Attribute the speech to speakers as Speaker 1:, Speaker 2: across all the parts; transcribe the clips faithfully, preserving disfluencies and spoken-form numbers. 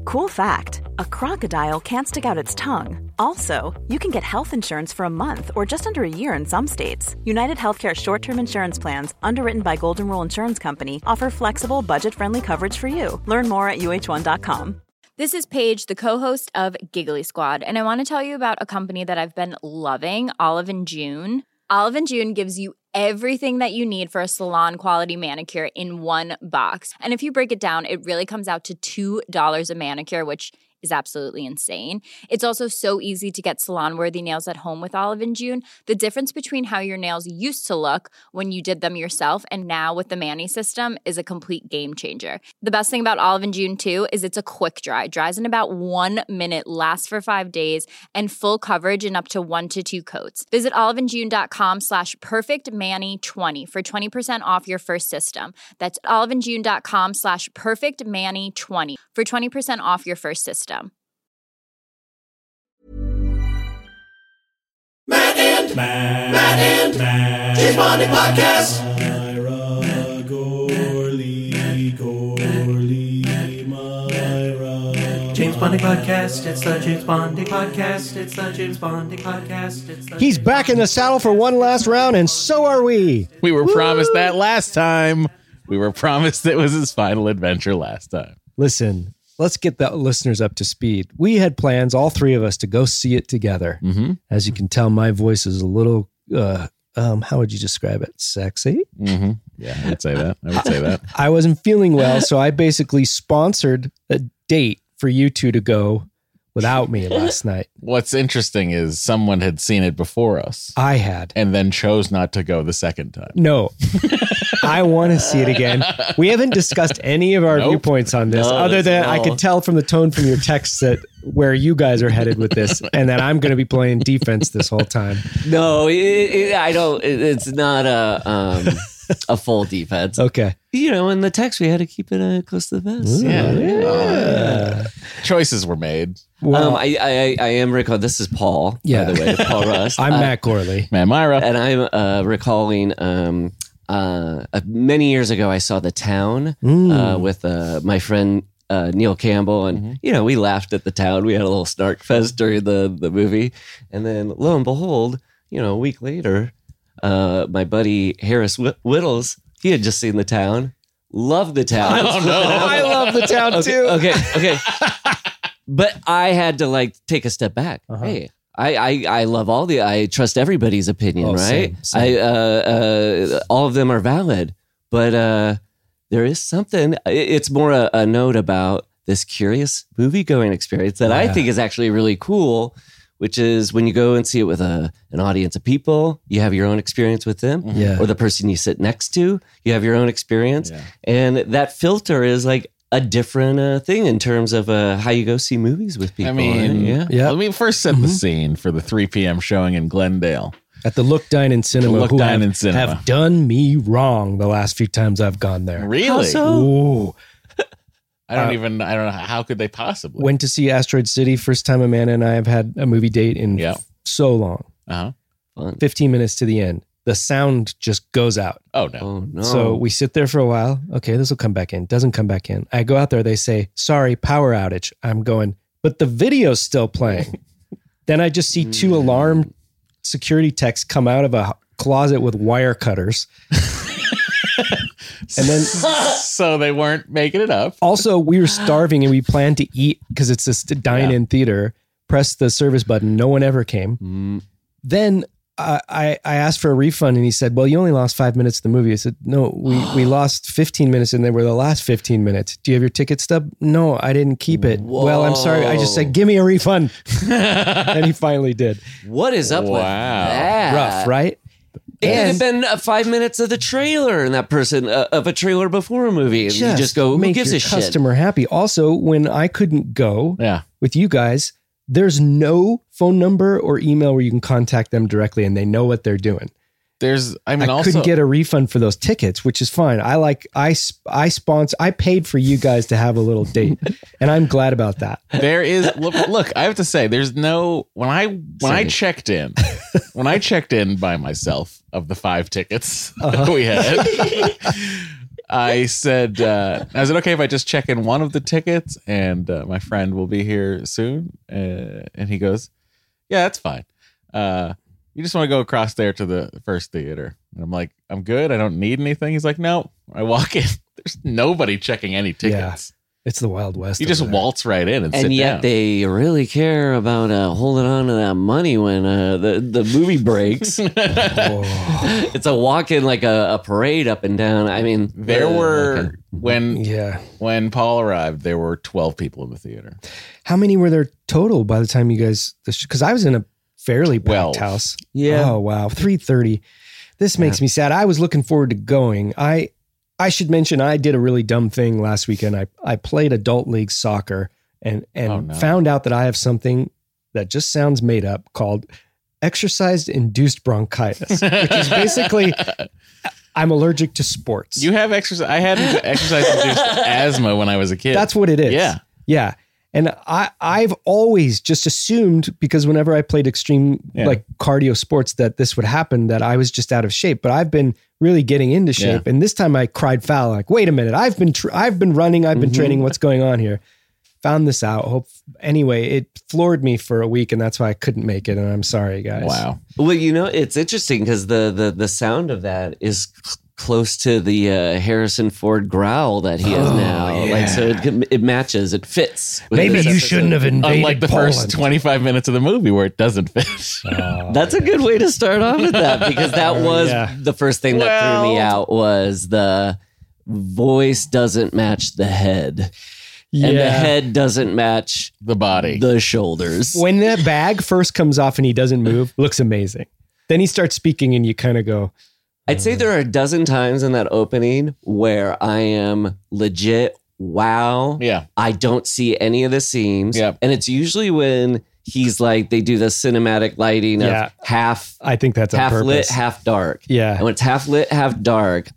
Speaker 1: Cool fact, a crocodile can't stick out its tongue. Also, you can get health insurance for a month or just under a year in some states. United Healthcare short-term insurance plans, underwritten by Golden Rule Insurance Company, offer flexible, budget-friendly coverage for you. Learn more at U H one dot com.
Speaker 2: This is Paige, the co-host of Giggly Squad, and I want to tell you about a company that I've been loving, Olive and June. Olive and June gives you everything that you need for a salon-quality manicure in one box. And if you break it down, it really comes out to two dollars a manicure, which is absolutely insane. It's also so easy to get salon-worthy nails at home with Olive and June. The difference between how your nails used to look when you did them yourself and now with the Mani system is a complete game changer. The best thing about Olive and June, too, is it's a quick dry. Dries in about one minute, lasts for five days, and full coverage in up to one to two coats. Visit oliveandjune.com slash perfectmani20 for twenty percent off your first system. That's oliveandjune.com slash perfectmani20 for twenty percent off your first system.
Speaker 3: Matt and Matt, Matt and Matt, James Bonding Podcast. Myra Gorley, Gorley, Myra.
Speaker 4: James Bonding Podcast. It's the James Bonding Podcast. It's the James Bonding Podcast. It's the
Speaker 5: He's back in the saddle for one last round, and so are we.
Speaker 6: We were Woo! promised that last time. We were promised it was his final adventure last time.
Speaker 5: Listen, let's get the listeners up to speed. We had plans, all three of us, to go see it together.
Speaker 6: Mm-hmm.
Speaker 5: As you can tell, my voice is a little, uh, um, how would you describe it? Sexy?
Speaker 6: Mm-hmm. Yeah, I would say that. I would say that.
Speaker 5: I wasn't feeling well, so I basically sponsored a date for you two to go without me last night.
Speaker 6: What's interesting is someone had seen it before us.
Speaker 5: I had.
Speaker 6: And then chose not to go the second time.
Speaker 5: No. I want to see it again. We haven't discussed any of our
Speaker 6: Nope.
Speaker 5: viewpoints on this,
Speaker 4: No,
Speaker 5: other than
Speaker 4: no.
Speaker 5: I could tell from the tone from your texts that where you guys are headed with this, and that I'm going to be playing defense this whole time.
Speaker 4: No, it, it, I don't. It, it's not a um, a full defense.
Speaker 5: Okay.
Speaker 4: You know, in the text, we had to keep it uh, close to the vest.
Speaker 6: Yeah.
Speaker 5: Yeah.
Speaker 6: Choices were made.
Speaker 5: Well,
Speaker 4: um, I, I I am recalling. This is Paul,
Speaker 5: Yeah.
Speaker 4: by the way, Paul Rust.
Speaker 5: I'm
Speaker 4: Uh,
Speaker 5: Matt Gorley.
Speaker 6: Man, Myra.
Speaker 4: and I'm uh, recalling. Um, uh, uh, many years ago, I saw The Town
Speaker 5: Mm.
Speaker 4: uh, with uh, my friend uh, Neil Campbell, and
Speaker 6: Mm-hmm.
Speaker 4: you know, we laughed at The Town. We had a little snark fest during the the movie, and then lo and behold, you know, a week later, uh, my buddy Harris Whit- Whittles, he had just seen The Town, loved The Town.
Speaker 6: Oh, no.
Speaker 5: I love the town
Speaker 4: okay,
Speaker 5: too.
Speaker 4: okay, okay. But I had to like take a step back.
Speaker 5: Uh-huh.
Speaker 4: Hey, I, I I love all the. I trust everybody's opinion,
Speaker 5: Oh,
Speaker 4: right?
Speaker 5: same, same.
Speaker 4: I uh, uh, all of them are valid, but uh, there is something. it- It's more a, a note about this curious movie going experience that I
Speaker 5: Yeah.
Speaker 4: think is actually really cool. Which is when you go and see it with a an audience of people, you have your own experience with them,
Speaker 5: Yeah.
Speaker 4: or the person you sit next to, you have your own experience,
Speaker 6: Yeah.
Speaker 4: and that filter is like a different uh, thing in terms of uh, how you go see movies with people.
Speaker 6: I mean,
Speaker 4: right? yeah.
Speaker 5: Yeah.
Speaker 6: Let me first set the scene for the three p.m. showing in Glendale.
Speaker 5: At the Look Dine and Cinema,
Speaker 6: Look
Speaker 5: who
Speaker 6: Dine
Speaker 5: have,
Speaker 6: and Cinema.
Speaker 5: have done me wrong the last few times I've gone there.
Speaker 6: Really?
Speaker 4: so?
Speaker 5: Ooh.
Speaker 6: I don't
Speaker 5: Uh,
Speaker 6: even, I don't know. How could they possibly?
Speaker 5: Went to see Asteroid City. First time Amanda and I have had a movie date in
Speaker 6: Yeah.
Speaker 5: so long.
Speaker 6: Uh-huh.
Speaker 4: Fun.
Speaker 5: fifteen minutes to the end. The sound just goes out.
Speaker 6: Oh, no.
Speaker 4: Oh no!
Speaker 5: So we sit there for a while. Okay, this will come back in. Doesn't come back in. I go out there. They say, sorry, power outage. I'm going, but the video's still playing. Then I just see two alarm security techs come out of a closet with wire cutters. And then
Speaker 6: So they weren't making it up.
Speaker 5: also we were starving and we planned to eat because it's this dine-in theater. Press the service button. No one ever came.
Speaker 4: Mm,
Speaker 5: Then I, I I asked for a refund and he said, well, you only lost five minutes of the movie. I said, no, we, we lost fifteen minutes and they were the last fifteen minutes. Do you have your ticket stub? No, I didn't keep it. Well, I'm sorry. I just said, give me a refund. And he finally did.
Speaker 4: what is up with
Speaker 6: Wow.
Speaker 4: that?
Speaker 5: Rough, right?
Speaker 4: It could have
Speaker 5: And-
Speaker 4: been uh, five minutes of the trailer and that person uh, of a trailer before a movie, and you just go, "Who
Speaker 5: make
Speaker 4: gives
Speaker 5: your
Speaker 4: a shit?"
Speaker 5: customer happy. Also, when I couldn't go
Speaker 6: Yeah.
Speaker 5: with you guys, there's no phone number or email where you can contact them directly and they know what they're doing.
Speaker 6: There's, I mean,
Speaker 5: I
Speaker 6: also,
Speaker 5: couldn't get a refund for those tickets, which is fine. I like, I, sp- I sponsor, I paid for you guys to have a little date and I'm glad about that.
Speaker 6: there is, look, look, I have to say, there's no, when I, when I
Speaker 4: Same.
Speaker 6: checked in, when I checked in by myself of the five tickets
Speaker 5: Uh-huh.
Speaker 6: that we had, I said, uh, is it okay if I just check in one of the tickets? And uh, my friend will be here soon. Uh, and he goes, yeah, that's fine. Uh, you just want to go across there to the first theater. And I'm like, I'm good. I don't need anything. He's like, no. I walk in. There's nobody checking any tickets.
Speaker 5: It's the Wild West.
Speaker 6: You just
Speaker 5: over there.
Speaker 6: waltz right in and,
Speaker 4: And
Speaker 6: sit
Speaker 4: yet
Speaker 6: down.
Speaker 4: they really care about uh, holding on to that money when uh, the, the movie breaks. It's a walk in like a, a parade up and down. I mean,
Speaker 6: There
Speaker 4: uh,
Speaker 6: were,
Speaker 4: okay.
Speaker 6: when
Speaker 5: Yeah.
Speaker 6: when Paul arrived, there were twelve people in the theater.
Speaker 5: How many were there total by the time you guys? Because I was in a fairly packed
Speaker 6: Twelve.
Speaker 5: house.
Speaker 4: Yeah.
Speaker 5: Oh wow, three thirty. This makes me sad. I was looking forward to going. I I should mention I did a really dumb thing last weekend. I I played adult league soccer and and
Speaker 6: Oh, no.
Speaker 5: found out that I have something that just sounds made up called exercise induced bronchitis, which is basically I'm allergic to sports.
Speaker 6: You have exercise. I had exercise-induced asthma when I was a kid.
Speaker 5: That's what it is.
Speaker 6: Yeah.
Speaker 5: Yeah. And I, I've always just assumed, because whenever I played extreme
Speaker 6: Yeah.
Speaker 5: like cardio sports, that this would happen, that I was just out of shape. But I've been really getting into shape. And this time I cried foul, like, wait a minute, I've been, tr- I've been running, I've been
Speaker 6: Mm-hmm.
Speaker 5: training. What's going on here? Found this out. Hope anyway, it floored me for a week, and that's why I couldn't make it. And I'm sorry, guys.
Speaker 6: Wow.
Speaker 4: Well, you know, it's interesting because the, the the sound of that is c- close to the uh, Harrison Ford growl that he has
Speaker 5: Oh,
Speaker 4: now.
Speaker 5: yeah.
Speaker 4: Like, so it, it matches, it fits. with
Speaker 5: Maybe
Speaker 4: this
Speaker 5: you
Speaker 4: episode.
Speaker 5: shouldn't have invaded
Speaker 6: Unlike the
Speaker 5: Poland.
Speaker 6: first twenty-five minutes of the movie where it doesn't fit.
Speaker 4: That's a good way to start off with that, because that was
Speaker 5: yeah.
Speaker 4: the first thing that threw me
Speaker 6: Well-
Speaker 4: out was the voice doesn't match the head.
Speaker 5: Yeah.
Speaker 4: And the head doesn't match
Speaker 6: The body.
Speaker 4: the shoulders.
Speaker 5: When that bag first comes off and he doesn't move, looks amazing. Then he starts speaking, and you kind of go,
Speaker 4: I'd say there are a dozen times in that opening where I am legit, wow.
Speaker 6: yeah.
Speaker 4: I don't see any of the scenes.
Speaker 6: Yep.
Speaker 4: And it's usually when he's like, they do the cinematic lighting
Speaker 5: Yeah.
Speaker 4: of half,
Speaker 5: I think that's on
Speaker 4: half
Speaker 5: purpose.
Speaker 4: lit, half dark.
Speaker 5: Yeah.
Speaker 4: And when it's half lit, half dark,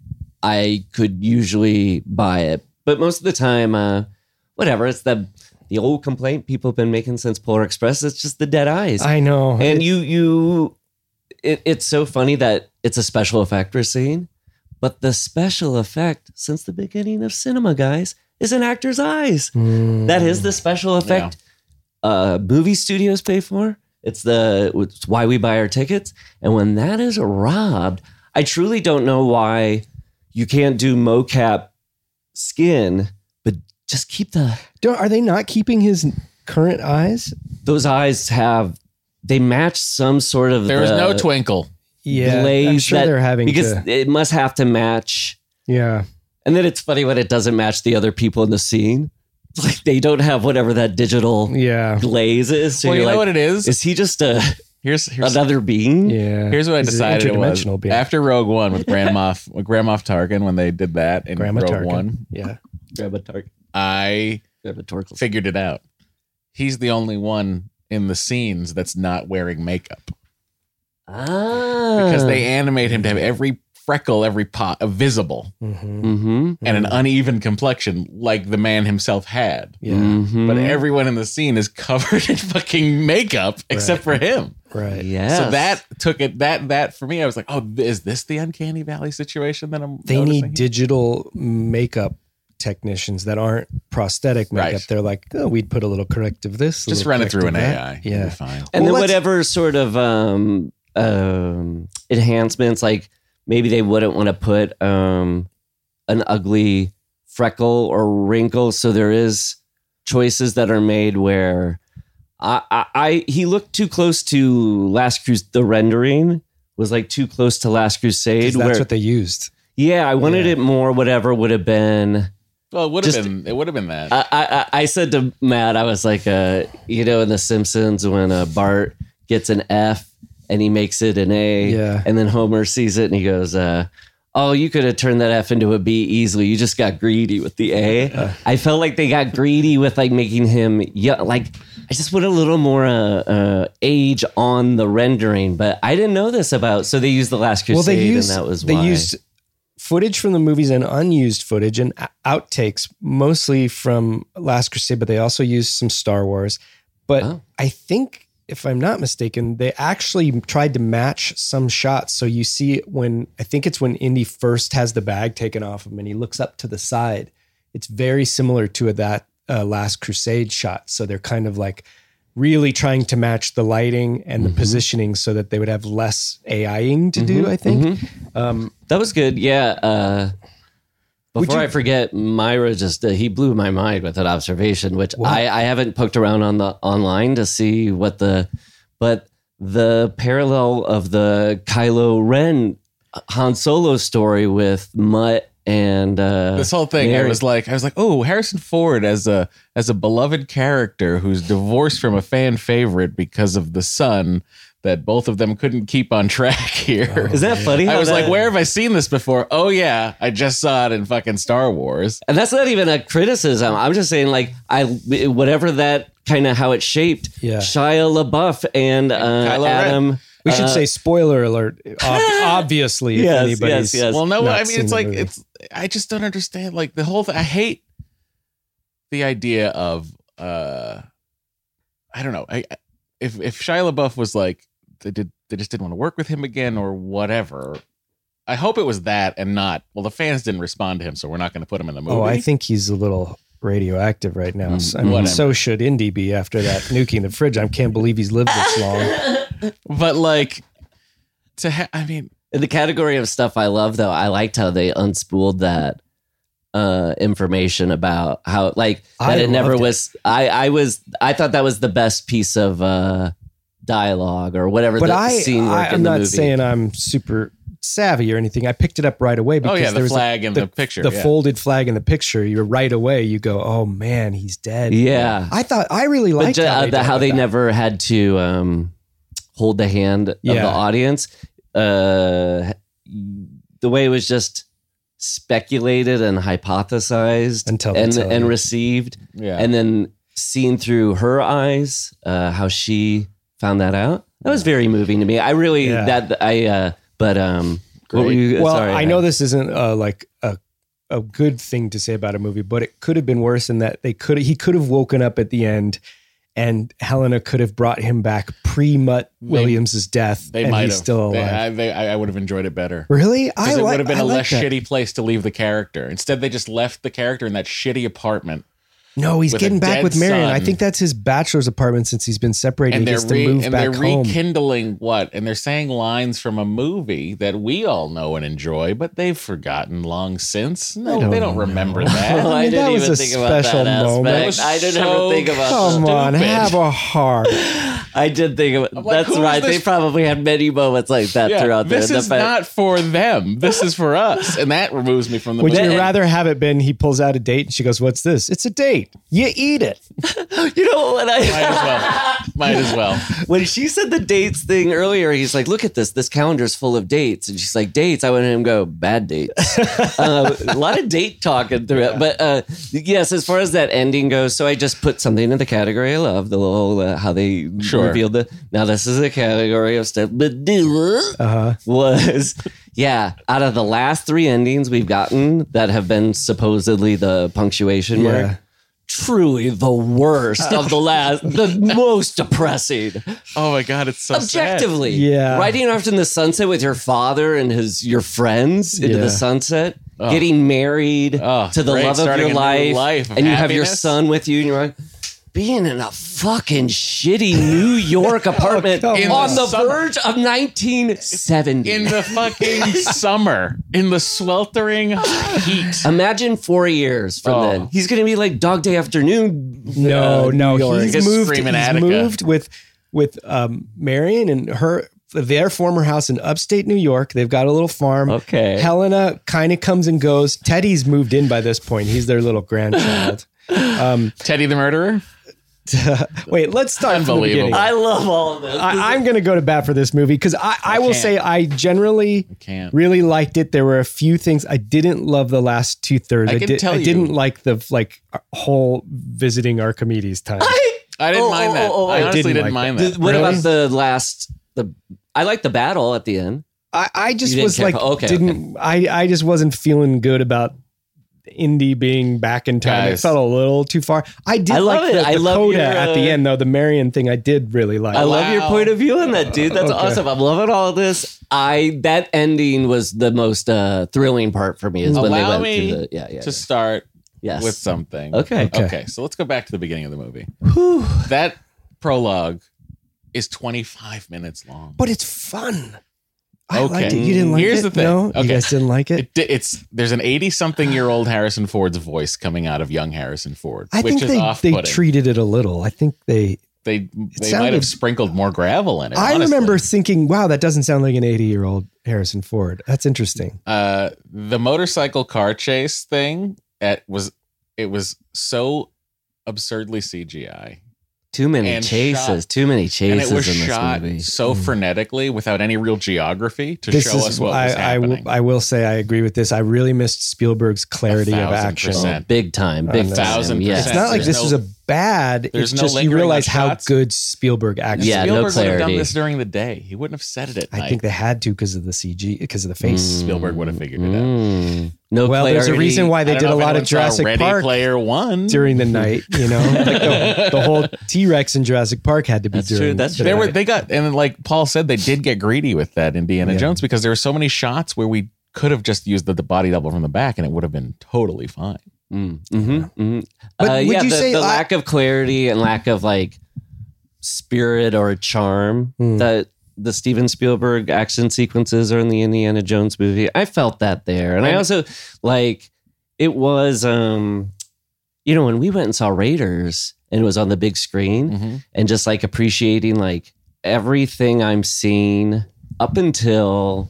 Speaker 4: I could usually buy it. But most of the time, uh, whatever, it's the the old complaint people have been making since Polar Express. It's just the dead eyes.
Speaker 5: I know.
Speaker 4: And you, you, it, it's so funny that it's a special effect we're seeing, but the special effect since the beginning of cinema, guys, is an actor's eyes.
Speaker 5: Mm.
Speaker 4: That is the special effect uh, movie studios pay for. It's the it's why we buy our tickets. And when that is robbed, I truly don't know why you can't do mocap skin, but just keep the
Speaker 5: Don't, are they not keeping his current eyes?
Speaker 4: those eyes have they match some sort of
Speaker 6: There was
Speaker 4: the
Speaker 6: no twinkle.
Speaker 5: Yeah,
Speaker 4: glaze
Speaker 5: I'm sure
Speaker 4: that-
Speaker 5: they're having
Speaker 4: because
Speaker 5: to.
Speaker 4: it must have to match.
Speaker 5: Yeah,
Speaker 4: And then it's funny when it doesn't match the other people in the scene. It's like they don't have whatever that digital
Speaker 5: yeah,
Speaker 4: glaze is. So
Speaker 6: Well, you
Speaker 4: you're
Speaker 6: know
Speaker 4: like,
Speaker 6: what it is?
Speaker 4: is he just a
Speaker 6: Here's here's
Speaker 4: another being?
Speaker 5: yeah.
Speaker 6: here's what I
Speaker 5: He's an
Speaker 6: decided it was.
Speaker 5: interdimensional being.
Speaker 6: After Rogue One with Grand Moff with Grand Moff Tarkin, when they did that in
Speaker 5: Grandma
Speaker 6: Rogue
Speaker 5: Tarkin.
Speaker 6: One,
Speaker 5: Yeah,
Speaker 4: Grab a tark.
Speaker 6: I
Speaker 4: Grab a torkel.
Speaker 6: figured it out. He's the only one in the scenes that's not wearing makeup
Speaker 4: Ah.
Speaker 6: because they animate him to have every freckle, every pot uh, visible,
Speaker 5: mm-hmm.
Speaker 4: Mm-hmm.
Speaker 6: and an uneven complexion like the man himself had.
Speaker 5: yeah,
Speaker 4: Mm-hmm.
Speaker 6: But everyone in the scene is covered in fucking makeup except for him.
Speaker 5: right.
Speaker 4: Yes.
Speaker 6: So that took it. That that for me, I was like, oh, is this the Uncanny Valley situation that I'm?
Speaker 5: They
Speaker 6: noticing
Speaker 5: need
Speaker 6: here?
Speaker 5: digital makeup technicians that aren't prosthetic makeup.
Speaker 6: Right.
Speaker 5: They're like, oh, we'd put a little corrective this, a
Speaker 6: Just
Speaker 5: little
Speaker 6: run it through an
Speaker 5: corrective
Speaker 6: A I.
Speaker 5: that.
Speaker 6: You'll be
Speaker 5: Yeah,
Speaker 6: fine.
Speaker 4: And
Speaker 5: Well,
Speaker 4: then
Speaker 5: let's-
Speaker 4: whatever sort of um, um, enhancements, like maybe they wouldn't want to put um, an ugly freckle or wrinkle. So there is choices that are made where I, I, I he looked too close to Last Crusade. The rendering was like too close to Last
Speaker 5: 'Cause
Speaker 4: Crusade.
Speaker 5: that's
Speaker 4: Where,
Speaker 5: what they used.
Speaker 4: yeah, I wanted
Speaker 5: Yeah.
Speaker 4: it more. Whatever would have been.
Speaker 6: Well, it would have
Speaker 4: Just-
Speaker 6: been. It would have been that.
Speaker 4: I, I, I said to Matt, I was like, uh, you know, in The Simpsons when uh, Bart gets an F and he makes it an A,
Speaker 5: Yeah.
Speaker 4: and then Homer sees it and he goes, uh, "Oh, you could have turned that F into a B easily. You just got greedy with the A." I felt like they got greedy with like making him young. Like I just put a little more uh, uh, age on the rendering, but I didn't know this about. So they used The Last Crusade,
Speaker 5: Well, they used
Speaker 4: and that was
Speaker 5: they
Speaker 4: why.
Speaker 5: used footage from the movies and unused footage and o- outtakes, mostly from Last Crusade, but they also used some Star Wars. But
Speaker 4: Oh.
Speaker 5: I think if I'm not mistaken, they actually tried to match some shots. So you see when, I think it's when Indy first has the bag taken off him and he looks up to the side. It's very similar to that uh, Last Crusade shot. So they're kind of like really trying to match the lighting and the mm-hmm. positioning so that they would have less AIing to mm-hmm. do, I think. Mm-hmm. Um,
Speaker 4: that was good. Yeah. Uh, before you, I forget, Myra just, uh, he blew my mind with that observation, which I, I haven't poked around on the online to see what the, but the parallel of the Kylo Ren Han Solo story with Mutt and uh,
Speaker 6: this whole thing, Mary. I was like, I was like, oh, Harrison Ford as a as a beloved character who's divorced from a fan favorite because of the son that both of them couldn't keep on track here.
Speaker 4: Oh, is that funny?
Speaker 6: I was
Speaker 4: that...
Speaker 6: like, where have I seen this before? Oh yeah, I just saw it in fucking Star Wars.
Speaker 4: And that's not even a criticism. I'm just saying, like, I whatever that kind of how it shaped
Speaker 5: yeah.
Speaker 4: Shia LaBeouf and uh, Adam. Ren.
Speaker 5: We should
Speaker 4: uh,
Speaker 5: say spoiler alert. Ob- obviously, if
Speaker 4: yes,
Speaker 5: anybody's
Speaker 4: yes, yes.
Speaker 6: Well, no, I mean it's like
Speaker 5: movie.
Speaker 6: it's. I just don't understand. Like the whole thing. I hate the idea of. uh I don't know. I if if Shia LaBeouf was like they did they just didn't want to work with him again or whatever. I hope it was that and not. Well, the fans didn't respond to him, so we're not going to put him in the movie.
Speaker 5: Oh, I think he's a little radioactive right now.
Speaker 6: Mm,
Speaker 5: I mean,
Speaker 6: whatever.
Speaker 5: so should Indy be after that nuking the fridge. I can't believe he's lived this long.
Speaker 6: But like, to ha- I mean,
Speaker 4: in the category of stuff I love, though, I liked how they unspooled that uh, information about how, like, that
Speaker 5: I
Speaker 4: it never
Speaker 5: loved it.
Speaker 4: was. I, I was, I thought that was the best piece of uh, dialogue or whatever.
Speaker 5: But
Speaker 4: the
Speaker 5: I,
Speaker 4: scene work
Speaker 5: I
Speaker 4: in
Speaker 5: I'm
Speaker 4: the
Speaker 5: not
Speaker 4: movie.
Speaker 5: saying I'm super savvy or anything. I picked it up right away because
Speaker 6: oh yeah, the
Speaker 5: there was
Speaker 6: flag
Speaker 5: a,
Speaker 6: in the, the picture,
Speaker 5: the
Speaker 6: yeah.
Speaker 5: folded flag in the picture. You're right away. You go, oh man, he's dead.
Speaker 4: Yeah,
Speaker 5: I thought I really
Speaker 4: but
Speaker 5: liked
Speaker 4: ju-
Speaker 5: how
Speaker 4: uh,
Speaker 5: they,
Speaker 4: the,
Speaker 5: did
Speaker 4: how
Speaker 5: with
Speaker 4: they
Speaker 5: that.
Speaker 4: never had to um, hold the hand of
Speaker 5: Yeah.
Speaker 4: the audience. Uh, the way it was just speculated and hypothesized
Speaker 5: Until they
Speaker 4: and
Speaker 5: tell
Speaker 4: and
Speaker 5: you.
Speaker 4: received,
Speaker 6: Yeah.
Speaker 4: and then seen through her eyes, uh, how she found that out. That was very moving to me. I really
Speaker 5: Yeah.
Speaker 4: that I. Uh, but um, what were you,
Speaker 5: Well,
Speaker 4: sorry,
Speaker 5: I know this isn't uh, like a a good thing to say about a movie, but it could have been worse in that they could he could have woken up at the end, and Helena could have brought him back pre Mutt Williams's death,
Speaker 6: They
Speaker 5: and
Speaker 6: might
Speaker 5: he's
Speaker 6: have.
Speaker 5: still
Speaker 6: They-
Speaker 5: alive.
Speaker 6: I, they, I would have enjoyed it better.
Speaker 5: Really, I
Speaker 6: Because it
Speaker 5: like,
Speaker 6: would have been
Speaker 5: I
Speaker 6: a
Speaker 5: like
Speaker 6: less
Speaker 5: that.
Speaker 6: shitty place to leave the character. Instead, they just left the character in that shitty apartment.
Speaker 5: No, he's
Speaker 6: with a
Speaker 5: getting back
Speaker 6: dead
Speaker 5: with Marion. I
Speaker 6: son.
Speaker 5: think that's his bachelor's apartment since he's been separated.
Speaker 6: And
Speaker 5: He
Speaker 6: they're,
Speaker 5: gets to
Speaker 6: re-
Speaker 5: move
Speaker 6: and
Speaker 5: back
Speaker 6: they're
Speaker 5: home.
Speaker 6: rekindling what? And they're saying lines from a movie that we all know and enjoy, but they've forgotten long since. No,
Speaker 5: don't
Speaker 6: they don't
Speaker 5: know.
Speaker 6: remember that.
Speaker 4: I,
Speaker 5: mean,
Speaker 4: didn't
Speaker 5: that
Speaker 4: even
Speaker 5: was a
Speaker 4: think about
Speaker 5: special
Speaker 4: that
Speaker 5: moment.
Speaker 4: aspect.
Speaker 6: It was
Speaker 4: I didn't
Speaker 6: so
Speaker 4: ever think about
Speaker 5: Come
Speaker 4: that.
Speaker 5: on,
Speaker 6: stupid.
Speaker 5: have a heart.
Speaker 4: I did think of it.
Speaker 6: I'm like,
Speaker 4: That's
Speaker 6: who is
Speaker 4: right. They
Speaker 6: this-
Speaker 4: probably had many moments like that
Speaker 6: Yeah,
Speaker 4: throughout there.
Speaker 6: this
Speaker 4: The
Speaker 6: is
Speaker 4: fact-
Speaker 6: not for them. This is for us. And that removes me from the
Speaker 5: Would
Speaker 6: movie.
Speaker 5: you rather have it been he pulls out a date and she goes, "What's this?" It's a date. You eat it.
Speaker 4: You know what I
Speaker 6: Might as well. Might as well.
Speaker 4: when she said the dates thing earlier, he's like, "Look at this. This calendar's full of dates." And she's like, "Dates." I went in and go, "Bad dates." uh, a lot of date talking through it. But uh, yes, as far as that ending goes, so I just put something in the category I love, the little uh, how they
Speaker 6: Sure.
Speaker 4: revealed the. Now this is a category of stuff, but
Speaker 5: Uh-huh.
Speaker 4: was yeah. Out of the last three endings we've gotten that have been supposedly the punctuation mark.
Speaker 5: Yeah.
Speaker 4: Truly the worst of the last, the most depressing.
Speaker 6: Oh my God, it's so sad.
Speaker 4: Objectively,
Speaker 5: Yeah.
Speaker 4: riding off in the sunset with your father and his your friends into
Speaker 5: Yeah.
Speaker 4: the sunset, getting married
Speaker 6: Oh,
Speaker 4: to the
Speaker 6: great.
Speaker 4: love of
Speaker 6: Starting
Speaker 4: your
Speaker 6: a new
Speaker 4: life,
Speaker 6: life of
Speaker 4: and you have your
Speaker 6: happiness.
Speaker 4: son with you, and you're like, being in a fucking shitty New York apartment
Speaker 5: come
Speaker 4: on
Speaker 6: on.
Speaker 4: the
Speaker 6: Summer.
Speaker 4: verge of nineteen seventy.
Speaker 6: In the fucking summer, in the sweltering heat.
Speaker 4: Imagine four years from
Speaker 6: Oh.
Speaker 4: then. He's going to be like Dog Day Afternoon.
Speaker 5: No,
Speaker 4: uh,
Speaker 5: no,
Speaker 4: New York.
Speaker 5: he's
Speaker 6: Just
Speaker 5: moved.
Speaker 6: screaming
Speaker 5: He's
Speaker 6: Attica.
Speaker 5: moved with with um, Marion and her their former house in upstate New York. They've got a little farm.
Speaker 4: Okay.
Speaker 5: Helena kind of comes and goes. Teddy's moved in by this point. He's their little grandchild. Um,
Speaker 6: Teddy the murderer?
Speaker 5: wait, let's start from the
Speaker 6: Unbelievable.
Speaker 5: beginning.
Speaker 4: I love all of this.
Speaker 5: I, I'm going to go to bat for this movie because I, I, will
Speaker 6: can't.
Speaker 5: say I generally
Speaker 6: can't.
Speaker 5: really liked it. There were a few things I didn't love the last two thirds.
Speaker 6: I
Speaker 5: I,
Speaker 6: can
Speaker 5: did,
Speaker 6: tell
Speaker 5: I
Speaker 6: you.
Speaker 5: didn't like the like whole visiting Archimedes time.
Speaker 6: I didn't
Speaker 4: Oh,
Speaker 6: mind
Speaker 4: oh,
Speaker 6: that.
Speaker 4: oh, oh,
Speaker 6: I
Speaker 4: I
Speaker 6: honestly
Speaker 5: didn't
Speaker 6: didn't,
Speaker 5: like
Speaker 6: mind
Speaker 5: that.
Speaker 6: that.
Speaker 4: what
Speaker 5: Really?
Speaker 4: about the last? The I like the battle at the end.
Speaker 5: I, I just
Speaker 4: You didn't
Speaker 5: was
Speaker 4: care
Speaker 5: like,
Speaker 4: for- okay,
Speaker 5: didn't I? I just wasn't feeling good about Indy being back in time.
Speaker 6: Guys.
Speaker 5: It felt a little too far. I did
Speaker 4: I love
Speaker 5: like
Speaker 4: it.
Speaker 5: the, the
Speaker 4: I love
Speaker 5: coda
Speaker 4: your,
Speaker 5: at the
Speaker 4: uh,
Speaker 5: end, though. The Marion thing I did really like.
Speaker 4: I love your
Speaker 6: Wow.
Speaker 4: point of view on that, dude. That's
Speaker 5: Okay.
Speaker 4: awesome. I'm loving all of this. I that ending was the most uh, thrilling part for me. Is when they
Speaker 6: Allow
Speaker 4: went
Speaker 6: me
Speaker 4: through the yeah yeah.
Speaker 6: to start
Speaker 4: yes.
Speaker 6: with something.
Speaker 4: Okay.
Speaker 5: Okay.
Speaker 6: Okay, so let's go back to the beginning of the movie. That prologue is twenty-five minutes long.
Speaker 5: But it's fun. I
Speaker 6: Okay.
Speaker 5: liked it. You didn't like
Speaker 6: Here's
Speaker 5: it?
Speaker 6: the thing.
Speaker 5: No?
Speaker 6: Okay.
Speaker 5: You guys didn't like it?
Speaker 6: It, it's there's an eighty-something-year-old Harrison Ford's voice coming out of young Harrison Ford,
Speaker 5: I
Speaker 6: which
Speaker 5: think
Speaker 6: is
Speaker 5: they,
Speaker 6: off-putting.
Speaker 5: they treated it a little. I think they...
Speaker 6: they they might
Speaker 5: sounded-
Speaker 6: have sprinkled more gravel in it.
Speaker 5: I
Speaker 6: honestly.
Speaker 5: remember thinking, wow, that doesn't sound like an eighty-year-old Harrison Ford. That's interesting.
Speaker 6: uh, the motorcycle car chase thing. It was it was so absurdly C G I.
Speaker 4: Too many
Speaker 6: and
Speaker 4: chases.
Speaker 6: shot-
Speaker 4: Too many
Speaker 6: And
Speaker 4: chases
Speaker 6: it was
Speaker 4: in this
Speaker 6: shot
Speaker 4: movie.
Speaker 6: so frenetically without any real geography to
Speaker 5: This
Speaker 6: show
Speaker 5: is,
Speaker 6: us what
Speaker 5: I,
Speaker 6: was
Speaker 5: I, will,
Speaker 6: happening.
Speaker 5: I will say I agree with this. I really missed Spielberg's clarity
Speaker 6: A
Speaker 5: of
Speaker 6: thousand
Speaker 5: action.
Speaker 6: percent.
Speaker 4: Big time. Big
Speaker 5: A
Speaker 4: time.
Speaker 6: thousand
Speaker 4: Yeah.
Speaker 6: percent.
Speaker 5: It's not like
Speaker 6: There's
Speaker 5: this
Speaker 6: no-
Speaker 5: was a bad.
Speaker 6: there's
Speaker 5: It's
Speaker 6: no
Speaker 5: just you
Speaker 6: lingering
Speaker 5: realize
Speaker 6: on
Speaker 5: how
Speaker 6: shots.
Speaker 5: good Spielberg actually.
Speaker 4: Yeah, no
Speaker 6: Spielberg would have done
Speaker 4: clarity.
Speaker 6: this during the day. He wouldn't have said it at
Speaker 5: I
Speaker 6: night.
Speaker 5: think they had to because of the C G, because of the face.
Speaker 6: Spielberg would have figured it out.
Speaker 4: Mm. No
Speaker 5: Well,
Speaker 4: clarity.
Speaker 5: there's a reason why
Speaker 6: I
Speaker 5: they
Speaker 6: don't
Speaker 5: did
Speaker 6: know
Speaker 5: a
Speaker 6: if
Speaker 5: lot of
Speaker 6: anyone saw
Speaker 5: Jurassic
Speaker 6: Ready
Speaker 5: Park
Speaker 6: Player One
Speaker 5: during the night. You know, like the, the whole T Rex in Jurassic Park had to be
Speaker 4: That's true,
Speaker 5: during.
Speaker 4: that's
Speaker 5: the
Speaker 4: true.
Speaker 6: There were
Speaker 5: night.
Speaker 6: they got and like Paul said, they did get greedy with that Indiana
Speaker 5: Yeah.
Speaker 6: Jones because there were so many shots where we could have just used the, the body double from the back and it would have been totally fine.
Speaker 4: Mm, mm-hmm, mm-hmm.
Speaker 5: But
Speaker 4: uh,
Speaker 5: would
Speaker 4: yeah,
Speaker 5: you
Speaker 4: the,
Speaker 5: say
Speaker 4: the
Speaker 5: I-
Speaker 4: lack of clarity and lack of like spirit or charm
Speaker 5: Hmm.
Speaker 4: that the Steven Spielberg action sequences are in the Indiana Jones movie, I felt that there, and I
Speaker 6: And-
Speaker 4: also like it was, um, you know, when we went and saw Raiders and it was on the big screen,
Speaker 6: Mm-hmm.
Speaker 4: and just like appreciating like everything I'm seeing up until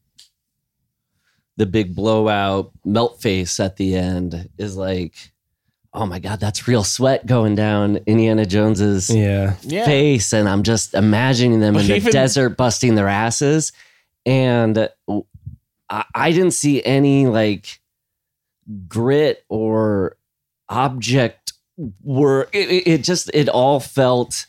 Speaker 4: the big blowout melt face at the end is like, oh my God, that's real sweat going down Indiana Jones's
Speaker 5: Yeah.
Speaker 6: Yeah.
Speaker 4: face. And I'm just imagining them
Speaker 6: Well,
Speaker 4: in the
Speaker 6: even-
Speaker 4: desert busting their asses. And I, I didn't see any like grit or object were it, it, it just it all felt,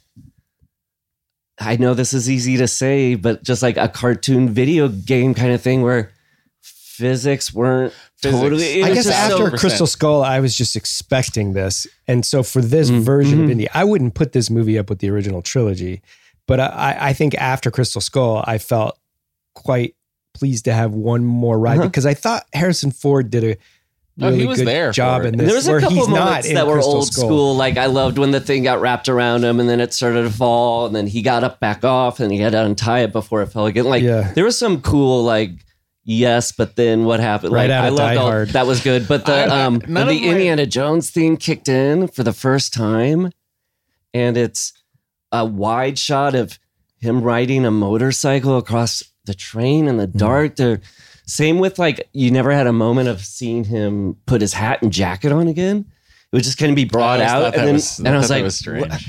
Speaker 4: I know this is easy to say, but just like a cartoon video game kind of thing where physics weren't
Speaker 6: Physics.
Speaker 4: totally. it
Speaker 5: I
Speaker 4: was
Speaker 5: guess
Speaker 4: just
Speaker 5: after
Speaker 4: so-
Speaker 6: percent.
Speaker 5: Crystal Skull, I was just expecting this, and so for this
Speaker 4: Mm,
Speaker 5: version of
Speaker 4: mhm.
Speaker 5: Indy, I wouldn't put this movie up with the original trilogy. But I, I think after Crystal Skull, I felt quite pleased to have one more ride
Speaker 4: Uh-huh.
Speaker 5: because I thought Harrison Ford did a
Speaker 6: Oh, he
Speaker 5: really
Speaker 6: was
Speaker 5: good
Speaker 6: there
Speaker 5: job
Speaker 6: for it.
Speaker 5: in this.
Speaker 4: There was a
Speaker 5: where
Speaker 4: couple
Speaker 5: he's not
Speaker 4: moments
Speaker 5: in
Speaker 4: that were
Speaker 5: Crystal
Speaker 4: old
Speaker 5: Skull.
Speaker 4: school. Like I loved when the thing got wrapped around him and then it started to fall and then he got up back off and he had to untie it before it fell again. Like
Speaker 5: Yeah.
Speaker 4: there was some cool like yes, but then what happened?
Speaker 5: Right
Speaker 4: like
Speaker 5: out
Speaker 4: I
Speaker 5: of
Speaker 4: loved
Speaker 5: Die
Speaker 4: all
Speaker 5: Hard.
Speaker 4: that was good. But the
Speaker 6: I- I-
Speaker 4: um
Speaker 6: none
Speaker 4: when
Speaker 6: of
Speaker 4: the
Speaker 6: my-
Speaker 4: Indiana Jones theme kicked in for the first time and it's a wide shot of him riding a motorcycle across the train in the
Speaker 5: Hmm.
Speaker 4: dark. There same with like you never had a moment of seeing him put his hat and jacket on again. It would just kind of be brought
Speaker 6: I always
Speaker 4: out,
Speaker 6: thought
Speaker 4: and
Speaker 6: that
Speaker 4: then
Speaker 6: was-
Speaker 4: and I
Speaker 6: thought
Speaker 4: was
Speaker 6: that
Speaker 4: like,
Speaker 6: was strange.
Speaker 4: what-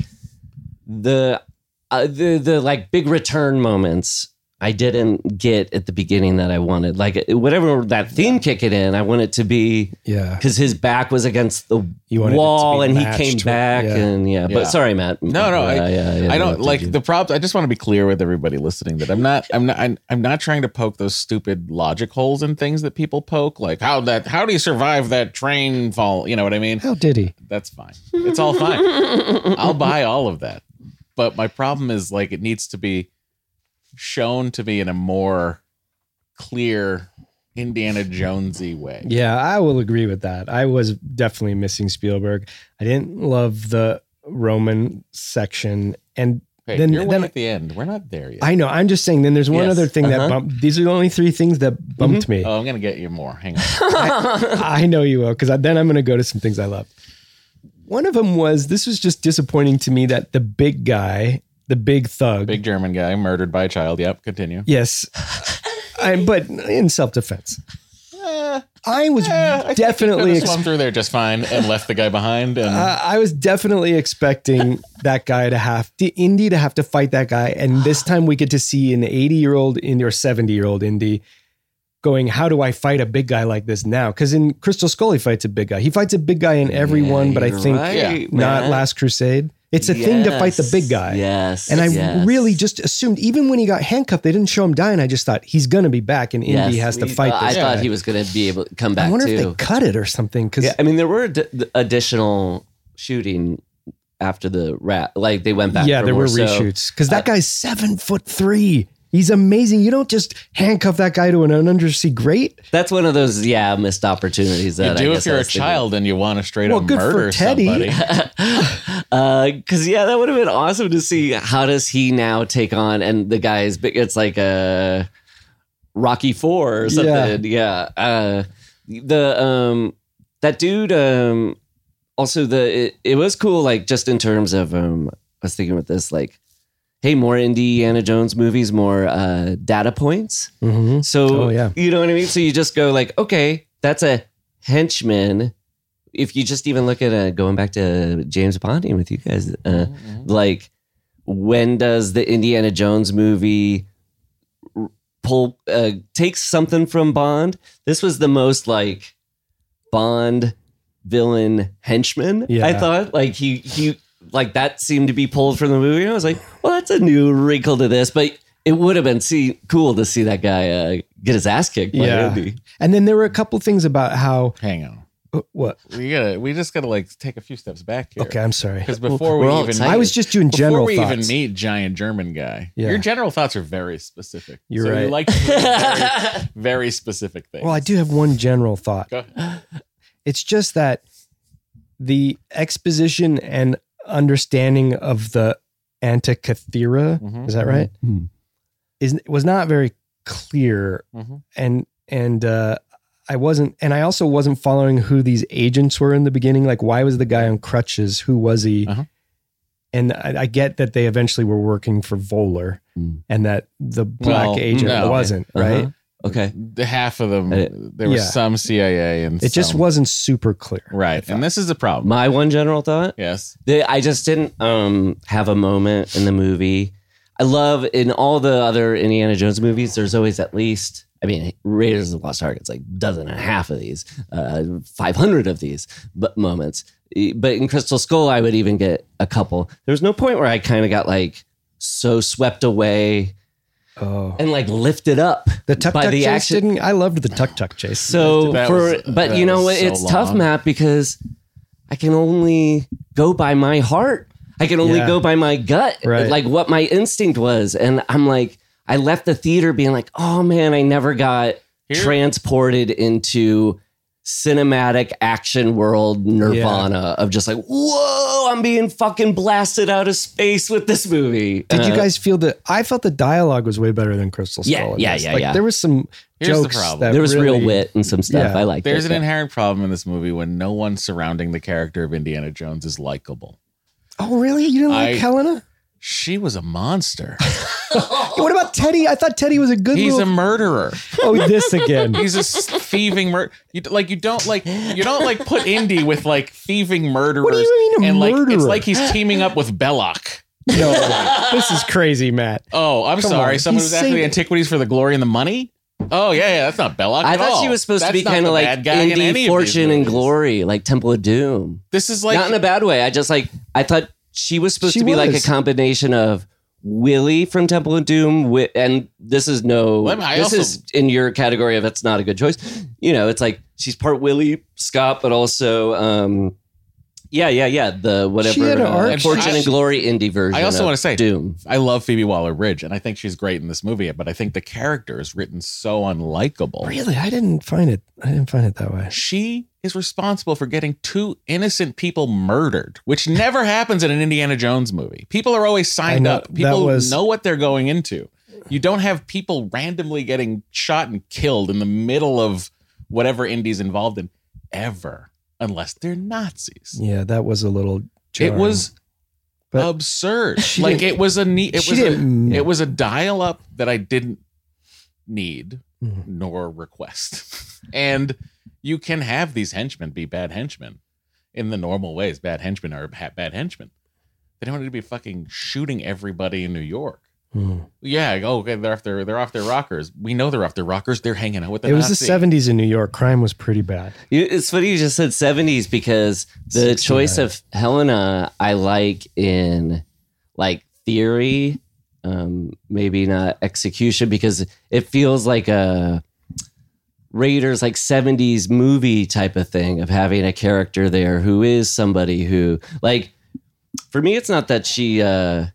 Speaker 4: the uh, the the like big return moments I didn't get at the beginning that I wanted. Like whatever that theme kick it in, I want it to be
Speaker 5: Yeah.
Speaker 4: because his back was against the
Speaker 5: You wanted it to
Speaker 4: wall
Speaker 5: be
Speaker 4: and he
Speaker 5: matched
Speaker 4: came
Speaker 5: with-
Speaker 4: back
Speaker 5: yeah.
Speaker 4: and yeah.
Speaker 6: Yeah.
Speaker 4: But sorry, Matt.
Speaker 6: No, no, I-
Speaker 4: Uh, yeah, yeah,
Speaker 6: I don't
Speaker 4: interrupted
Speaker 6: like
Speaker 4: you.
Speaker 6: the props. I just want to be clear with everybody listening that I'm not, I'm not, I'm, I'm not trying to poke those stupid logic holes in things that people poke. Like how that, how do you survive that train fall? You know what I mean?
Speaker 5: How did he?
Speaker 6: That's fine. It's all fine. I'll buy all of that. But my problem is like it needs to be shown to me in a more clear Indiana Jonesy way.
Speaker 5: Yeah, I will agree with that. I was definitely missing Spielberg. I didn't love the Roman section, and
Speaker 6: Hey,
Speaker 5: then
Speaker 6: you're way
Speaker 5: then
Speaker 6: at the end. We're not there yet.
Speaker 5: I know. I'm just saying. Then there's one
Speaker 4: Yes,
Speaker 5: other thing
Speaker 4: uh-huh.
Speaker 5: that bumped. These are the only three things that bumped me.
Speaker 6: oh, I'm gonna get you more. Hang on.
Speaker 5: I know you will, because then I'm going to go to some things I love. One of them was this was just disappointing to me that the big guy, the big thug,
Speaker 6: Big German guy murdered by a child. Yep. Continue.
Speaker 5: yes, I, but in self defense,
Speaker 6: Eh,
Speaker 5: I was
Speaker 6: eh, I think
Speaker 5: definitely.
Speaker 6: he
Speaker 5: ex-
Speaker 6: swum through there just fine and left the guy behind. And
Speaker 5: Uh, I was definitely expecting that guy to have to Indy to have to fight that guy, and this time we get to see an eighty-year-old Indy or seventy-year-old Indy going, "How do I fight a big guy like this now?" Because in Crystal Skull, he fights a big guy. He fights a big guy in every
Speaker 4: Yeah,
Speaker 5: one, but I
Speaker 4: you're
Speaker 5: think
Speaker 4: right,
Speaker 5: not
Speaker 4: Matt.
Speaker 5: Last Crusade. It's a thing to fight the
Speaker 4: Yes.
Speaker 5: big guy.
Speaker 4: Yes.
Speaker 5: And I
Speaker 4: yes.
Speaker 5: really just assumed, even when he got handcuffed, they didn't show him die. And I just thought he's going to be back and
Speaker 4: Yes.
Speaker 5: Indy has to
Speaker 4: We-
Speaker 5: fight
Speaker 4: uh,
Speaker 5: this
Speaker 4: I thought
Speaker 5: guy.
Speaker 4: he was going to be able to come back
Speaker 5: I wonder
Speaker 4: too.
Speaker 5: if they cut it or something. Because
Speaker 4: Yeah, I mean, there were ad- additional shooting after the rat. Like they went back.
Speaker 5: yeah,
Speaker 4: for
Speaker 5: there
Speaker 4: more,
Speaker 5: were
Speaker 4: so-
Speaker 5: reshoots. Because that guy's seven foot three. He's amazing. You don't just handcuff that guy to an undersea grate.
Speaker 4: That's one of those yeah missed opportunities
Speaker 6: You
Speaker 4: that I
Speaker 6: do
Speaker 4: guess
Speaker 6: if you're
Speaker 4: I
Speaker 6: a
Speaker 4: was thinking.
Speaker 6: child and you want to straight
Speaker 5: Well,
Speaker 6: up
Speaker 5: good for
Speaker 6: murder
Speaker 5: Teddy.
Speaker 6: somebody.
Speaker 4: Because yeah, that would have been awesome to see. How does he now take on? And the guy's big. It's like a Rocky Four or something. Yeah. Uh, the um that dude um also the it, it was cool. Like just in terms of um I was thinking with this like. Hey, more Indiana Jones movies, more uh, data points.
Speaker 5: Mm-hmm.
Speaker 4: So,
Speaker 5: Oh, yeah.
Speaker 4: you know what I mean? So you just go like, okay, that's a henchman. If you just even look at uh, going back to James Bonding with you guys, uh,
Speaker 5: Mm-hmm.
Speaker 4: like when does the Indiana Jones movie r- pull, uh, take something from Bond? This was the most like Bond villain henchman.
Speaker 5: Yeah.
Speaker 4: I thought like he, he, like that seemed to be pulled from the movie. And I was like, well, that's a new wrinkle to this, but it would have been see cool to see that guy uh, get his ass kicked by
Speaker 5: Yeah.
Speaker 4: Andy.
Speaker 5: And then there were a couple things about how,
Speaker 6: Hang on.
Speaker 5: uh, what?
Speaker 6: We gotta. We just gotta like take a few steps back here.
Speaker 5: Okay, I'm sorry.
Speaker 6: Because before
Speaker 4: We're
Speaker 6: we
Speaker 4: all
Speaker 6: even
Speaker 4: excited.
Speaker 5: I was just doing general
Speaker 6: before we
Speaker 5: thoughts.
Speaker 6: even meet giant German guy,
Speaker 5: Yeah.
Speaker 6: your general thoughts are very specific.
Speaker 5: You're
Speaker 6: so
Speaker 5: right.
Speaker 6: You like to do very, very specific things.
Speaker 5: Well, I do have one general thought.
Speaker 6: Go ahead.
Speaker 5: It's just that the exposition and understanding of the Antikythera,
Speaker 6: Mhm.
Speaker 5: is that right?
Speaker 4: Mhm.
Speaker 5: Is was not very clear,
Speaker 6: Mhm.
Speaker 5: and and uh, I wasn't, and I also wasn't following who these agents were in the beginning. Like, why was the guy on crutches? Who was he?
Speaker 6: Uh-huh.
Speaker 5: And I, I get that they eventually were working for Voller,
Speaker 4: Mm.
Speaker 5: and that the black
Speaker 6: Well,
Speaker 5: agent
Speaker 6: no.
Speaker 5: wasn't,
Speaker 4: Uh-huh.
Speaker 5: right?
Speaker 4: Okay.
Speaker 6: The half of them,
Speaker 4: Uh,
Speaker 6: there was
Speaker 5: yeah.
Speaker 6: some C I A and
Speaker 5: It just
Speaker 6: some-
Speaker 5: wasn't super clear.
Speaker 6: right. And this is the problem.
Speaker 4: My one general thought.
Speaker 6: yes.
Speaker 4: The, I just didn't um, have a moment in the movie. I love in all the other Indiana Jones movies, there's always at least, I mean, Raiders of the Lost Ark, it's like a dozen and a half of these, uh, five hundred of these but moments. But in Crystal Skull, I would even get a couple. There was no point where I kind of got like so swept away
Speaker 5: Oh,
Speaker 4: and like lifted up
Speaker 5: the tuck
Speaker 4: by
Speaker 5: tuck
Speaker 4: the
Speaker 5: chase
Speaker 4: action.
Speaker 5: didn't. I loved the tuck tuck chase.
Speaker 4: So
Speaker 6: That
Speaker 4: for,
Speaker 6: was-
Speaker 4: but
Speaker 6: that
Speaker 4: you know
Speaker 6: was
Speaker 4: what?
Speaker 6: so
Speaker 4: It's tough,
Speaker 6: long.
Speaker 4: Matt, because I can only go by my heart. I can only
Speaker 5: Yeah.
Speaker 4: go by my gut,
Speaker 5: Right.
Speaker 4: like what my instinct was. And I'm like, I left the theater being like, oh man, I never got
Speaker 6: Here-
Speaker 4: transported into cinematic action world nirvana of just like, whoa, I'm being fucking blasted out of space with this movie.
Speaker 5: Did you
Speaker 4: Uh,
Speaker 5: guys feel that? I felt the dialogue was way better than Crystal Skull.
Speaker 4: Yeah,
Speaker 5: in
Speaker 4: yeah,
Speaker 5: this.
Speaker 4: yeah,
Speaker 5: Like,
Speaker 4: yeah.
Speaker 5: There was some
Speaker 6: Here's the
Speaker 5: jokes.
Speaker 6: problem.
Speaker 5: that
Speaker 4: there was real
Speaker 5: really-
Speaker 4: wit and some stuff.
Speaker 5: Yeah.
Speaker 4: I liked
Speaker 6: There's
Speaker 4: it.
Speaker 6: an inherent problem in this movie when no one surrounding the character of Indiana Jones is likable.
Speaker 5: Oh, really? You didn't like
Speaker 6: I-
Speaker 5: Helena?
Speaker 6: She was a monster.
Speaker 5: What about Teddy? I thought Teddy was a good
Speaker 6: He's a
Speaker 5: little.
Speaker 6: murderer.
Speaker 5: Oh, this again.
Speaker 6: He's a s- thieving mur. You d- like you don't like you don't like put Indy with like thieving murderers.
Speaker 5: What do you mean a
Speaker 6: and like it's
Speaker 5: murderer?
Speaker 6: like he's teaming up with Belloc.
Speaker 5: No, this is crazy, Matt.
Speaker 6: Oh, I'm
Speaker 5: Come
Speaker 6: sorry.
Speaker 5: on,
Speaker 6: Someone
Speaker 5: he's
Speaker 6: who's after the
Speaker 5: saving-
Speaker 6: antiquities for the glory and the money. Oh yeah, yeah, that's not Belloc.
Speaker 4: I
Speaker 6: at
Speaker 4: thought
Speaker 6: all.
Speaker 4: she was supposed
Speaker 6: That's
Speaker 4: to be
Speaker 6: not
Speaker 4: kind
Speaker 6: the
Speaker 4: of like
Speaker 6: bad guy in any
Speaker 4: Indie
Speaker 6: of these
Speaker 4: Fortune and
Speaker 6: movies.
Speaker 4: Glory, like Temple of Doom.
Speaker 6: This is like
Speaker 4: Not in a bad way. I just like I thought she was supposed
Speaker 5: She
Speaker 4: to be like a
Speaker 5: was.
Speaker 4: combination of Willie from Temple of Doom, wi- and this is no.
Speaker 6: Well, I mean, I
Speaker 4: this
Speaker 6: also-
Speaker 4: is in your category of that's not a good choice. You know, it's like she's part Willie Scott, but also, um, yeah, yeah, yeah. The whatever
Speaker 5: She had an
Speaker 4: uh,
Speaker 5: arc.
Speaker 4: Fortune
Speaker 6: I-
Speaker 4: and Glory indie version.
Speaker 6: I also
Speaker 4: of
Speaker 6: want to say
Speaker 4: Doom.
Speaker 6: I love Phoebe Waller-Bridge, and I think she's great in this movie. But I think the character is written so unlikable.
Speaker 5: Really, I didn't find it. I didn't find it that way.
Speaker 6: She is responsible for getting two innocent people murdered, which never happens in an Indiana Jones movie. People are always signed
Speaker 5: know,
Speaker 6: up. People
Speaker 5: that was-
Speaker 6: know what they're going into. You don't have people randomly getting shot and killed in the middle of whatever Indy's involved in ever, unless they're Nazis.
Speaker 5: Yeah, that was a little.
Speaker 6: It
Speaker 5: jarring.
Speaker 6: was
Speaker 5: But
Speaker 6: absurd.
Speaker 5: she
Speaker 6: Like
Speaker 5: didn't-
Speaker 6: it was a neat. It
Speaker 5: she
Speaker 6: was a,
Speaker 5: didn't-
Speaker 6: it was a dial up that I didn't need
Speaker 5: Mhm.
Speaker 6: nor request. And you can have these henchmen be bad henchmen in the normal ways. Bad henchmen are ha- bad henchmen. They don't need to be fucking shooting everybody in New York.
Speaker 5: Hmm.
Speaker 6: Yeah, oh, okay, they're off their they're off their rockers. We know they're off their rockers. They're hanging out with the
Speaker 5: It was
Speaker 6: Nazi.
Speaker 5: the seventies in New York. Crime was pretty bad.
Speaker 4: You- It's funny you just said seventies because the
Speaker 5: sixty-nine.
Speaker 4: choice of Helena I like in like theory, um, maybe not execution, because it feels like a Raiders like seventies movie type of thing of having a character there who is somebody who like for me it's not that she uh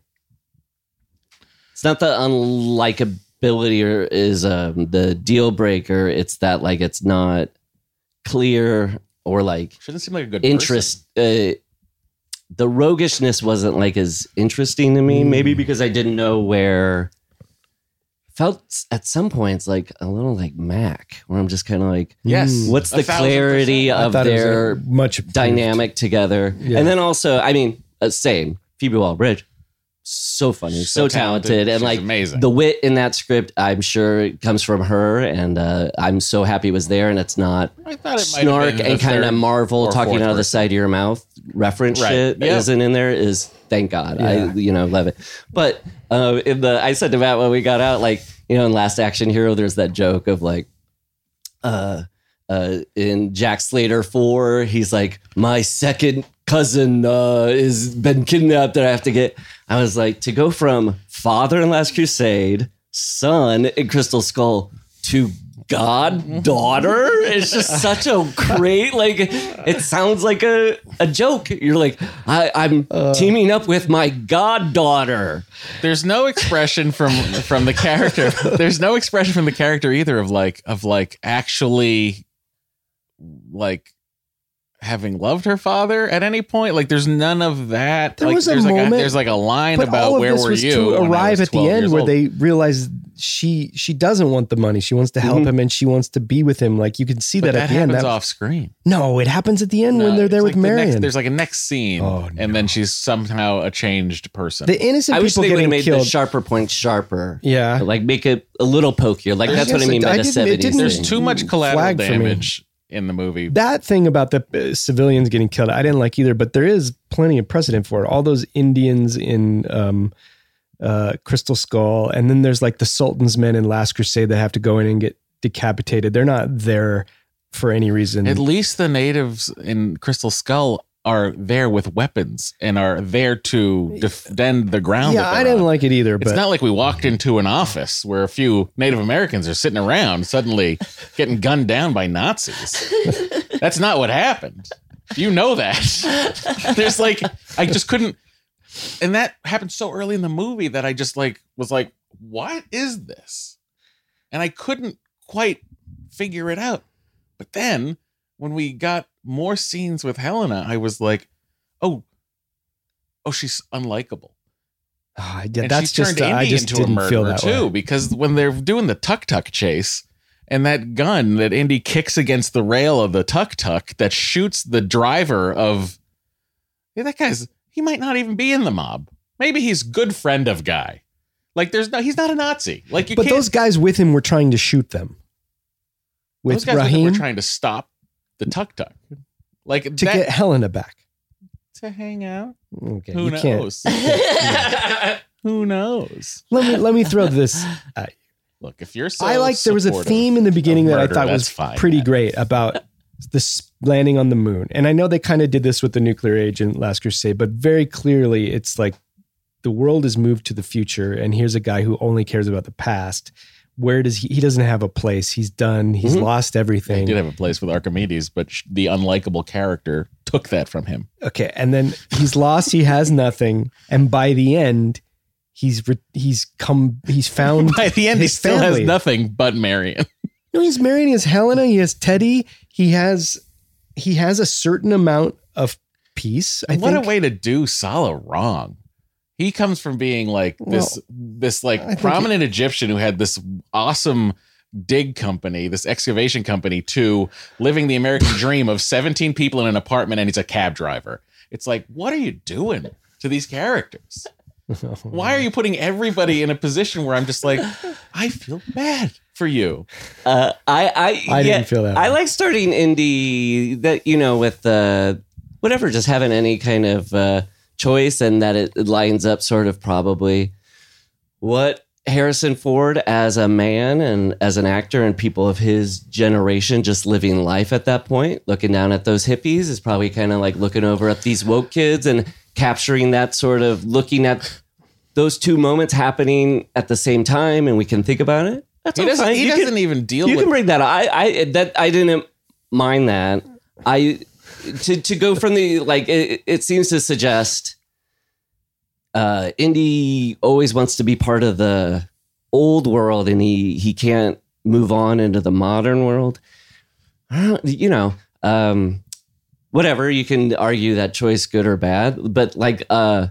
Speaker 4: it's not the unlikability or is um, the deal breaker. It's that like it's not clear or like
Speaker 6: Shouldn't seem like a good
Speaker 4: interest. Uh, the roguishness wasn't like as interesting to me, maybe because I didn't know where. Felt at some points like a little like Mac, where I'm just kind of like,
Speaker 6: Yes.
Speaker 4: what's
Speaker 6: A
Speaker 4: the
Speaker 6: thousand
Speaker 4: clarity
Speaker 6: percent.
Speaker 5: I
Speaker 4: of
Speaker 5: thought it was,
Speaker 4: their
Speaker 5: uh, much improved.
Speaker 4: dynamic together?
Speaker 5: Yeah.
Speaker 4: And then also, I mean, uh, same Phoebe Waller-Bridge, so funny, so,
Speaker 6: So
Speaker 4: talented,
Speaker 6: talented.
Speaker 4: and
Speaker 6: She's
Speaker 4: like
Speaker 6: amazing.
Speaker 4: the wit in that script, I'm sure it comes from her, and uh, I'm so happy it was there, and it's not
Speaker 6: I thought it might have
Speaker 4: snark
Speaker 6: been
Speaker 4: and
Speaker 6: the
Speaker 4: kind of
Speaker 6: third
Speaker 4: Marvel
Speaker 6: or
Speaker 4: talking
Speaker 6: fourth
Speaker 4: out of the
Speaker 6: person.
Speaker 4: side of your mouth reference
Speaker 6: Right.
Speaker 4: shit that
Speaker 6: Yep.
Speaker 4: isn't in there is thank God. I
Speaker 5: Yeah.
Speaker 4: you know love it. But uh, in the I said to Matt when we got out, like you know in Last Action Hero, there's that joke of like, uh, uh, in Jack Slater four, he's like my second cousin uh, is been kidnapped that I have to get. I was like to go from father in Last Crusade, son in Crystal Skull to goddaughter. It's just such a great, like, it sounds like a, a joke. You're like, I, I'm teaming up with my goddaughter.
Speaker 6: There's no expression from from the character. There's no expression from the character either of like of like actually like having loved her father at any point. Like there's none of that.
Speaker 5: There
Speaker 6: like,
Speaker 5: was a
Speaker 6: there's like
Speaker 5: moment,
Speaker 6: a, there's like a line
Speaker 5: But
Speaker 6: about
Speaker 5: all of
Speaker 6: where
Speaker 5: this
Speaker 6: were
Speaker 5: was
Speaker 6: you
Speaker 5: to
Speaker 6: when I
Speaker 5: arrive
Speaker 6: was
Speaker 5: at the
Speaker 6: twelve
Speaker 5: end
Speaker 6: years
Speaker 5: where
Speaker 6: old.
Speaker 5: they realize she she doesn't want the money. She wants to help
Speaker 4: Mhm.
Speaker 5: him and she wants to be with him. Like you can see
Speaker 6: But
Speaker 5: that,
Speaker 6: that
Speaker 5: at the end.
Speaker 6: happens
Speaker 5: That,
Speaker 6: off screen.
Speaker 5: no, it happens at the end when
Speaker 6: No,
Speaker 5: they're there
Speaker 6: it's
Speaker 5: with
Speaker 6: like the next-
Speaker 5: Marion.
Speaker 6: there's like a next scene,
Speaker 5: Oh,
Speaker 6: and then she's somehow a changed person.
Speaker 5: The innocent
Speaker 4: I wish
Speaker 5: people
Speaker 4: they would have
Speaker 5: getting
Speaker 4: made
Speaker 5: killed.
Speaker 4: the sharper point sharper.
Speaker 5: Yeah.
Speaker 4: Like make it a little pokier. Like that's what I
Speaker 5: Yes,
Speaker 4: mean
Speaker 5: I
Speaker 4: by the
Speaker 5: didn't- it
Speaker 4: seventies.
Speaker 5: didn't-
Speaker 6: There's
Speaker 4: thing.
Speaker 6: too much collateral
Speaker 5: Flag for me.
Speaker 6: damage in the movie.
Speaker 5: That thing about the uh, civilians getting killed, I didn't like either, but there is plenty of precedent for it. All those Indians in um, uh, Crystal Skull, and then there's like the Sultan's men in Last Crusade that have to go in and get decapitated. They're not there for any reason.
Speaker 6: At least the natives in Crystal Skull are there with weapons and are there to defend the ground.
Speaker 5: yeah,
Speaker 6: that
Speaker 5: I
Speaker 6: they're
Speaker 5: didn't
Speaker 6: on.
Speaker 5: like it either,
Speaker 6: It's
Speaker 5: but
Speaker 6: not like we walked into an office where a few Native Americans are sitting around suddenly getting gunned down by Nazis. That's not what happened. You know that. There's like, I just couldn't. And that happened so early in the movie that I just like was like, what is this? And I couldn't quite figure it out. But then when we got more scenes with Helena, I was like, oh, oh, she's unlikable.
Speaker 5: Ah, yeah,
Speaker 6: And
Speaker 5: that's
Speaker 6: she
Speaker 5: just
Speaker 6: turned
Speaker 5: uh, I
Speaker 6: Indy
Speaker 5: just
Speaker 6: into a
Speaker 5: didn't feel
Speaker 6: murderer
Speaker 5: that
Speaker 6: too,
Speaker 5: way.
Speaker 6: because when they're doing the tuk tuk chase and that gun that Indy kicks against the rail of the tuk tuk that shoots the driver of, yeah, that guy's he might not even be in the mob. Maybe he's good friend of guy. Like there's no, he's not a Nazi. Like you
Speaker 5: But
Speaker 6: can't.
Speaker 5: those guys with him were trying to shoot them. With
Speaker 6: those guys with him
Speaker 5: Raheem
Speaker 6: were trying to stop the tuk tuk, like
Speaker 5: to
Speaker 6: that,
Speaker 5: get Helena back.
Speaker 6: to hang out.
Speaker 5: Okay,
Speaker 6: Who
Speaker 5: you can't.
Speaker 6: knows? Who knows?
Speaker 5: Let me let me throw this. At
Speaker 6: Look, if you're so
Speaker 5: I like there was a
Speaker 6: supportive
Speaker 5: theme in the beginning
Speaker 6: of
Speaker 5: that I
Speaker 6: murder,
Speaker 5: thought
Speaker 6: that's
Speaker 5: was
Speaker 6: fine,
Speaker 5: pretty
Speaker 6: man.
Speaker 5: great about this landing on the moon. And I know they kind of did this with the nuclear age in Last Crusade, but very clearly it's like the world has moved to the future and here's a guy who only cares about the past. Where does he he doesn't have a place. He's done. He's
Speaker 4: Mhm.
Speaker 5: lost
Speaker 6: He
Speaker 5: everything.
Speaker 6: did have a place with Archimedes, but sh- the unlikable character took that from him.
Speaker 5: Okay, and then he's lost, he has nothing, and by the end he's re- he's come he's found
Speaker 6: By the end, he
Speaker 5: his
Speaker 6: still
Speaker 5: family.
Speaker 6: has nothing but Marion.
Speaker 5: No, he's married. He has Helena. He has Teddy. He has he has a certain amount of peace. I
Speaker 6: what
Speaker 5: think.
Speaker 6: a way to do Salah wrong. He comes from being like this, this
Speaker 5: I
Speaker 6: like
Speaker 5: think
Speaker 6: prominent Egyptian who had this awesome dig company, this excavation company, to living the American dream of seventeen people in an apartment, and he's a cab driver. It's like, what are you doing to these characters? Why are you putting everybody in a position where I'm just like, I feel bad for you?
Speaker 4: Uh, I I,
Speaker 5: I
Speaker 4: yeah,
Speaker 5: didn't feel that
Speaker 4: I
Speaker 5: way.
Speaker 4: like starting indie that you know with uh, whatever, just having any kind of uh, choice and that it, it lines up sort of probably what Harrison Ford as a man and as an actor and people of his generation just living life at that point, looking down at those hippies is probably kind of like looking over at these woke kids and capturing that sort of looking at those two moments happening at the same time. And we can think about it. That's
Speaker 6: He doesn't,
Speaker 4: fine.
Speaker 6: he
Speaker 4: You
Speaker 6: doesn't
Speaker 4: can-
Speaker 6: even deal
Speaker 4: You
Speaker 6: with
Speaker 4: can bring that up. I, I, that, I didn't mind that. I, to, to go from the, like, it, it seems to suggest uh, Indy always wants to be part of the old world and he, he can't move on into the modern world. I don't, you know, um, whatever, you can argue that choice good or bad, but like, uh,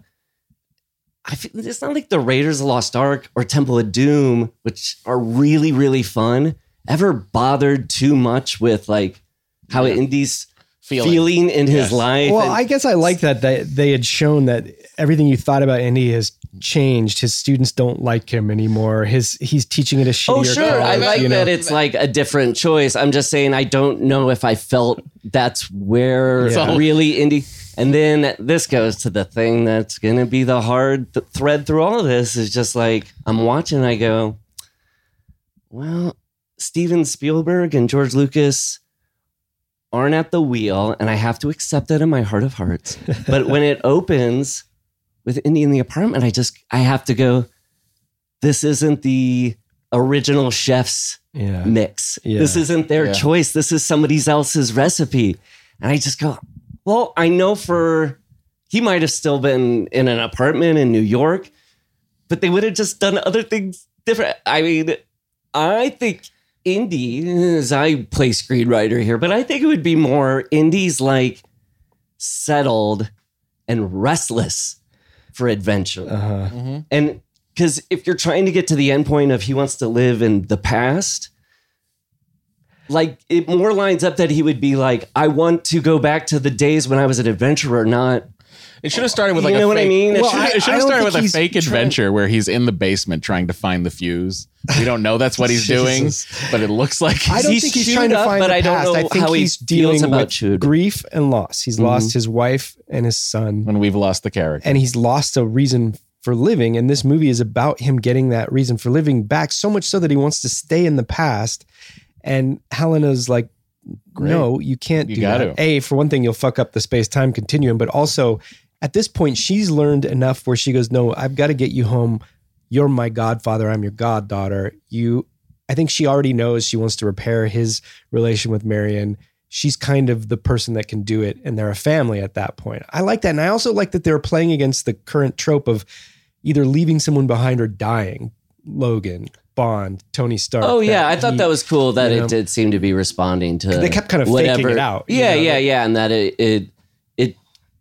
Speaker 4: I feel it's not like the Raiders of the Lost Ark or Temple of Doom, which are really, really fun, ever bothered too much with like how
Speaker 6: Yeah.
Speaker 4: Indy's
Speaker 6: Feeling.
Speaker 4: feeling in his
Speaker 6: Yes.
Speaker 4: life.
Speaker 5: Well,
Speaker 4: and-
Speaker 5: I guess I like that they, they had shown that everything you thought about Indy has changed. His students don't like him anymore. His he's teaching at a shittier
Speaker 4: Oh, sure. I
Speaker 5: college,
Speaker 4: like
Speaker 5: you know?
Speaker 4: that it's like a different choice. I'm just saying, I don't know if I felt that's where
Speaker 5: Yeah.
Speaker 4: really Indy. And then this goes to the thing that's going to be the hard th- thread through all of this is just like, I'm watching, and I go, well, Steven Spielberg and George Lucas aren't at the wheel, and I have to accept that in my heart of hearts. But when it opens with Indy in the apartment, I just, I have to go, this isn't the original chef's
Speaker 5: Yeah.
Speaker 4: mix.
Speaker 5: Yeah.
Speaker 4: This isn't their
Speaker 6: Yeah.
Speaker 4: choice. This is somebody else's recipe. And I just go, well, I know for, he might have still been in an apartment in New York, but they would have just done other things different. I mean, I think Indy, as I play screenwriter here, but I think it would be more Indy's like settled and restless for adventure.
Speaker 5: Uh-huh.
Speaker 4: And because if you're trying to get to the end point of he wants to live in the past, like it more lines up that he would be like, I want to go back to the days when I was an adventurer, not.
Speaker 6: It should have started with like
Speaker 4: You
Speaker 6: a
Speaker 4: know what I
Speaker 6: fake,
Speaker 4: mean?
Speaker 6: It
Speaker 4: Well,
Speaker 6: should,
Speaker 5: I-
Speaker 6: it should
Speaker 5: I
Speaker 6: have
Speaker 5: don't
Speaker 6: started
Speaker 5: think
Speaker 6: with a
Speaker 5: he's
Speaker 6: fake
Speaker 5: trying-
Speaker 6: adventure where he's in the basement trying to find the fuse. We don't know that's what he's doing,
Speaker 5: Jesus.
Speaker 6: but it looks like
Speaker 5: I don't
Speaker 4: He's
Speaker 5: think he's
Speaker 4: chewed
Speaker 5: trying to
Speaker 4: up,
Speaker 5: find
Speaker 4: but
Speaker 5: the
Speaker 4: I don't
Speaker 5: past.
Speaker 4: know
Speaker 5: I think
Speaker 4: how he
Speaker 5: he's
Speaker 4: feels
Speaker 5: dealing
Speaker 4: about
Speaker 5: with
Speaker 4: chewed.
Speaker 5: grief and loss. He's lost his wife and his son,
Speaker 6: when we've lost the character.
Speaker 5: and he's lost a reason for living. And this movie is about him getting that reason for living back, so much so that he wants to stay in the past. And Helena's like, no, you can't
Speaker 6: You
Speaker 5: do
Speaker 6: got
Speaker 5: that.
Speaker 6: to.
Speaker 5: A, for one thing, you'll fuck up the space-time continuum, but also at this point, she's learned enough where she goes, no, I've got to get you home. You're my godfather. I'm your goddaughter. You, I think she already knows she wants to repair his relation with Marion. She's kind of the person that can do it, and they're a family at that point. I like that. And I also like that they're playing against the current trope of either leaving someone behind or dying. Logan, Bond, Tony Stark.
Speaker 4: Oh yeah, I thought
Speaker 5: he-
Speaker 4: that was cool that
Speaker 5: you
Speaker 4: it
Speaker 5: know.
Speaker 4: did seem to be responding to.
Speaker 5: They kept kind of faking
Speaker 4: whatever.
Speaker 5: it out, you
Speaker 4: Yeah,
Speaker 5: know?
Speaker 4: yeah, yeah, and that it, it, it,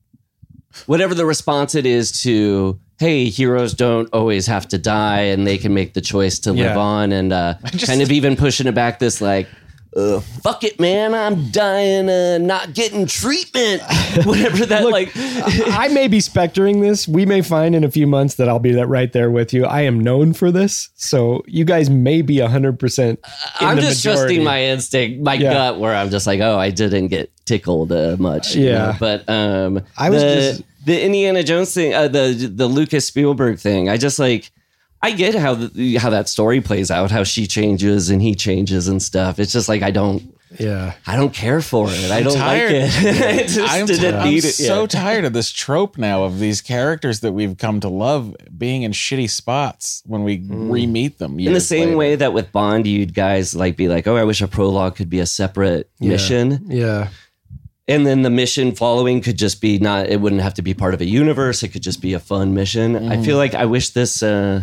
Speaker 4: whatever the response it is to, hey, heroes don't always have to die, and they can make the choice to live
Speaker 5: Yeah.
Speaker 4: on, and uh,
Speaker 6: just-
Speaker 4: kind of even pushing it back. This like. Uh, fuck it, man! I'm dying, uh, not getting treatment. Whatever that
Speaker 5: Look,
Speaker 4: like.
Speaker 5: I may be spectering this. We may find in a few months that I'll be that right there with you. I am known for this, so you guys may be one hundred percent.
Speaker 4: I'm just trusting my instinct, my
Speaker 5: Yeah.
Speaker 4: gut, where I'm just like, oh, I didn't get tickled uh, much. you
Speaker 5: Yeah.
Speaker 4: know? But um,
Speaker 5: I was
Speaker 4: the,
Speaker 5: just-
Speaker 4: the Indiana Jones thing, uh, the the Lucas Spielberg thing. I just like, I get how the, how that story plays out, how she changes and he changes and stuff. It's just like I don't,
Speaker 5: Yeah.
Speaker 4: I don't care for it. I don't
Speaker 6: tired.
Speaker 4: like it. I just
Speaker 6: I'm,
Speaker 4: didn't
Speaker 6: I'm
Speaker 4: need it.
Speaker 6: so
Speaker 4: Yeah.
Speaker 6: tired of this trope now of these characters that we've come to love being in shitty spots when we re-meet them.
Speaker 4: In the
Speaker 6: years
Speaker 4: same
Speaker 6: later.
Speaker 4: way that with Bond, you'd guys like be like, oh, I wish a prologue could be a separate
Speaker 5: Yeah.
Speaker 4: mission.
Speaker 5: Yeah.
Speaker 4: And then the mission following could just be not, it wouldn't have to be part of a universe. It could just be a fun mission.
Speaker 6: Mm.
Speaker 4: I feel like I wish this uh,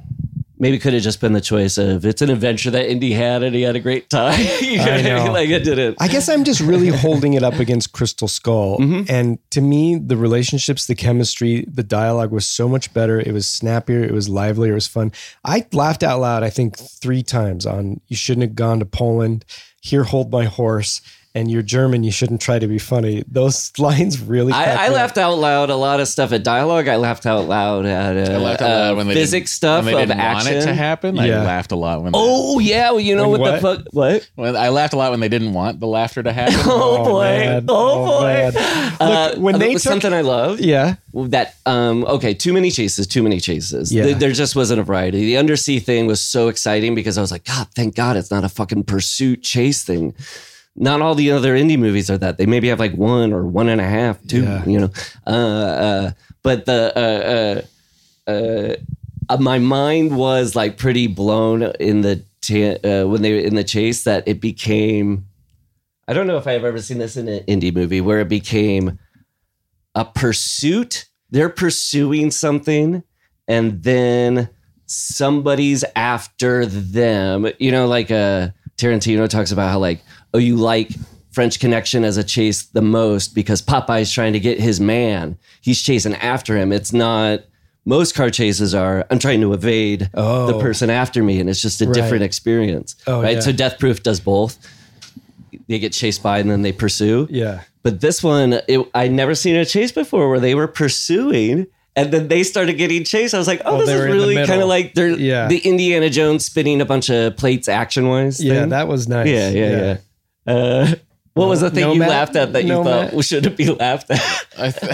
Speaker 4: maybe could have just been the choice of it's an adventure that Indy had and he had a great time. You
Speaker 5: I know.
Speaker 4: like it didn't.
Speaker 5: I guess I'm just really holding it up against Crystal Skull.
Speaker 4: Mm-hmm.
Speaker 5: And to me, the relationships, the chemistry, the dialogue was so much better. It was snappier. It was livelier. It was fun. I laughed out loud, I think, three times on You Shouldn't Have Gone to Poland, Here, Hold My Horse, and you're German, you shouldn't try to be funny. Those lines really. cracked
Speaker 4: I, I
Speaker 5: me up.
Speaker 4: laughed out loud a lot of stuff at dialogue. I laughed out loud at uh,
Speaker 6: I laughed out loud
Speaker 4: uh,
Speaker 6: when they
Speaker 4: physics
Speaker 6: didn't-
Speaker 4: stuff
Speaker 6: when they
Speaker 4: of
Speaker 6: didn't
Speaker 4: action.
Speaker 6: want it to happen.
Speaker 5: Yeah.
Speaker 6: I laughed a lot when.
Speaker 4: Oh yeah, well, you know
Speaker 5: When
Speaker 4: what, the
Speaker 5: what?
Speaker 4: fuck? What?
Speaker 6: when I laughed a lot when they didn't want the laughter to happen.
Speaker 4: Oh,
Speaker 5: Oh,
Speaker 4: boy!
Speaker 5: man.
Speaker 4: Oh,
Speaker 5: Oh,
Speaker 4: boy!
Speaker 5: man.
Speaker 4: Uh,
Speaker 5: Look, when
Speaker 4: uh,
Speaker 5: they
Speaker 4: was
Speaker 5: took-
Speaker 4: something I love.
Speaker 5: Yeah.
Speaker 4: That um okay, too many chases, too many chases.
Speaker 5: Yeah.
Speaker 4: Th- There just wasn't a variety. The undersea thing was so exciting because I was like, God, thank God it's not a fucking pursuit chase thing. Not all the other indie movies are that. They maybe have like one or one and a half, two,
Speaker 5: Yeah.
Speaker 4: you know. Uh, uh, but the uh, uh, uh, uh, my mind was like pretty blown in the ta- uh, when they were in the chase that it became. I don't know if I've ever seen this in an indie movie where it became a pursuit. They're pursuing something, and then somebody's after them. You know, like uh, Tarantino talks about how like, oh, you like French Connection as a chase the most because Popeye's trying to get his man. He's chasing after him. It's not. Most car chases are, I'm trying to evade
Speaker 5: Oh.
Speaker 4: the person after me, and it's just a
Speaker 5: Right.
Speaker 4: different experience.
Speaker 5: Oh,
Speaker 4: right?
Speaker 5: yeah.
Speaker 4: So Death Proof does both. They get chased by and then they pursue.
Speaker 5: Yeah.
Speaker 4: But this one, it, I'd never seen a chase before where they were pursuing and then they started getting chased. I was like, oh,
Speaker 5: Well,
Speaker 4: this
Speaker 5: they
Speaker 4: is
Speaker 5: were in the
Speaker 4: really
Speaker 5: middle.
Speaker 4: kind of like they're
Speaker 5: Yeah.
Speaker 4: the Indiana Jones spinning a bunch of plates action wise.
Speaker 5: Yeah, that was nice.
Speaker 4: Yeah, yeah, yeah. Uh, what was the thing
Speaker 5: no,
Speaker 4: you
Speaker 5: Matt?
Speaker 4: laughed at that you
Speaker 5: No,
Speaker 4: thought
Speaker 5: Matt?
Speaker 4: shouldn't be laughed at?
Speaker 6: I, th-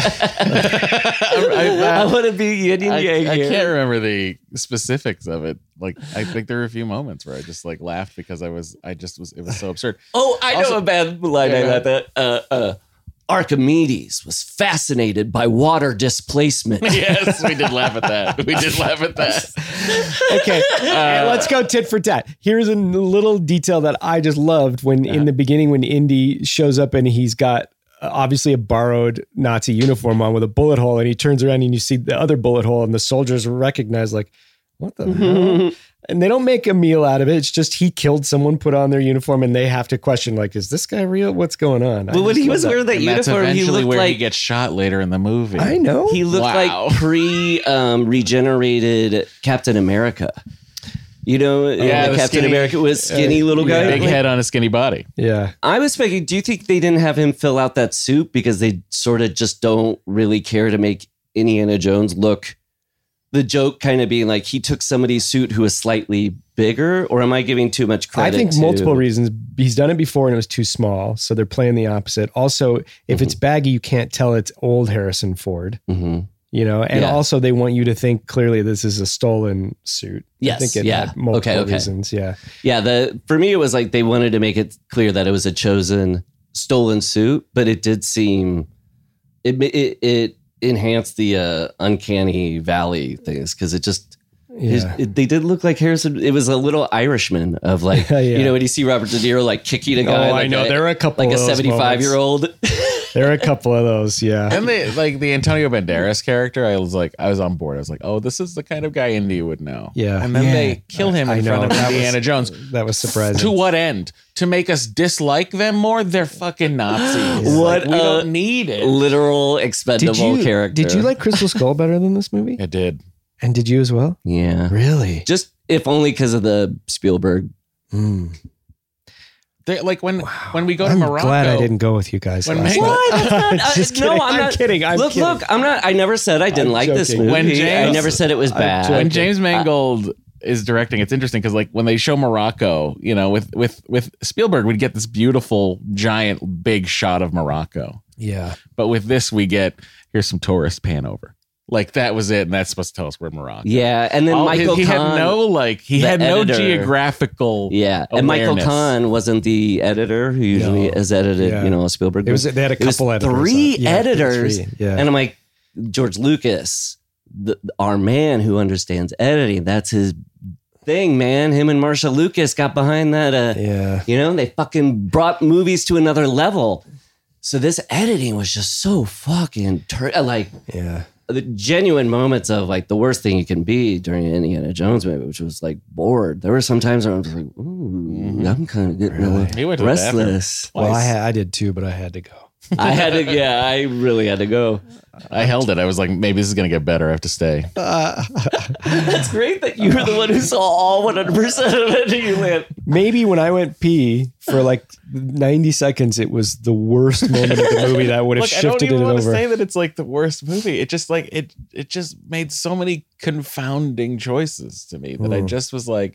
Speaker 6: I,
Speaker 4: I
Speaker 6: I,
Speaker 4: want to be yin and
Speaker 6: I,
Speaker 4: yang
Speaker 6: I
Speaker 4: here.
Speaker 6: can't remember the specifics of it. Like, I think there were a few moments where I just like laughed because I was, I just was, it was so absurd.
Speaker 4: Oh, I know
Speaker 6: Also-
Speaker 4: a bad line
Speaker 6: Yeah,
Speaker 4: I
Speaker 6: go
Speaker 4: laughed at. Uh, uh, Archimedes was fascinated by water displacement.
Speaker 6: Yes, we did laugh at that. We did laugh at that.
Speaker 5: Okay, uh, let's go tit for tat. Here's a little detail that I just loved when in the beginning when Indy shows up and he's got uh, obviously a borrowed Nazi uniform on with a bullet hole, and he turns around and you see the other bullet hole, and the soldiers recognize like, what the hell? And they don't make a meal out of it. It's just he killed someone, put on their uniform, and they have to question like, is this guy real? What's going on? I
Speaker 4: But when
Speaker 5: just
Speaker 4: he
Speaker 5: love
Speaker 4: was
Speaker 5: that.
Speaker 4: wearing that
Speaker 6: And that's
Speaker 4: uniform, he
Speaker 6: eventually
Speaker 4: looked
Speaker 6: where
Speaker 4: like
Speaker 6: he gets shot later in the movie.
Speaker 5: I know.
Speaker 4: He looked
Speaker 6: Wow.
Speaker 4: like pre um, regenerated Captain America. You know,
Speaker 6: Yeah,
Speaker 4: the
Speaker 6: the
Speaker 4: Captain
Speaker 6: skinny-
Speaker 4: America was skinny little guy.
Speaker 6: Big
Speaker 4: Like,
Speaker 6: head on a skinny body.
Speaker 5: Yeah.
Speaker 4: I was thinking, do you think they didn't have him fill out that suit because they sort of just don't really care to make Indiana Jones look? The joke kind of being like he took somebody's suit who was slightly bigger, or am I giving too much
Speaker 5: I
Speaker 4: credit?
Speaker 5: think
Speaker 4: to-
Speaker 5: multiple reasons. He's done it before and it was too small. So they're playing the opposite. Also, if it's baggy, you can't tell it's old Harrison Ford,
Speaker 4: Mhm.
Speaker 5: you know, and
Speaker 4: Yeah.
Speaker 5: also they want you to think clearly this is a stolen suit. I
Speaker 4: Yes,
Speaker 5: think it
Speaker 4: yeah.
Speaker 5: had multiple
Speaker 4: Okay, okay.
Speaker 5: reasons. Yeah.
Speaker 4: Yeah, the for me it was like they wanted to make it clear that it was a chosen stolen suit, but it did seem it it, it enhanced the uh, uncanny valley things because it just his-
Speaker 5: Yeah.
Speaker 4: it, they did look like Harrison. It was a little Irishman of like
Speaker 5: Yeah.
Speaker 4: you know when you see Robert De Niro like kicking a guy.
Speaker 5: Oh,
Speaker 4: like
Speaker 5: I know.
Speaker 4: a,
Speaker 5: There are a couple
Speaker 4: like
Speaker 5: of
Speaker 4: a
Speaker 5: those
Speaker 4: seventy-five year old.
Speaker 5: There are a couple of those. Yeah.
Speaker 6: And the like the Antonio Banderas character, I was like, I was on board. I was like, oh, this is the kind of guy Indy would know.
Speaker 5: Yeah.
Speaker 6: And then
Speaker 5: Yeah.
Speaker 6: they kill him
Speaker 5: I
Speaker 6: in
Speaker 5: know.
Speaker 6: front of
Speaker 5: That was-
Speaker 6: Indiana Jones.
Speaker 5: That was surprising.
Speaker 6: To what end? To make us dislike them more? They're fucking Nazis.
Speaker 4: What
Speaker 6: Like, we
Speaker 4: a
Speaker 6: don't need it.
Speaker 4: Literal
Speaker 5: Did
Speaker 4: expendable
Speaker 5: you,
Speaker 4: character.
Speaker 5: did you like Crystal Skull better than this movie?
Speaker 6: It did.
Speaker 5: And did you as well?
Speaker 4: Yeah,
Speaker 5: Really?
Speaker 4: just if only because of the Spielberg.
Speaker 6: They like when when we go to
Speaker 5: I'm
Speaker 6: Morocco.
Speaker 5: glad I didn't go with you guys.
Speaker 6: When
Speaker 5: last
Speaker 6: Mango-
Speaker 5: night.
Speaker 4: Why? That's not, uh,
Speaker 5: Just
Speaker 4: no,
Speaker 5: kidding.
Speaker 4: I'm
Speaker 5: I'm
Speaker 4: not
Speaker 5: kidding. I'm
Speaker 4: look,
Speaker 5: kidding.
Speaker 4: look, I'm not. I never said I didn't
Speaker 5: I'm
Speaker 4: like this
Speaker 5: joking.
Speaker 4: movie.
Speaker 6: When
Speaker 4: I
Speaker 6: James-
Speaker 4: never said it was bad.
Speaker 5: joking.
Speaker 6: when James Mangold is directing, it's interesting because like when they show Morocco, you know, with with with Spielberg, we'd get this beautiful, giant, big shot of Morocco.
Speaker 5: Yeah.
Speaker 6: But with this, we get here's some tourist pan over. Like that was it, and that's supposed to tell us we're Morocco.
Speaker 4: Yeah, and then
Speaker 6: All-
Speaker 4: Michael
Speaker 6: he, he
Speaker 4: Kahn.
Speaker 6: had no like he
Speaker 4: the
Speaker 6: had no
Speaker 4: editor.
Speaker 6: geographical.
Speaker 4: Yeah, and Michael
Speaker 6: awareness.
Speaker 4: Kahn wasn't the editor who usually
Speaker 5: No.
Speaker 4: has edited,
Speaker 5: Yeah.
Speaker 4: you know, a Spielberg.
Speaker 5: It was. They had a
Speaker 4: It was
Speaker 5: couple editors.
Speaker 4: three
Speaker 5: on- yeah,
Speaker 4: editors,
Speaker 5: three, Yeah.
Speaker 4: and I'm like, George Lucas, the, our man who understands editing. That's his thing, man. Him and Marsha Lucas got behind that. Uh,
Speaker 5: yeah.
Speaker 4: You know, they fucking brought movies to another level. So this editing was just so fucking tur- like
Speaker 5: Yeah.
Speaker 4: the genuine moments of like the worst thing you can be during an Indiana Jones movie, which was like bored. There were some times where I was like, ooh, I'm kind of getting
Speaker 5: Really?
Speaker 6: He went to the bathroom.
Speaker 4: restless.
Speaker 5: Well, I
Speaker 6: Twice.
Speaker 5: had, I did too, but I had to go.
Speaker 4: I had to, yeah, I really had to go.
Speaker 6: I held it. I was like, maybe this is going to get better. I have to stay.
Speaker 4: That's great that you were the one who saw all one hundred percent of it and you went.
Speaker 5: Maybe when I went pee for like ninety seconds, it was the worst moment of the movie that would have
Speaker 6: Look,
Speaker 5: shifted
Speaker 6: I don't even
Speaker 5: it
Speaker 6: want to
Speaker 5: over.
Speaker 6: say that it's like the worst movie. It just like, it it just made so many confounding choices to me that I
Speaker 5: Mm.
Speaker 6: just was like,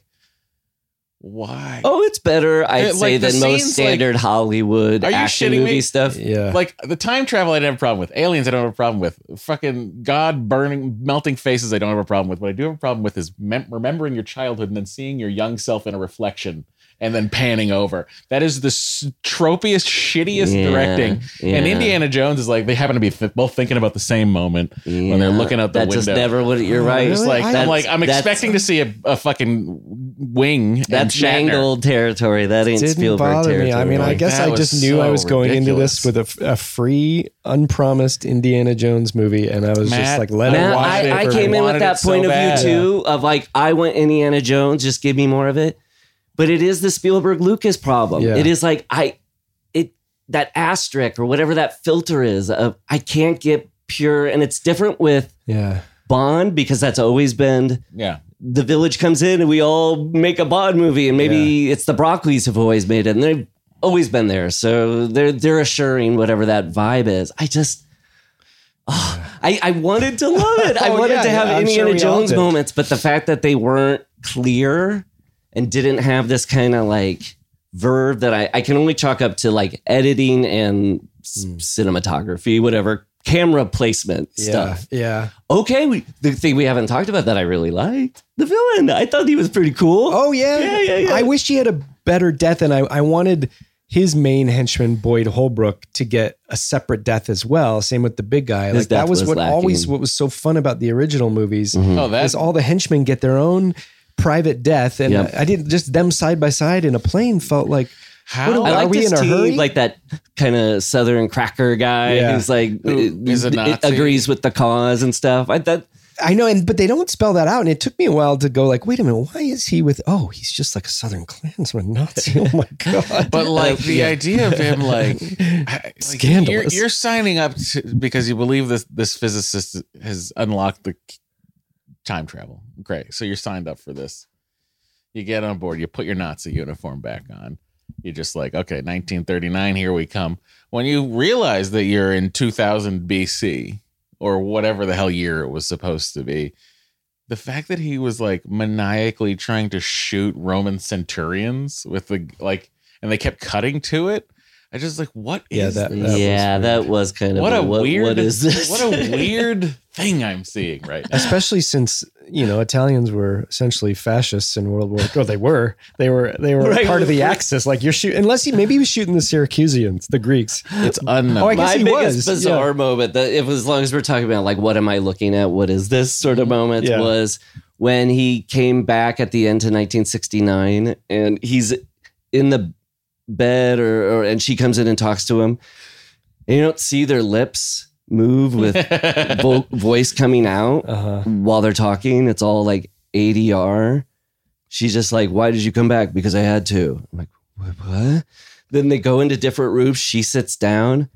Speaker 6: why?
Speaker 4: Oh, it's better, I'd
Speaker 6: It-
Speaker 4: say,
Speaker 6: like, the
Speaker 4: than most
Speaker 6: scenes,
Speaker 4: standard
Speaker 6: like-
Speaker 4: Hollywood
Speaker 6: Are you
Speaker 4: action
Speaker 6: shitting
Speaker 4: movie
Speaker 6: me?
Speaker 4: stuff.
Speaker 5: Yeah.
Speaker 6: Like the time travel, I don't have a problem with. Aliens, I don't have a problem with. Fucking God burning, melting faces, I don't have a problem with. What I do have a problem with is mem- remembering your childhood and then seeing your young self in a reflection and then panning over. That is the s- tropiest, shittiest
Speaker 4: Yeah,
Speaker 6: directing. And
Speaker 4: yeah.
Speaker 6: Indiana Jones is like, they happen to be th- both thinking about the same moment when they're
Speaker 4: Yeah,
Speaker 6: looking out the
Speaker 4: that
Speaker 6: window.
Speaker 4: just never would. You're right.
Speaker 6: Just like,
Speaker 4: That's-
Speaker 6: I'm like, I'm
Speaker 4: that's-
Speaker 6: expecting to see a, a fucking wing. and
Speaker 4: That's
Speaker 6: Shatner.
Speaker 4: mangled territory. That ain't
Speaker 5: Didn't
Speaker 4: Spielberg
Speaker 5: bother
Speaker 4: territory.
Speaker 5: me. I mean, I
Speaker 6: Like,
Speaker 5: guess
Speaker 6: that
Speaker 5: I
Speaker 6: was
Speaker 5: just knew I
Speaker 6: so
Speaker 5: was going into this
Speaker 6: ridiculous.
Speaker 5: with a, a free, unpromised Indiana Jones movie, and I was just
Speaker 6: Matt,
Speaker 5: like, let it
Speaker 4: Now,
Speaker 5: watch
Speaker 4: I,
Speaker 5: it.
Speaker 4: I
Speaker 5: for-
Speaker 4: came in
Speaker 6: wanted
Speaker 4: with that
Speaker 6: it so
Speaker 4: point of
Speaker 6: bad.
Speaker 4: view too, of like, I want Indiana Jones, just give me more of it. But it is the Spielberg Lucas problem.
Speaker 5: Yeah.
Speaker 4: It is like I, it that asterisk or whatever that filter is of I can't get pure, and it's different with
Speaker 5: Yeah.
Speaker 4: Bond because that's always been
Speaker 6: Yeah.
Speaker 4: the village comes in and we all make a Bond movie, and maybe it's the Broccolis have always made it, and they've always been there, so they're they're assuring whatever that vibe is. I just. Oh, I, I wanted to love it. I
Speaker 5: Oh,
Speaker 4: wanted
Speaker 5: yeah,
Speaker 4: to have
Speaker 5: yeah, I'm
Speaker 4: Indiana
Speaker 5: sure we all
Speaker 4: Jones
Speaker 5: did.
Speaker 4: moments, but the fact that they weren't clear and didn't have this kind of like verve that I, I can only chalk up to like editing and s- cinematography, whatever, camera placement
Speaker 5: Yeah.
Speaker 4: stuff.
Speaker 5: Yeah.
Speaker 4: Okay, we, the thing we haven't talked about that I really liked, the villain. I thought he was pretty cool.
Speaker 5: Oh, yeah.
Speaker 4: Yeah, yeah, yeah.
Speaker 5: I wish he had a better death, and I, I wanted his main henchman, Boyd Holbrook, to get a separate death as well. Same with the big guy.
Speaker 4: His
Speaker 5: Like that
Speaker 4: death
Speaker 5: was,
Speaker 4: was
Speaker 5: what always
Speaker 4: lacking.
Speaker 5: what was so fun about the original movies.
Speaker 6: Oh, that
Speaker 5: Is all the henchmen get their own private death, and
Speaker 4: Yep.
Speaker 5: I, I didn't just them side by side in a plane felt like
Speaker 6: how
Speaker 5: What do
Speaker 4: I
Speaker 5: Are
Speaker 4: like
Speaker 5: we
Speaker 4: this
Speaker 5: in a
Speaker 4: team,
Speaker 5: hurry?
Speaker 4: like that kind of Southern cracker guy
Speaker 5: Yeah.
Speaker 4: who's like
Speaker 6: Who is a
Speaker 4: it- it
Speaker 6: Nazi.
Speaker 4: agrees with the cause and stuff. I thought.
Speaker 5: I know, and but they don't spell that out, and it took me a while to go like, wait a minute, why is he with? Oh, he's just like a Southern Klansman Nazi. Oh my god!
Speaker 6: But like the
Speaker 5: Yeah.
Speaker 6: idea of him, like, like
Speaker 5: Scandalous.
Speaker 6: You're, you're signing up to, because you believe this this physicist has unlocked the time travel. Great, so you're signed up for this. You get on board. You put your Nazi uniform back on. You're just like, okay, nineteen thirty-nine, here we come. When you realize that you're in two thousand B C or whatever the hell year it was supposed to be, the fact that he was like maniacally trying to shoot Roman centurions with the like, and they kept cutting to it. I just like, what
Speaker 5: Yeah,
Speaker 6: is
Speaker 5: that-
Speaker 6: this?
Speaker 5: was
Speaker 4: yeah,
Speaker 5: weird.
Speaker 4: that was kind of
Speaker 6: what a
Speaker 4: what,
Speaker 6: weird,
Speaker 4: what is this?
Speaker 6: what a weird thing I'm seeing right now.
Speaker 5: Especially since you know Italians were essentially fascists in World War. Oh, they were. They were. They were
Speaker 4: Right.
Speaker 5: part of the Axis. Like you're shooting, unless he maybe he was shooting the Syracusans, the Greeks.
Speaker 6: It's unknown.
Speaker 5: Oh, I guess
Speaker 4: My
Speaker 5: he
Speaker 4: biggest
Speaker 5: was.
Speaker 4: bizarre
Speaker 5: Yeah.
Speaker 4: moment that if as long as we're talking about like what am I looking at, what is this sort of moment
Speaker 5: Yeah.
Speaker 4: was when he came back at the end of nineteen sixty-nine and he's in the bed or, or and she comes in and talks to him and you don't see their lips move with vo- voice coming out
Speaker 5: Uh-huh.
Speaker 4: while they're talking. It's all like A D R. She's just like, why did you come back? Because I had to. I'm like, what? what? Then they go into different rooms. She sits down.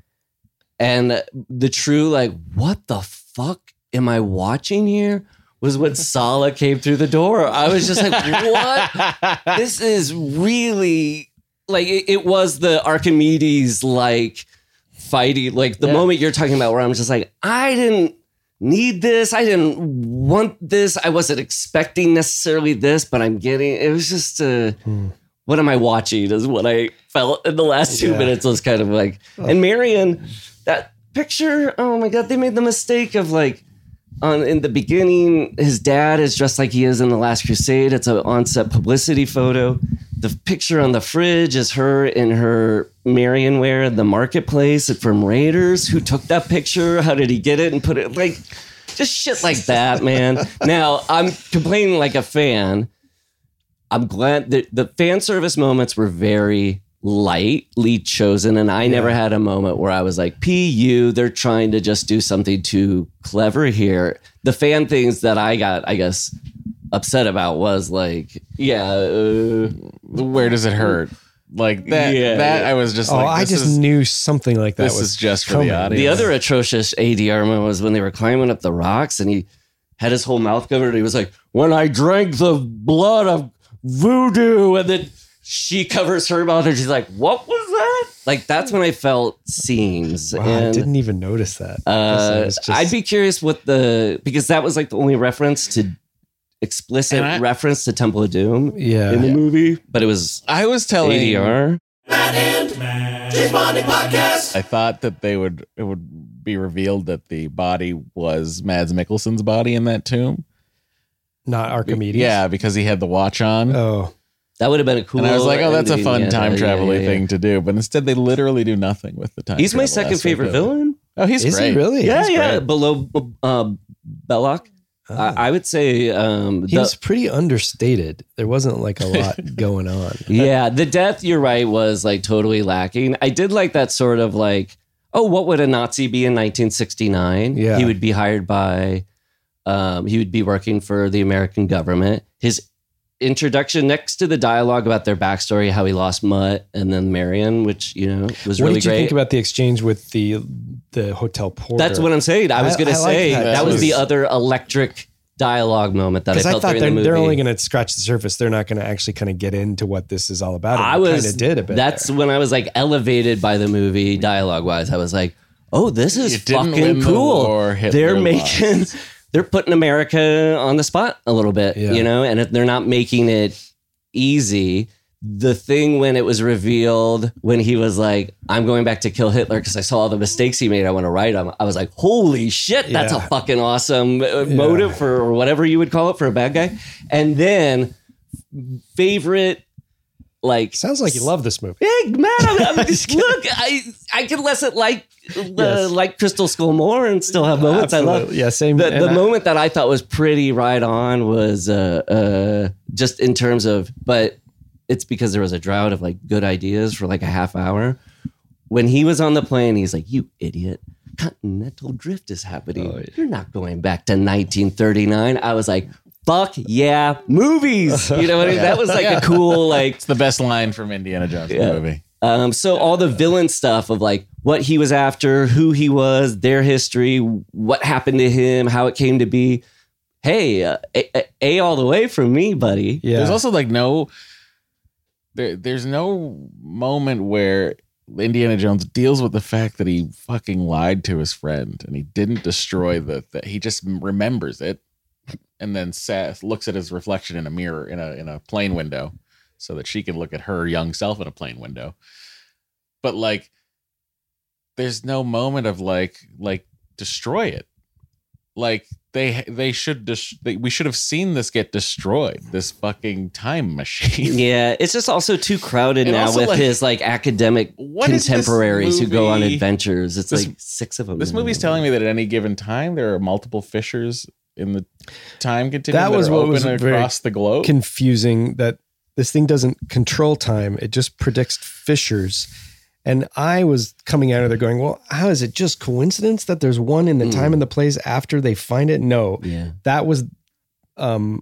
Speaker 4: And the true, like, what the fuck am I watching here? Was when Sala came through the door. I was just like, what? This is really like, it, it was the Archimedes, like, fighting. Like, the
Speaker 6: Yeah.
Speaker 4: moment you're talking about where I'm just like, I didn't need this. I didn't want this. I wasn't expecting necessarily this, but I'm getting it. Was just uh, what am I watching? Is what I felt in the last two
Speaker 5: Yeah.
Speaker 4: minutes was kind of like. And Marion, that picture. Oh my god, they made the mistake of like on in the beginning. His dad is dressed like he is in the Last Crusade. It's an on-set publicity photo. The picture on the fridge is her in her Marion wear in the marketplace from Raiders. Who took that picture? How did he get it and put it? Like, just shit like that, man. Now, I'm complaining like a fan. I'm glad that the fan service moments were very lightly chosen. And I never had a moment where I was like, P U, they're trying to just do something too clever here. The fan things that I got, I guess, upset about was like, yeah, uh,
Speaker 6: Where does it hurt? Like that.
Speaker 4: Yeah,
Speaker 6: that
Speaker 4: yeah.
Speaker 6: I was just
Speaker 5: Oh,
Speaker 6: like,
Speaker 5: I
Speaker 6: this
Speaker 5: just
Speaker 6: is,
Speaker 5: knew something like that
Speaker 6: this
Speaker 5: was
Speaker 6: is just for
Speaker 5: coming.
Speaker 6: the audience.
Speaker 4: The other atrocious A D R moment was when they were climbing up the rocks and he had his whole mouth covered. And he was like, when I drank the blood of voodoo. And then she covers her mouth and she's like, what was that? Like, that's when I felt scenes.
Speaker 5: Wow,
Speaker 4: and,
Speaker 5: I didn't even notice that. I
Speaker 4: Uh,
Speaker 5: was just-
Speaker 4: I'd be curious what the, because that was like the only reference to explicit
Speaker 6: And I-
Speaker 4: reference to Temple of Doom
Speaker 5: yeah.
Speaker 4: in the movie, but it was
Speaker 6: I was telling
Speaker 4: A D R.
Speaker 3: Matt and Matt. Cheese Bonding Podcast.
Speaker 6: I thought that they would it would be revealed that the body was Mads Mikkelsen's body in that tomb.
Speaker 5: Not Archimedes.
Speaker 6: Yeah, because he had the watch on.
Speaker 5: Oh,
Speaker 4: That would have been a cool.
Speaker 6: and I was like, oh, that's a
Speaker 4: ending.
Speaker 6: fun
Speaker 4: Yeah,
Speaker 6: time
Speaker 4: yeah,
Speaker 6: travel
Speaker 4: yeah, yeah.
Speaker 6: thing to do. But instead, they literally do nothing with the time.
Speaker 4: He's my
Speaker 6: travel
Speaker 4: second
Speaker 6: aspect
Speaker 4: favorite
Speaker 6: of it.
Speaker 4: villain.
Speaker 6: Oh, he's
Speaker 5: is
Speaker 6: great.
Speaker 5: he really?
Speaker 4: Yeah,
Speaker 5: That's
Speaker 4: yeah.
Speaker 5: great.
Speaker 4: Below uh, Belloc.
Speaker 5: Oh.
Speaker 4: I, I would say um,
Speaker 5: He
Speaker 4: the-
Speaker 5: was pretty understated. There wasn't like a lot going on.
Speaker 4: yeah, the death, you're right, was like totally lacking. I did like that sort of like, oh, what would a Nazi be in nineteen sixty-nine?
Speaker 5: Yeah.
Speaker 4: He would be hired by, um, he would be working for the American government. His introduction next to the dialogue about their backstory, how he lost Mutt and then Marion, which, you know, was
Speaker 5: What
Speaker 4: really
Speaker 5: did you
Speaker 4: great.
Speaker 5: think about the exchange with the the hotel porter?
Speaker 4: That's what I'm saying. I was
Speaker 5: I-
Speaker 4: going
Speaker 5: I
Speaker 4: to
Speaker 5: like
Speaker 4: say
Speaker 5: that.
Speaker 4: that,
Speaker 6: That
Speaker 4: was,
Speaker 6: was-
Speaker 4: the other electric dialogue moment that I
Speaker 5: Because I,
Speaker 4: felt
Speaker 5: thought
Speaker 4: during
Speaker 5: they're,
Speaker 4: the movie.
Speaker 5: they're only going to scratch the surface. They're not going to actually kind of get into what this is all about. And
Speaker 4: I
Speaker 5: they
Speaker 4: was
Speaker 5: kind of did a bit.
Speaker 4: That's
Speaker 5: there.
Speaker 4: when I was like elevated by the movie dialogue wise. I was like, oh, this is
Speaker 6: You didn't
Speaker 4: fucking
Speaker 6: win the
Speaker 4: cool.
Speaker 6: war, Hitler
Speaker 4: They're
Speaker 6: lost.
Speaker 4: making, they're putting America on the spot a little bit,
Speaker 5: Yeah.
Speaker 4: you know, and if they're not making it easy. The thing when it was revealed, when he was like, I'm going back to kill Hitler because I saw all the mistakes he made. I want to write him. I was like, holy shit, that's a
Speaker 5: Yeah.
Speaker 4: fucking awesome uh, motive for, or whatever you would call it for a bad guy. And then favorite, like,
Speaker 5: Sounds like you love this movie.
Speaker 4: Hey, man, I, I, look, I I can less it like uh,
Speaker 5: Yes.
Speaker 4: like Crystal Skull more and still have moments I love.
Speaker 5: Absolutely. Yeah, same.
Speaker 4: The,
Speaker 5: and
Speaker 4: the
Speaker 5: I-
Speaker 4: moment that I thought was pretty right on was uh, uh, just in terms of, but it's because there was a drought of like good ideas for like a half hour. When he was on the plane, he's like, "You idiot! Continental drift is happening.
Speaker 5: Oh, yeah.
Speaker 4: You're not going back to nineteen thirty-nine." I was like, "Fuck yeah, movies!" You know what I mean? That was like a cool like.
Speaker 6: It's the best line from Indiana Jones
Speaker 4: Yeah.
Speaker 6: movie.
Speaker 4: Um, so all the villain stuff of like what he was after, who he was, their history, what happened to him, how it came to be. Hey, uh, a, a, a all the way from me, buddy.
Speaker 5: yeah.
Speaker 6: There's also like no, there, there's no moment where Indiana Jones deals with the fact that he fucking lied to his friend and he didn't destroy the, that he just remembers it and then says, looks at his reflection in a mirror in a in a plane window so that she can look at her young self in a plane window. But like, there's no moment of like like destroy it. Like they they should dis- they, we should have seen this get destroyed. This fucking time machine.
Speaker 4: Yeah, it's just also too crowded
Speaker 6: And
Speaker 4: now
Speaker 6: also,
Speaker 4: with
Speaker 6: like,
Speaker 4: his like academic
Speaker 6: what is this
Speaker 4: contemporaries who go on
Speaker 6: movie-
Speaker 4: adventures. It's
Speaker 6: This-
Speaker 4: like six of them.
Speaker 6: This movie's telling me that at any given time there are multiple fissures in the time continuum
Speaker 5: That
Speaker 6: that,
Speaker 5: was
Speaker 6: are
Speaker 5: what
Speaker 6: open
Speaker 5: was very
Speaker 6: across the globe.
Speaker 5: confusing that this thing doesn't control time. It just predicts fissures. And I was coming out of there going, well, how is it just coincidence that there's one in the
Speaker 4: Mm.
Speaker 5: time and the place after they find it? No,
Speaker 4: Yeah.
Speaker 5: that was um,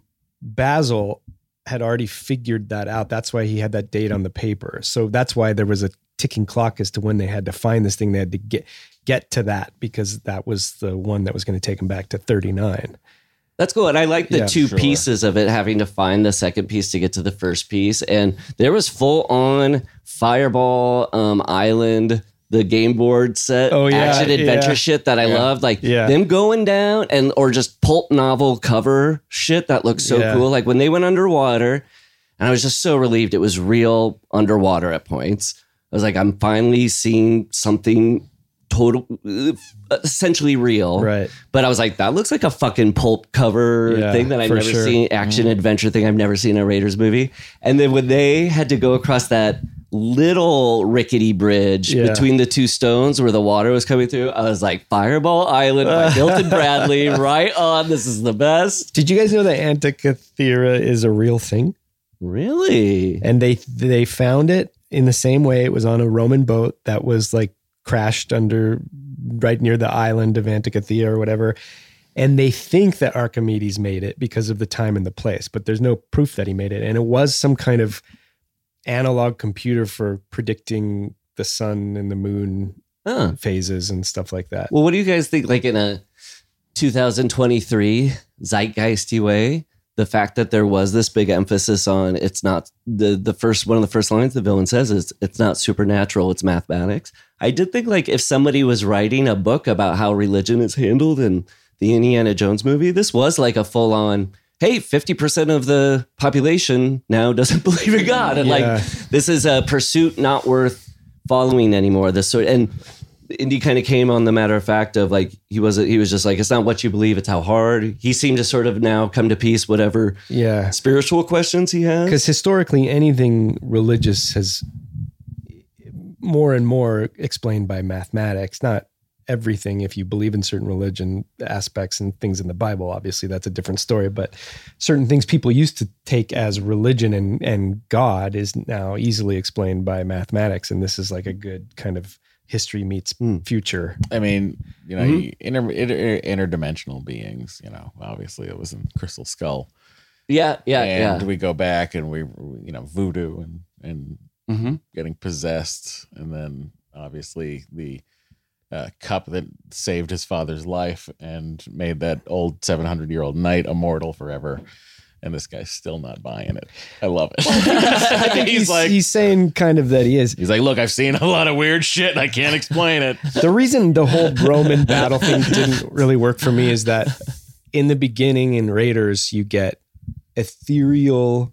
Speaker 5: Basil had already figured that out. That's why he had that date on the paper. So that's why there was a ticking clock as to when they had to find this thing. They had to get get to that because that was the one that was going to take them back to thirty-nine.
Speaker 4: That's cool. And I like the
Speaker 5: Yeah,
Speaker 4: two
Speaker 6: sure.
Speaker 4: pieces of it, having to find the second piece to get to the first piece. And there was full on Fireball um, Island, the game board set,
Speaker 5: Oh, yeah,
Speaker 4: action adventure
Speaker 5: yeah.
Speaker 4: shit that I
Speaker 6: Yeah.
Speaker 4: loved. Like
Speaker 5: Yeah.
Speaker 4: them going down and or just pulp novel cover shit that looks so
Speaker 5: Yeah.
Speaker 4: cool. Like when they went underwater, and I was just so relieved it was real underwater at points. I was like, I'm finally seeing something total, essentially real.
Speaker 5: Right.
Speaker 4: But I was like, that looks like a fucking pulp cover
Speaker 5: Yeah,
Speaker 4: thing that I've
Speaker 5: for
Speaker 4: never
Speaker 5: sure.
Speaker 4: seen, action adventure thing I've never seen in a Raiders movie. And then when they had to go across that little rickety bridge
Speaker 5: Yeah.
Speaker 4: between the two stones where the water was coming through, I was like, Fireball Island by Milton Bradley, right on. This is the best.
Speaker 5: Did you guys know that Antikythera is a real thing?
Speaker 4: Really?
Speaker 5: And they they found it in the same way. It was on a Roman boat that was like crashed under right near the island of Antikythera or whatever. And they think that Archimedes made it because of the time and the place, but there's no proof that he made it. And it was some kind of analog computer for predicting the sun and the moon
Speaker 4: Huh.
Speaker 5: phases and stuff like that.
Speaker 4: Well, what do you guys think? Like in a two thousand twenty-three zeitgeisty way, the fact that there was this big emphasis on it's not the the first one of the first lines the villain says is it's not supernatural, it's mathematics. I did think like if somebody was writing a book about how religion is handled in the Indiana Jones movie, this was like a full on. Hey, fifty percent of the population now doesn't believe in God, and
Speaker 5: Yeah.
Speaker 4: like this is a pursuit not worth following anymore. This sort and. Indy kind of came on the matter of fact of like he was he was just like it's not what you believe, it's how hard. He seemed to sort of now come to peace whatever
Speaker 5: Yeah.
Speaker 4: spiritual questions he has.
Speaker 5: Because historically, anything religious has more and more explained by mathematics, not everything. If you believe in certain religion aspects and things in the Bible, obviously that's a different story. But certain things people used to take as religion and, and God is now easily explained by mathematics. And this is like a good kind of history meets future.
Speaker 6: I mean, you know,
Speaker 4: Mhm.
Speaker 6: inter, inter, interdimensional beings, you know, obviously it was in Crystal Skull.
Speaker 4: Yeah, yeah,
Speaker 6: and
Speaker 4: yeah.
Speaker 6: we go back and we, you know, voodoo and, and
Speaker 4: Mm-hmm.
Speaker 6: getting possessed. And then obviously the uh, cup that saved his father's life and made that old seven hundred year old knight immortal forever. And this guy's still not buying it. I love it.
Speaker 5: I think
Speaker 6: he's,
Speaker 5: he's,
Speaker 6: like,
Speaker 5: he's saying kind of that he is.
Speaker 6: he's like, look, I've seen a lot of weird shit and I can't explain it.
Speaker 5: The reason the whole Roman battle thing didn't really work for me is that in the beginning in Raiders, you get ethereal,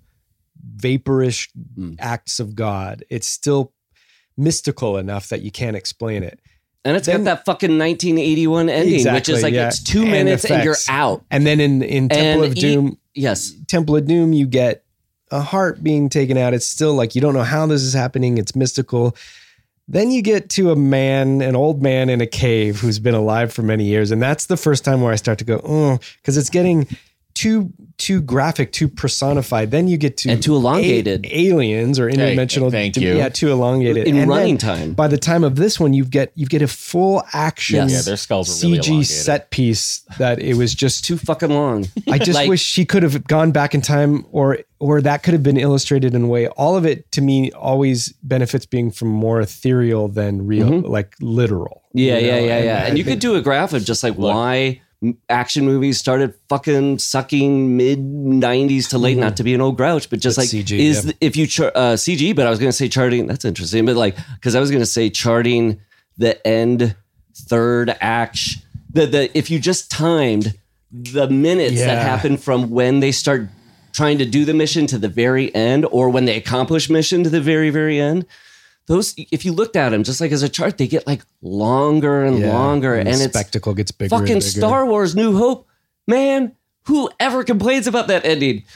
Speaker 5: vaporish
Speaker 4: Mm.
Speaker 5: acts of God. It's still mystical enough that you can't explain it.
Speaker 4: And it's
Speaker 5: Then-
Speaker 4: got that fucking nineteen eighty-one ending, which
Speaker 5: Exactly,
Speaker 4: is like
Speaker 5: yeah.
Speaker 4: it's two
Speaker 5: And
Speaker 4: minutes and you're
Speaker 5: effects.
Speaker 4: out.
Speaker 5: And then in, in Temple
Speaker 4: And
Speaker 5: of
Speaker 4: e-
Speaker 5: Doom,
Speaker 4: Yes.
Speaker 5: Temple of Doom, you get a heart being taken out. It's still like, you don't know how this is happening. It's mystical. Then you get to a man, an old man in a cave who's been alive for many years. And that's the first time where I start to go, oh, because it's getting too, too graphic, too personified. Then you get to
Speaker 4: And too elongated.
Speaker 5: a- aliens or interdimensional.
Speaker 6: thank you.
Speaker 5: Yeah, too elongated.
Speaker 4: In
Speaker 5: And
Speaker 4: running
Speaker 5: then
Speaker 4: time.
Speaker 5: By the time of this one, you get, you get a full action
Speaker 4: Yes.
Speaker 6: Yeah, their skulls are really
Speaker 5: C G
Speaker 6: elongated.
Speaker 5: set piece that it was just
Speaker 4: Too fucking long.
Speaker 5: I just
Speaker 4: Like-
Speaker 5: wish she could have gone back in time, or or that could have been illustrated in a way. All of it to me always benefits being from more ethereal than real,
Speaker 4: Mhm.
Speaker 5: like literal.
Speaker 4: Yeah,
Speaker 5: you
Speaker 4: yeah,
Speaker 5: know?
Speaker 4: yeah, yeah.
Speaker 5: I
Speaker 4: And you
Speaker 5: think-
Speaker 4: could do a graph of just like why m- action movies started fucking sucking mid nineties to late, not to be an old grouch, but just
Speaker 5: That's
Speaker 4: like
Speaker 5: C G,
Speaker 4: is
Speaker 5: yeah.
Speaker 4: the- if you char- uh, C G, but I was going to say charting. That's interesting, but like because I was going to say charting the end third act. sh- The the if you just timed the minutes that
Speaker 5: Yeah.
Speaker 4: happen from when they start trying to do the mission to the very end, or when they accomplish mission to the very very end. Those, if you looked at them just like as a chart, they get like longer and
Speaker 5: Yeah,
Speaker 4: longer, and,
Speaker 5: the
Speaker 4: it's
Speaker 5: spectacle gets bigger. and
Speaker 4: fucking
Speaker 5: bigger.
Speaker 4: Star Wars: New Hope, man. Whoever complains about that ending?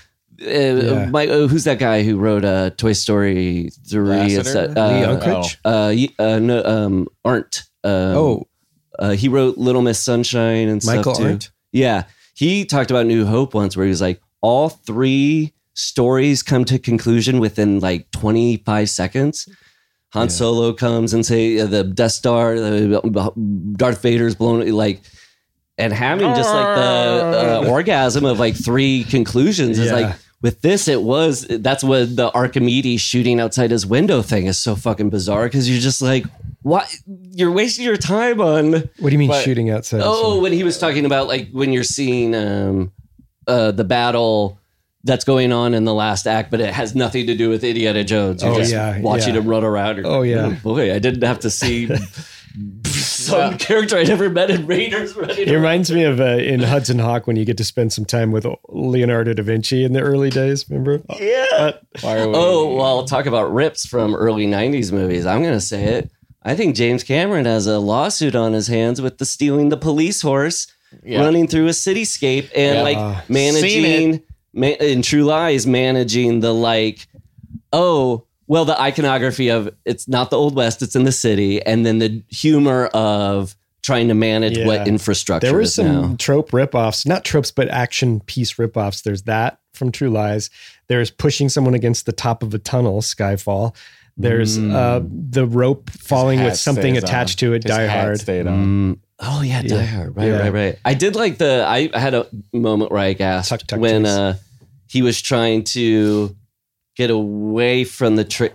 Speaker 4: Uh, my, uh, who's that guy who wrote uh, Toy Story three? It's,
Speaker 6: Lasseter?
Speaker 4: uh,
Speaker 5: Lee
Speaker 4: uh,
Speaker 5: Unkrich?
Speaker 4: uh, y- uh, no, um, Arndt. Um,
Speaker 5: Oh,
Speaker 4: uh, he wrote Little Miss Sunshine and
Speaker 5: Michael
Speaker 4: stuff too.
Speaker 5: Arndt?
Speaker 4: Yeah, he talked about New Hope once, where he was like, all three stories come to conclusion within like twenty-five seconds. Han Solo comes and say uh, the Death Star, uh, Darth Vader's blown, like, and having just like the uh, orgasm of like three conclusions is
Speaker 5: Yeah.
Speaker 4: like. With this, it was that's what the Archimedes shooting outside his window thing is so fucking bizarre because you're just like, what? You're wasting your time on.
Speaker 5: what do you mean
Speaker 6: But-
Speaker 5: shooting outside?
Speaker 4: Oh, when he was talking about like when you're seeing um, uh, the battle that's going on in the last act, but it has nothing to do with Indiana Jones. You're
Speaker 5: Oh,
Speaker 4: just
Speaker 5: yeah,
Speaker 4: watching
Speaker 5: yeah.
Speaker 4: him run around. You're
Speaker 5: Oh,
Speaker 4: like,
Speaker 5: yeah.
Speaker 4: boy, I didn't have to see some character I never met in Raiders running
Speaker 5: It
Speaker 4: around.
Speaker 5: reminds me of uh, in Hudson Hawk when you get to spend some time with Leonardo da Vinci in the early days. Remember?
Speaker 4: Yeah.
Speaker 6: Why are we?
Speaker 4: Oh, well, talk about rips from early nineties movies. I'm going to say it. I think James Cameron has a lawsuit on his hands with the stealing the police horse,
Speaker 6: Yeah.
Speaker 4: running through a cityscape, and
Speaker 6: Yeah.
Speaker 4: like
Speaker 5: Uh,
Speaker 4: managing, ma- in True Lies, managing the like, oh, well, the iconography of it's not the Old West, it's in the city, and then the humor of trying to manage
Speaker 5: Yeah.
Speaker 4: what infrastructure
Speaker 5: There were
Speaker 4: is
Speaker 5: some
Speaker 4: now.
Speaker 5: trope ripoffs, not tropes, but action piece ripoffs. There's that from True Lies. There's pushing someone against the top of a tunnel, Skyfall. There's uh, the rope falling with
Speaker 6: Hat
Speaker 5: something
Speaker 6: stays
Speaker 5: attached
Speaker 6: on.
Speaker 5: to it,
Speaker 6: His
Speaker 5: Die
Speaker 6: hat
Speaker 5: Hard.
Speaker 6: stayed on.
Speaker 4: Mm, oh yeah, Die
Speaker 5: Yeah.
Speaker 4: Hard. Right,
Speaker 5: Yeah.
Speaker 4: right, right. I did like the. I had a moment where I gasped
Speaker 5: Tuck, tuck,
Speaker 4: when
Speaker 5: chase.
Speaker 4: uh, he was trying to get away from the trick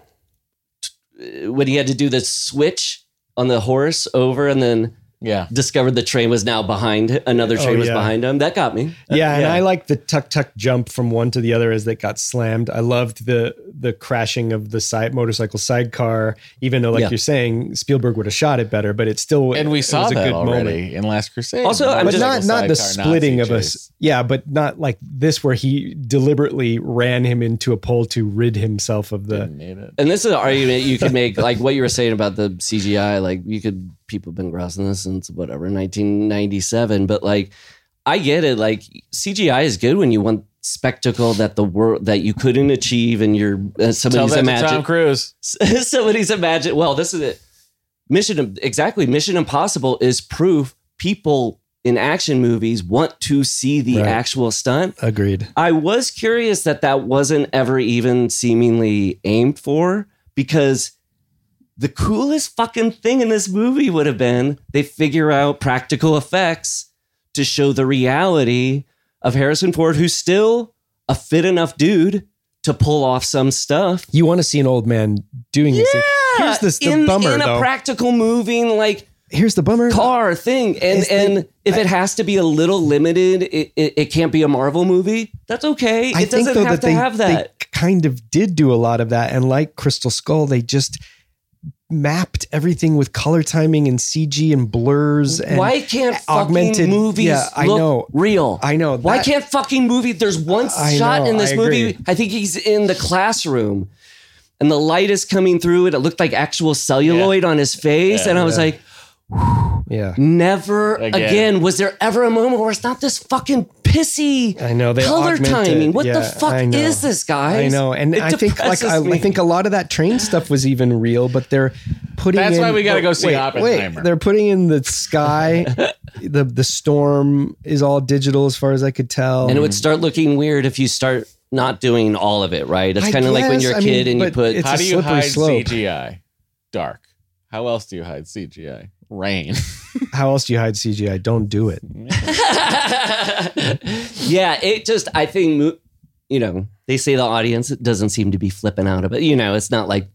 Speaker 4: when he had to do the switch on the horse over and then
Speaker 6: Yeah.
Speaker 4: discovered the train was now behind, another train
Speaker 5: Oh,
Speaker 4: was
Speaker 5: yeah.
Speaker 4: behind him. That got me.
Speaker 5: Yeah, and
Speaker 4: Yeah.
Speaker 5: I like the tuck tuck jump from one to the other as they got slammed. I loved the the crashing of the side motorcycle sidecar, even though, like
Speaker 4: Yeah.
Speaker 5: you're saying, Spielberg would have shot it better, but it's still
Speaker 6: And we
Speaker 5: it
Speaker 6: saw
Speaker 5: was a
Speaker 6: that
Speaker 5: good
Speaker 6: already
Speaker 5: moment.
Speaker 6: in Last Crusade.
Speaker 4: Also, I'm
Speaker 5: But
Speaker 4: just-
Speaker 5: not not the
Speaker 6: Sidecar
Speaker 5: splitting
Speaker 6: Nazi
Speaker 5: of
Speaker 6: chase.
Speaker 5: us. Yeah, but not like this where he deliberately ran him into a pole to rid himself of the.
Speaker 6: Didn't need it.
Speaker 4: And this is an argument you could make, like what you were saying about the C G I. Like you could, people have been grousing this since whatever nineteen ninety-seven. But like, I get it. Like C G I is good when you want spectacle that the world that you couldn't achieve, and you're uh,
Speaker 6: Tell
Speaker 4: somebody's
Speaker 6: that to
Speaker 4: imagine
Speaker 6: Tom Cruise.
Speaker 4: somebody's imagine. Well, this is it. Mission exactly. Mission Impossible is proof people in action movies want to see the
Speaker 5: Right.
Speaker 4: actual stunt.
Speaker 5: Agreed.
Speaker 4: I was curious that that wasn't ever even seemingly aimed for, because the coolest fucking thing in this movie would have been they figure out practical effects to show the reality of Harrison Ford, who's still a fit enough dude to pull off some stuff.
Speaker 5: You want to see an old man doing these things. Here's this, the
Speaker 4: in,
Speaker 5: bummer,
Speaker 4: in a
Speaker 5: though.
Speaker 4: practical moving like
Speaker 5: Here's the bummer.
Speaker 4: car thing, and
Speaker 5: Is the-
Speaker 4: and if it has to be a little limited, it, it, it can't be a Marvel movie. That's okay.
Speaker 5: I
Speaker 4: It
Speaker 5: think
Speaker 4: doesn't
Speaker 5: though
Speaker 4: have
Speaker 5: that
Speaker 4: to
Speaker 5: they,
Speaker 4: have that.
Speaker 5: they kind of did do a lot of that, and like Crystal Skull, they just mapped everything with color timing and C G and blurs. And
Speaker 4: Why can't fucking
Speaker 5: augmented-
Speaker 4: movies
Speaker 5: yeah, I
Speaker 4: look
Speaker 5: know.
Speaker 4: real?
Speaker 5: I know.
Speaker 4: Why
Speaker 5: That-
Speaker 4: can't fucking movie? There's one
Speaker 5: I
Speaker 4: shot
Speaker 5: know,
Speaker 4: in this
Speaker 5: I
Speaker 4: movie.
Speaker 5: agree.
Speaker 4: I think he's in the classroom, and the light is coming through it. It looked like actual celluloid on his face,
Speaker 6: Yeah,
Speaker 4: and I was
Speaker 5: yeah.
Speaker 4: like,
Speaker 5: Yeah,
Speaker 4: never again.
Speaker 6: Again.
Speaker 4: Was there ever a moment where it's not this fucking pissy
Speaker 5: I know. They
Speaker 4: color
Speaker 5: augmented-
Speaker 4: timing? What
Speaker 5: yeah,
Speaker 4: the fuck
Speaker 5: I know.
Speaker 4: is this, guys?
Speaker 5: I know, and
Speaker 4: It
Speaker 5: I think like
Speaker 4: depresses
Speaker 5: I,
Speaker 4: me.
Speaker 5: I think a lot of that train stuff was even real, but they're putting.
Speaker 6: That's
Speaker 5: in,
Speaker 6: why we gotta go see
Speaker 5: wait,
Speaker 6: Oppenheimer.
Speaker 5: Wait, they're putting in the sky. the The storm is all digital, as far as I could tell,
Speaker 4: and it would start looking weird if you start not doing all of it right. It's
Speaker 5: I
Speaker 4: kind of like when
Speaker 5: guess,
Speaker 4: you're a
Speaker 5: I mean,
Speaker 4: kid and you
Speaker 5: but
Speaker 4: put
Speaker 5: it's
Speaker 6: How
Speaker 5: a
Speaker 6: do you
Speaker 5: slippery
Speaker 6: hide
Speaker 5: slope.
Speaker 6: C G I? Dark. How else do you hide C G I? Rain.
Speaker 5: How else do you hide C G I? Don't do it.
Speaker 4: yeah, it just, I think, mo- you know, they say the audience doesn't seem to be flipping out of it. You know, it's not like,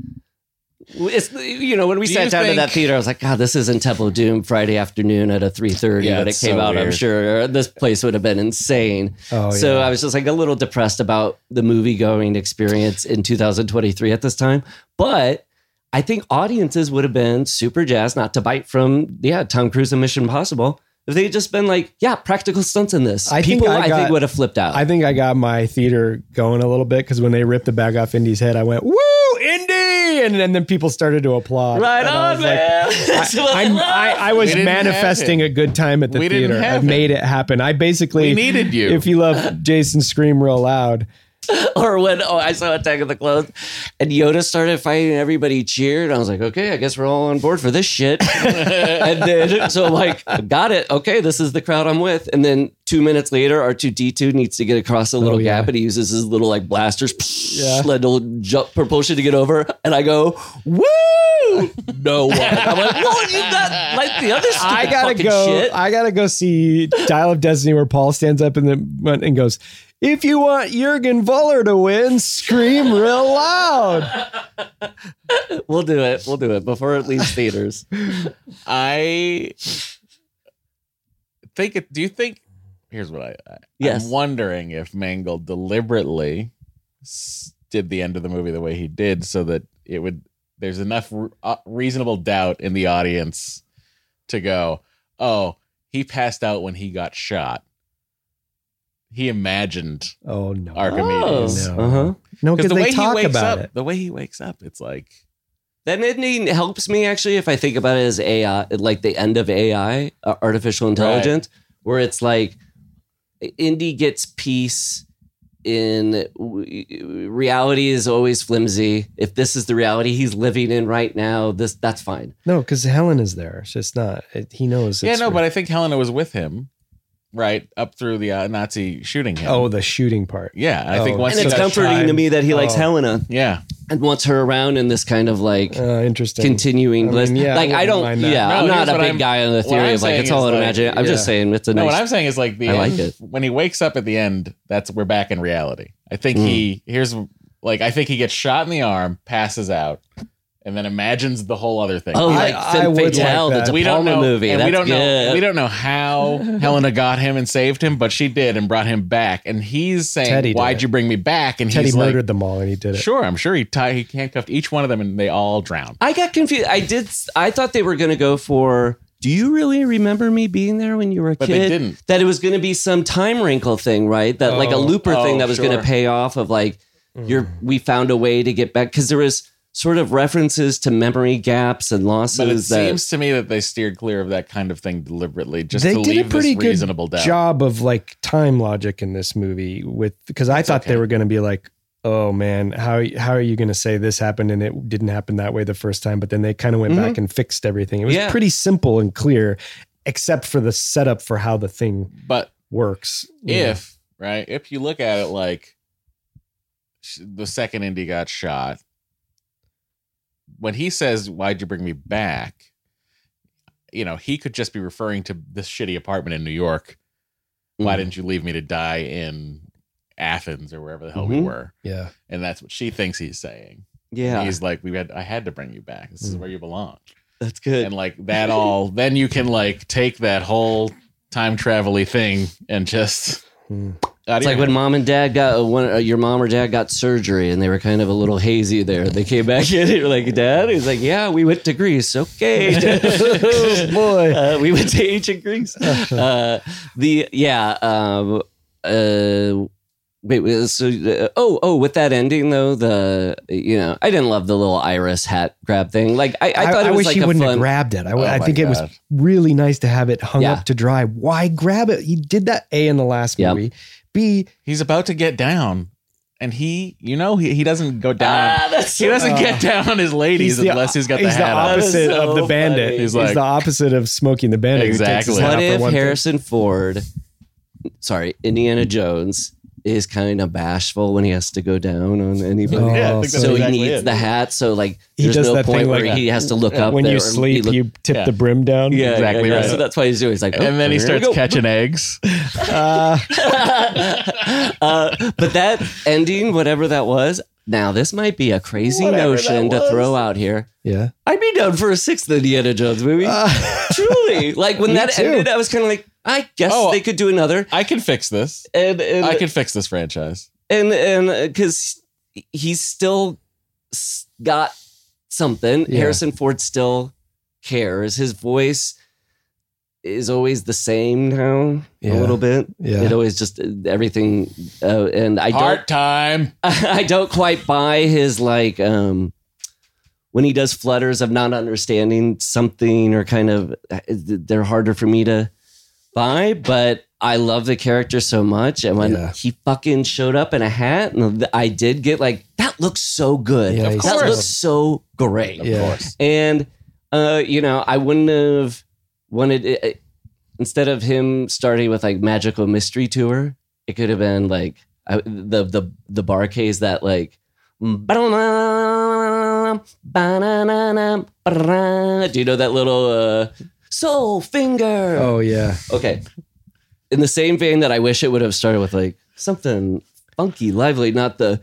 Speaker 4: it's, you know, when we
Speaker 6: Do
Speaker 4: sat
Speaker 6: you
Speaker 4: down to
Speaker 6: think-
Speaker 4: that theater, I was like, God, this isn't Temple of Doom Friday afternoon at a three thirty
Speaker 6: Yeah,
Speaker 4: when it
Speaker 6: it's
Speaker 4: came
Speaker 6: so
Speaker 4: out. I'm
Speaker 6: weird.
Speaker 4: sure this place would have been insane.
Speaker 5: Oh,
Speaker 4: so
Speaker 5: yeah.
Speaker 4: I was just like a little depressed about the movie going experience in two thousand twenty-three at this time. But I think audiences would have been super jazzed, not to bite from, yeah, Tom Cruise and Mission Impossible. If they had just been like, yeah, practical stunts in this,
Speaker 5: I think
Speaker 4: people,
Speaker 5: I
Speaker 4: I,
Speaker 5: got-
Speaker 4: think, would have flipped out.
Speaker 5: I think I got my theater going a little bit because when they ripped the bag off Indy's head, I went, "Woo, Indy!" and, and then people started to applaud.
Speaker 4: right
Speaker 5: And I
Speaker 4: on,
Speaker 5: was like,
Speaker 4: man. That's what
Speaker 5: I,
Speaker 4: I
Speaker 5: I'm-
Speaker 4: love.
Speaker 5: I, I was
Speaker 6: We didn't have
Speaker 5: manifesting
Speaker 6: it.
Speaker 5: a good time at the
Speaker 6: We didn't
Speaker 5: theater.
Speaker 6: have
Speaker 5: I've
Speaker 6: it.
Speaker 5: made it happen. I basically
Speaker 6: We needed you.
Speaker 5: If you love Jason scream real loud,
Speaker 4: Or when oh, I saw Attack of the Clones and Yoda started fighting and everybody cheered. I was like, okay, I guess we're all on board for this shit. and then, so I'm like, got it. Okay, this is the crowd I'm with. And then two minutes later, R two D two needs to get across a little
Speaker 5: Oh, yeah.
Speaker 4: gap and he uses his little like blasters,
Speaker 5: Yeah.
Speaker 4: little jump propulsion to get over. And I go, woo! No one. I'm like, well, you got like the other stupid
Speaker 5: I gotta
Speaker 4: fucking
Speaker 5: go.
Speaker 4: shit.
Speaker 5: I gotta go see Dial of Destiny, where Paul stands up in the and goes, "If you want Jurgen Voller to win, scream real loud."
Speaker 4: We'll do it. We'll do it before it leaves theaters.
Speaker 6: I think it. Do you think? Here's what I. I
Speaker 4: Yes.
Speaker 6: I'm wondering if Mangold deliberately s- did the end of the movie the way he did, so that it would. There's enough re- uh, reasonable doubt in the audience to go, "Oh, he passed out when he got shot. He imagined
Speaker 5: Oh no,
Speaker 6: Archimedes."
Speaker 5: No.
Speaker 4: Uh huh.
Speaker 5: no,
Speaker 6: Because
Speaker 5: because
Speaker 6: the
Speaker 5: they
Speaker 6: way he
Speaker 5: talk
Speaker 6: wakes
Speaker 5: about
Speaker 6: up,
Speaker 5: it.
Speaker 6: the way he wakes up, it's like
Speaker 4: That ending helps me actually if I think about it as A I, like the end of A I, uh, artificial intelligence, where it's like Indy gets peace in w- reality is always flimsy. If this is the reality he's living in right now, this that's fine.
Speaker 5: No, because Helen is there. It's just not. It, he knows.
Speaker 6: yeah,
Speaker 5: it's
Speaker 6: no,
Speaker 5: real.
Speaker 6: but I think Helena was with him, right up through the uh, Nazi shooting him.
Speaker 5: Oh, the shooting part.
Speaker 6: yeah, I think
Speaker 5: Oh.
Speaker 6: once
Speaker 4: And
Speaker 6: he
Speaker 4: it's
Speaker 6: got
Speaker 4: comforting
Speaker 6: shot-
Speaker 4: to me that he likes
Speaker 5: Oh.
Speaker 4: Helena
Speaker 6: Yeah,
Speaker 4: and wants her around in this kind of like
Speaker 5: Uh, interesting.
Speaker 4: continuing
Speaker 5: I
Speaker 4: bliss.
Speaker 5: mean, yeah, I
Speaker 4: like I
Speaker 5: wouldn't
Speaker 4: don't,
Speaker 5: mind that.
Speaker 4: yeah,
Speaker 6: No,
Speaker 4: I'm not
Speaker 6: here's
Speaker 4: a
Speaker 6: what
Speaker 4: big
Speaker 6: I'm-
Speaker 4: guy on the
Speaker 6: what
Speaker 4: theory
Speaker 6: I'm
Speaker 4: of like
Speaker 6: saying
Speaker 4: it's all
Speaker 6: is,
Speaker 4: an
Speaker 6: like,
Speaker 4: imagination. I'm just
Speaker 5: yeah.
Speaker 4: saying it's a
Speaker 6: no,
Speaker 4: nice.
Speaker 6: what I'm saying is like the
Speaker 4: I like
Speaker 6: end,
Speaker 4: it.
Speaker 6: when he wakes up at the end. That's we're back in reality. I think
Speaker 4: Mm.
Speaker 6: he here's Like, I think he gets shot in the arm, passes out, and then imagines the whole other thing.
Speaker 4: Oh, like
Speaker 5: I
Speaker 4: Femme
Speaker 5: would
Speaker 4: Fatale,
Speaker 5: like
Speaker 4: the
Speaker 5: that.
Speaker 4: De
Speaker 6: we don't
Speaker 4: Palma
Speaker 6: know,
Speaker 4: movie.
Speaker 6: and
Speaker 4: That's
Speaker 6: we don't know.
Speaker 4: good.
Speaker 6: We don't know how Helena got him and saved him, but she did and brought him back. And he's saying,
Speaker 5: Teddy did
Speaker 6: "Why'd
Speaker 5: it.
Speaker 6: you bring me back?" And
Speaker 5: Teddy
Speaker 6: he's
Speaker 5: murdered
Speaker 6: like,
Speaker 5: them all, and he did it.
Speaker 6: "Sure, I'm sure he tied, he handcuffed each one of them, and they all drowned."
Speaker 4: I got confused. I did. I thought they were going to go for. Do you really remember me being there when you were a
Speaker 6: But
Speaker 4: kid?
Speaker 6: they didn't.
Speaker 4: That it was going to be some time wrinkle thing, right? That like a
Speaker 5: Oh.
Speaker 4: looper
Speaker 6: Oh,
Speaker 4: thing that was going
Speaker 6: sure.
Speaker 4: to pay off of like you're. We found a way to get back because there was sort of references to memory gaps and losses.
Speaker 6: But it
Speaker 4: that,
Speaker 6: seems to me that they steered clear of that kind of thing deliberately, just
Speaker 5: They
Speaker 6: to
Speaker 5: did a
Speaker 6: leave
Speaker 5: pretty
Speaker 6: this
Speaker 5: good
Speaker 6: reasonable doubt.
Speaker 5: job of like time logic in this movie with because I thought
Speaker 6: okay.
Speaker 5: they were going to be like, oh man, how how are you going to say this happened and it didn't happen that way the first time? But then they kind of went
Speaker 4: Mhm.
Speaker 5: back and fixed everything. It was
Speaker 4: Yeah.
Speaker 5: pretty simple and clear, except for the setup for how the thing
Speaker 6: But
Speaker 5: works. you know.
Speaker 6: if right, if you look at it like sh- the second Indy got shot, when he says, "Why'd you bring me back?" You know, he could just be referring to this shitty apartment in New York. Why
Speaker 4: Mhm.
Speaker 6: didn't you leave me to die in Athens or wherever the hell we
Speaker 4: Mhm.
Speaker 6: were?
Speaker 5: yeah,
Speaker 6: And that's what she thinks he's saying.
Speaker 4: Yeah,
Speaker 6: He's like, "We had, I had to bring you back. This is
Speaker 5: Mm.
Speaker 6: where you belong."
Speaker 4: that's good.
Speaker 6: And like that all, then you can like take that whole time travel-y thing and just.
Speaker 5: Hmm.
Speaker 4: It's like when mom and dad got uh, one, uh, your mom or dad got surgery and they were kind of a little hazy there. They came back in. You're like, Dad? He's like, yeah, we went to Greece. Okay,
Speaker 5: Oh, boy.
Speaker 4: uh, we went to ancient Greece. Uh, the yeah. Um, uh, wait. wait, So uh, oh oh, with that ending though, the you know I didn't love the little iris hat grab thing. Like I, I thought it was
Speaker 5: wish
Speaker 4: like
Speaker 5: he
Speaker 4: a
Speaker 5: wouldn't
Speaker 4: fun.
Speaker 5: have grabbed it. I,
Speaker 6: Oh
Speaker 5: I
Speaker 6: my
Speaker 5: think it was
Speaker 6: God.
Speaker 5: really nice to have it hung
Speaker 4: Yeah.
Speaker 5: up to dry. Why grab it? He did that A in the last
Speaker 4: Yep.
Speaker 5: movie. B,
Speaker 6: He's about to get down, and he, you know, he, he doesn't go down.
Speaker 4: Ah, that's
Speaker 6: he doesn't
Speaker 5: uh,
Speaker 6: get down on his ladies
Speaker 5: the-
Speaker 6: unless he's got the
Speaker 5: he's
Speaker 6: hat on.
Speaker 5: opposite
Speaker 4: That is
Speaker 5: of the
Speaker 4: so
Speaker 5: bandit.
Speaker 4: funny.
Speaker 5: He's,
Speaker 6: He's like-
Speaker 5: the opposite of Smoking the Bandit. who takes his
Speaker 6: Exactly.
Speaker 5: hat
Speaker 4: What
Speaker 5: off for
Speaker 4: if
Speaker 5: one thing.
Speaker 4: Harrison Ford, sorry, Indiana Jones, is kind of bashful when he has to go down on anybody?
Speaker 5: Oh,
Speaker 6: Yeah, I think that's
Speaker 4: so
Speaker 6: exactly
Speaker 4: he needs
Speaker 6: it.
Speaker 4: the hat. So like,
Speaker 5: He
Speaker 4: there's
Speaker 5: does
Speaker 4: no
Speaker 5: that
Speaker 4: point
Speaker 5: thing
Speaker 4: where
Speaker 5: like-
Speaker 4: he has to look up
Speaker 5: when
Speaker 4: there
Speaker 5: you
Speaker 4: and he
Speaker 5: sleep,
Speaker 4: look-
Speaker 5: you tip
Speaker 6: Yeah.
Speaker 5: the brim down.
Speaker 4: yeah,
Speaker 6: Exactly
Speaker 4: yeah, yeah.
Speaker 6: right.
Speaker 4: So that's why he's doing. He's like, oh,
Speaker 6: And then he
Speaker 4: here we
Speaker 6: starts
Speaker 4: go.
Speaker 6: catching eggs.
Speaker 5: Uh,
Speaker 4: uh, but that ending, whatever that was, now this might be a crazy
Speaker 6: Whatever
Speaker 4: notion
Speaker 6: that
Speaker 4: to
Speaker 6: was.
Speaker 4: throw out here.
Speaker 5: yeah.
Speaker 4: I'd be down for a sixth Indiana Jones movie.
Speaker 5: Uh,
Speaker 4: Truly, like when
Speaker 5: Me
Speaker 4: that
Speaker 5: too.
Speaker 4: ended, I was kind of like, I guess
Speaker 6: Oh.
Speaker 4: they could do another.
Speaker 6: I can fix this.
Speaker 4: And and
Speaker 6: I can fix this franchise.
Speaker 4: and and because he's still s- got something.
Speaker 5: Yeah.
Speaker 4: Harrison Ford still cares. His voice is always the same now,
Speaker 5: Yeah.
Speaker 4: a little bit.
Speaker 5: Yeah.
Speaker 4: It always just everything, uh, and I
Speaker 6: Heart time.
Speaker 4: don't, I don't quite buy his like um when he does flutters of not understanding something or kind of they're harder for me to buy, but I love the character so much. And when
Speaker 5: Yeah.
Speaker 4: he fucking showed up in a hat, and I did get like, that looks so good.
Speaker 5: Yeah,
Speaker 6: Of
Speaker 5: he's
Speaker 4: that
Speaker 6: course.
Speaker 4: looks so great.
Speaker 6: Of
Speaker 5: Yeah.
Speaker 6: course.
Speaker 4: And, uh, you know, I wouldn't have wanted it, instead of him starting with like Magical Mystery Tour, it could have been like I, the, the, the bar case that like, do you know that little uh, soul finger?
Speaker 5: Oh, yeah.
Speaker 4: Okay. In the same vein that I wish it would have started with like something funky, lively, not the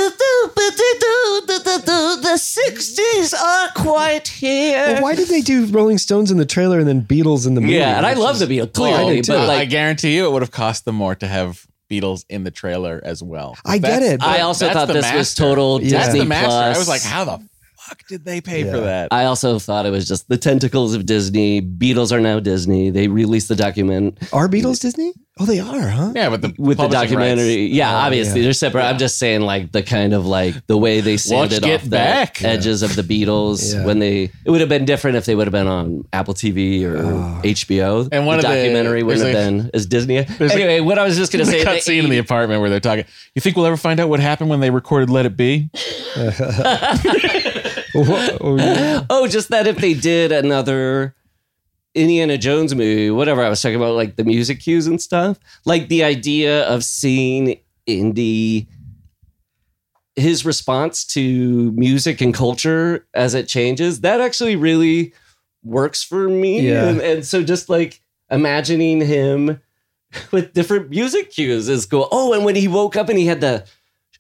Speaker 4: the sixties are quite here.
Speaker 5: Well, why did they do Rolling Stones in the trailer and then Beatles in the movie?
Speaker 4: Yeah, and I
Speaker 5: Which
Speaker 4: love
Speaker 5: is-
Speaker 4: the Beatles
Speaker 5: Oh, I
Speaker 4: clearly,
Speaker 5: do too.
Speaker 4: but
Speaker 6: I
Speaker 4: like
Speaker 6: guarantee you it would have cost them more to have Beatles in the trailer as well.
Speaker 5: I get
Speaker 6: That's-
Speaker 5: it,
Speaker 4: I also
Speaker 6: that's
Speaker 4: thought
Speaker 6: the
Speaker 4: this was
Speaker 6: master.
Speaker 4: total
Speaker 5: Yeah.
Speaker 6: That's
Speaker 4: Disney
Speaker 6: the master.
Speaker 4: Plus.
Speaker 6: I was like, how the fuck did they pay
Speaker 5: Yeah.
Speaker 6: for that?
Speaker 4: I also thought it was just the tentacles of Disney. Beatles are now Disney. They released the document
Speaker 5: Are Beatles Disney? Oh, they are, huh?
Speaker 6: yeah, but the
Speaker 4: with the
Speaker 6: publishing
Speaker 4: documentary.
Speaker 6: rights.
Speaker 4: Yeah,
Speaker 5: Oh,
Speaker 4: obviously
Speaker 5: yeah.
Speaker 4: they're separate. I'm just saying, like the kind of like the way they sanded
Speaker 6: Get
Speaker 4: off the
Speaker 6: Back.
Speaker 4: edges of the Beatles
Speaker 5: Yeah.
Speaker 4: when they. It would have been different if they would have been on Apple T V or
Speaker 5: Oh.
Speaker 4: H B O.
Speaker 6: And one
Speaker 4: the
Speaker 6: of the-
Speaker 4: documentary wouldn't have
Speaker 6: there's a-
Speaker 4: been as Disney.
Speaker 6: there's a-
Speaker 4: Anyway, what I was just going to
Speaker 6: The
Speaker 4: say.
Speaker 6: cut scene in the apartment where they're talking. You think we'll ever find out what happened when they recorded "Let It Be"?
Speaker 5: Oh, yeah.
Speaker 4: Oh, just that if they did another Indiana Jones movie, whatever I was talking about, like the music cues and stuff, like the idea of seeing Indy, his response to music and culture as it changes, that actually really works for me.
Speaker 5: Yeah.
Speaker 4: And, and so just like imagining him with different music cues is cool. Oh, and when he woke up and he had the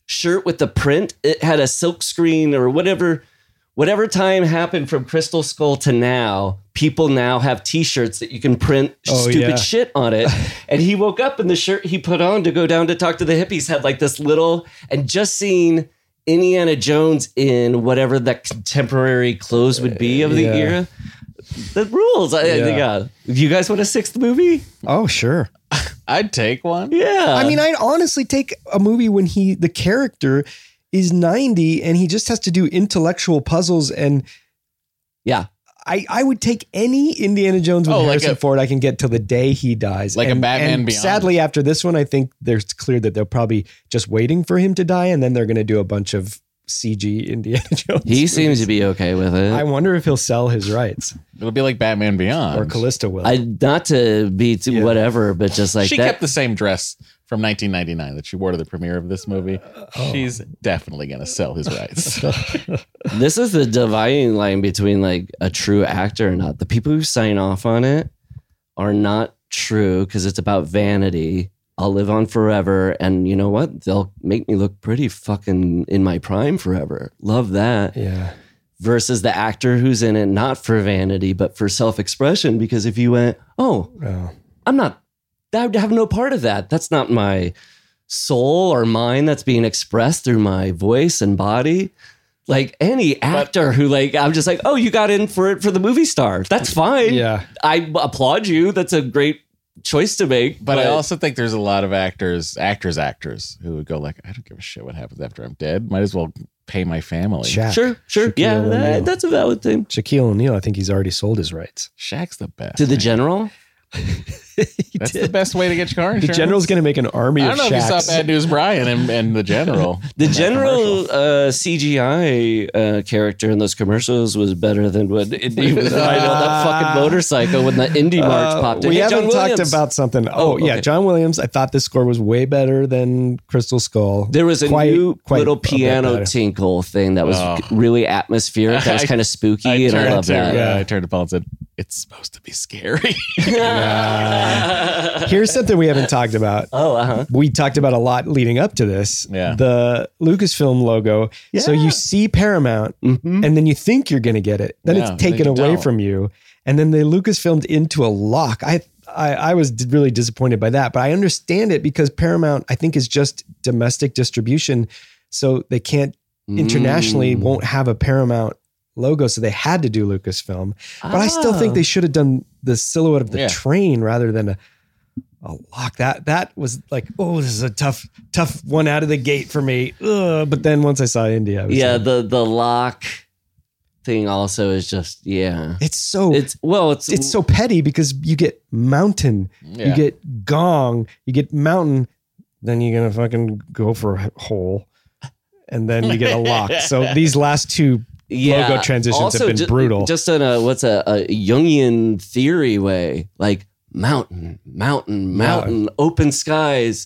Speaker 4: shirt with the print. It had a silk screen or whatever. Whatever time happened from Crystal Skull to now, people now have T-shirts that you can print
Speaker 5: Oh,
Speaker 4: stupid
Speaker 5: yeah.
Speaker 4: shit on it. And he woke up and the shirt he put on to go down to talk to the hippies had like this little, and just seeing Indiana Jones in whatever the contemporary clothes would be of the
Speaker 5: Yeah.
Speaker 4: era. The rules. I,
Speaker 5: Yeah.
Speaker 4: yeah. You guys want a sixth movie?
Speaker 5: Oh, sure.
Speaker 6: I'd take one.
Speaker 4: Yeah.
Speaker 5: I mean, I'd honestly take a movie when he, the character is ninety and he just has to do intellectual puzzles. And
Speaker 4: yeah.
Speaker 5: I, I would take any Indiana Jones with
Speaker 6: Oh, like
Speaker 5: Harrison
Speaker 6: a-
Speaker 5: Ford I can get till the day he dies.
Speaker 6: Like a
Speaker 5: and,
Speaker 6: Batman
Speaker 5: and
Speaker 6: Beyond.
Speaker 5: Sadly, after this one, I think there's clear that they're probably just waiting for him to die. And then they're going to do a bunch of C G Indiana Jones.
Speaker 4: He seems to be okay with it.
Speaker 5: I wonder if he'll sell his rights
Speaker 6: It'll be like Batman Beyond.
Speaker 5: or Callisto will.
Speaker 4: I not to be too
Speaker 5: Yeah.
Speaker 4: whatever, but just like
Speaker 6: she
Speaker 4: that.
Speaker 6: kept the same dress from nineteen ninety-nine that she wore to the premiere of this movie.
Speaker 5: Oh.
Speaker 6: She's definitely going to sell his rights.
Speaker 4: This is the dividing line between like a true actor or not. The people who sign off on it are not true because it's about vanity. I'll live on forever. And you know what? They'll make me look pretty fucking in my prime forever. Love that.
Speaker 5: yeah.
Speaker 4: Versus the actor who's in it, not for vanity, but for self-expression. Because if you went, oh,
Speaker 5: Oh.
Speaker 4: I'm not, I would have no part of that. That's not my soul or mind that's being expressed through my voice and body. Like any actor who like, I'm just like, oh, you got in for it for the movie star. That's fine.
Speaker 5: Yeah.
Speaker 4: I applaud you. That's a great choice to make.
Speaker 6: But I also think there's a lot of actors, actors, actors who would go like, I don't give a shit what happens after I'm dead. Might as well pay my family.
Speaker 5: Shaq.
Speaker 4: sure, sure.
Speaker 5: Shaquille
Speaker 4: yeah,
Speaker 5: O'Neal.
Speaker 4: that, that's a valid thing.
Speaker 5: Shaquille O'Neal, I think he's already sold his rights.
Speaker 6: Shaq's the best.
Speaker 4: To the
Speaker 6: man.
Speaker 4: general.
Speaker 5: He
Speaker 6: That's
Speaker 5: did.
Speaker 6: the best way to get your car
Speaker 5: The
Speaker 6: insurance.
Speaker 5: general's going to make an army
Speaker 6: I
Speaker 5: of
Speaker 6: don't know if you
Speaker 5: Shaqs.
Speaker 6: saw Bad News Brian and, and the general.
Speaker 4: The
Speaker 6: in that commercial.
Speaker 4: general uh, C G I uh, character in those commercials was better than what Indy was riding on that fucking motorcycle when the Indy March
Speaker 5: Uh,
Speaker 4: popped in.
Speaker 5: we
Speaker 4: Hey,
Speaker 5: haven't
Speaker 4: John
Speaker 5: talked
Speaker 4: Williams.
Speaker 5: about something. Oh,
Speaker 4: Oh,
Speaker 5: yeah,
Speaker 4: okay.
Speaker 5: John Williams. I thought the score was way better than Crystal Skull.
Speaker 4: There was a
Speaker 5: Quite-
Speaker 4: new
Speaker 5: quite
Speaker 4: little
Speaker 5: a bit
Speaker 4: piano
Speaker 5: better.
Speaker 4: tinkle thing that was
Speaker 6: Oh.
Speaker 4: really atmospheric. That was
Speaker 6: I-
Speaker 4: kind of spooky,
Speaker 6: I
Speaker 4: and I
Speaker 6: turned
Speaker 4: love
Speaker 6: to,
Speaker 4: that.
Speaker 6: uh,
Speaker 5: Yeah.
Speaker 6: I turned to Paul and said, it's supposed to be scary.
Speaker 5: Here's something we haven't talked about.
Speaker 4: Oh, uh huh.
Speaker 5: We talked about a lot leading up to this.
Speaker 6: Yeah.
Speaker 5: The Lucasfilm logo. So you see Paramount
Speaker 4: Mm-hmm.
Speaker 5: and then you think you're going to get it. Then
Speaker 6: Yeah,
Speaker 5: it's taken
Speaker 6: then you
Speaker 5: away
Speaker 6: don't.
Speaker 5: from you. And then they Lucasfilmed into a lock. I, I, I was d- really disappointed by that, but I understand it because Paramount, I think, is just domestic distribution. So they can't internationally
Speaker 4: Mm.
Speaker 5: won't have a Paramount logo. So they had to do Lucasfilm. But I still think
Speaker 4: Ah.
Speaker 5: they should have done the silhouette of the
Speaker 6: Yeah.
Speaker 5: train rather than a, a lock. That that was like, oh, this is a tough, tough one out of the gate for me. Ugh. But then once I saw India, I was
Speaker 4: Yeah,
Speaker 5: like,
Speaker 4: the the lock thing also is just yeah.
Speaker 5: it's so
Speaker 4: It's well, it's
Speaker 5: it's so petty because you get mountain, you
Speaker 6: Yeah.
Speaker 5: get gong, you get mountain, then you're gonna fucking go for a hole, and then you get a lock. So these last two logo transitions have been
Speaker 4: ju-
Speaker 5: brutal.
Speaker 4: Just in a what's a, a Jungian theory way, like mountain, mountain, mountain, open skies,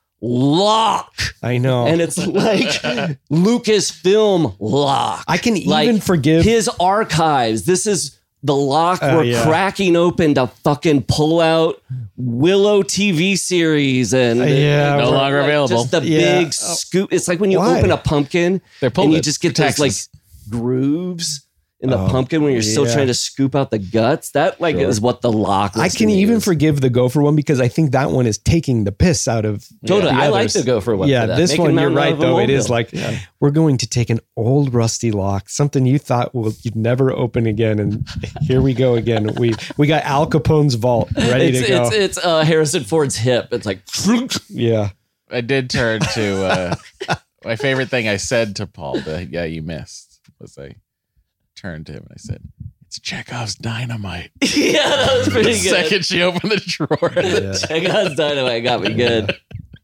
Speaker 4: lock,
Speaker 5: I know,
Speaker 4: and it's like Lucasfilm lock.
Speaker 5: I can
Speaker 4: Like,
Speaker 5: even forgive.
Speaker 4: his archives. This is the lock
Speaker 5: Oh,
Speaker 4: we're
Speaker 5: yeah.
Speaker 4: cracking open to fucking pull out Willow T V series and
Speaker 5: Uh, yeah,
Speaker 6: No
Speaker 5: we're-
Speaker 6: longer
Speaker 4: like,
Speaker 6: available.
Speaker 4: Just the
Speaker 5: Yeah.
Speaker 4: big scoop. It's like when you
Speaker 5: Why?
Speaker 4: open a pumpkin
Speaker 6: They're pulled
Speaker 4: and you
Speaker 6: it
Speaker 4: just get
Speaker 6: for
Speaker 4: those like
Speaker 6: Texas.
Speaker 4: grooves in the
Speaker 5: Oh,
Speaker 4: pumpkin when you're still
Speaker 5: yeah.
Speaker 4: trying to scoop out the guts. That like
Speaker 5: Sure.
Speaker 4: is what the lock.
Speaker 5: I
Speaker 4: was to
Speaker 5: can
Speaker 4: me
Speaker 5: even
Speaker 4: is.
Speaker 5: forgive the Gopher one because I think that one is taking the piss out of
Speaker 4: Totally,
Speaker 5: the
Speaker 4: I like
Speaker 5: others.
Speaker 4: to go for one.
Speaker 5: Yeah,
Speaker 4: for that.
Speaker 5: this
Speaker 4: Make a
Speaker 5: one, you're
Speaker 4: mountain out
Speaker 5: right,
Speaker 4: of a
Speaker 5: though. It is
Speaker 4: molehill.
Speaker 5: like,
Speaker 4: Yeah.
Speaker 5: we're going to take an old rusty lock, something you thought will you'd never open again. And here we go again. We we got Al Capone's vault ready
Speaker 4: it's
Speaker 5: to go.
Speaker 4: it's it's uh, Harrison Ford's hip. It's like
Speaker 5: yeah.
Speaker 6: I did turn to uh, my favorite thing I said to Paul that yeah you missed was I turned to him and I said, it's Chekhov's dynamite.
Speaker 4: yeah, that was pretty
Speaker 6: The
Speaker 4: good.
Speaker 6: second she opened the drawer,
Speaker 5: Yeah.
Speaker 4: Check out Dynamite got me good.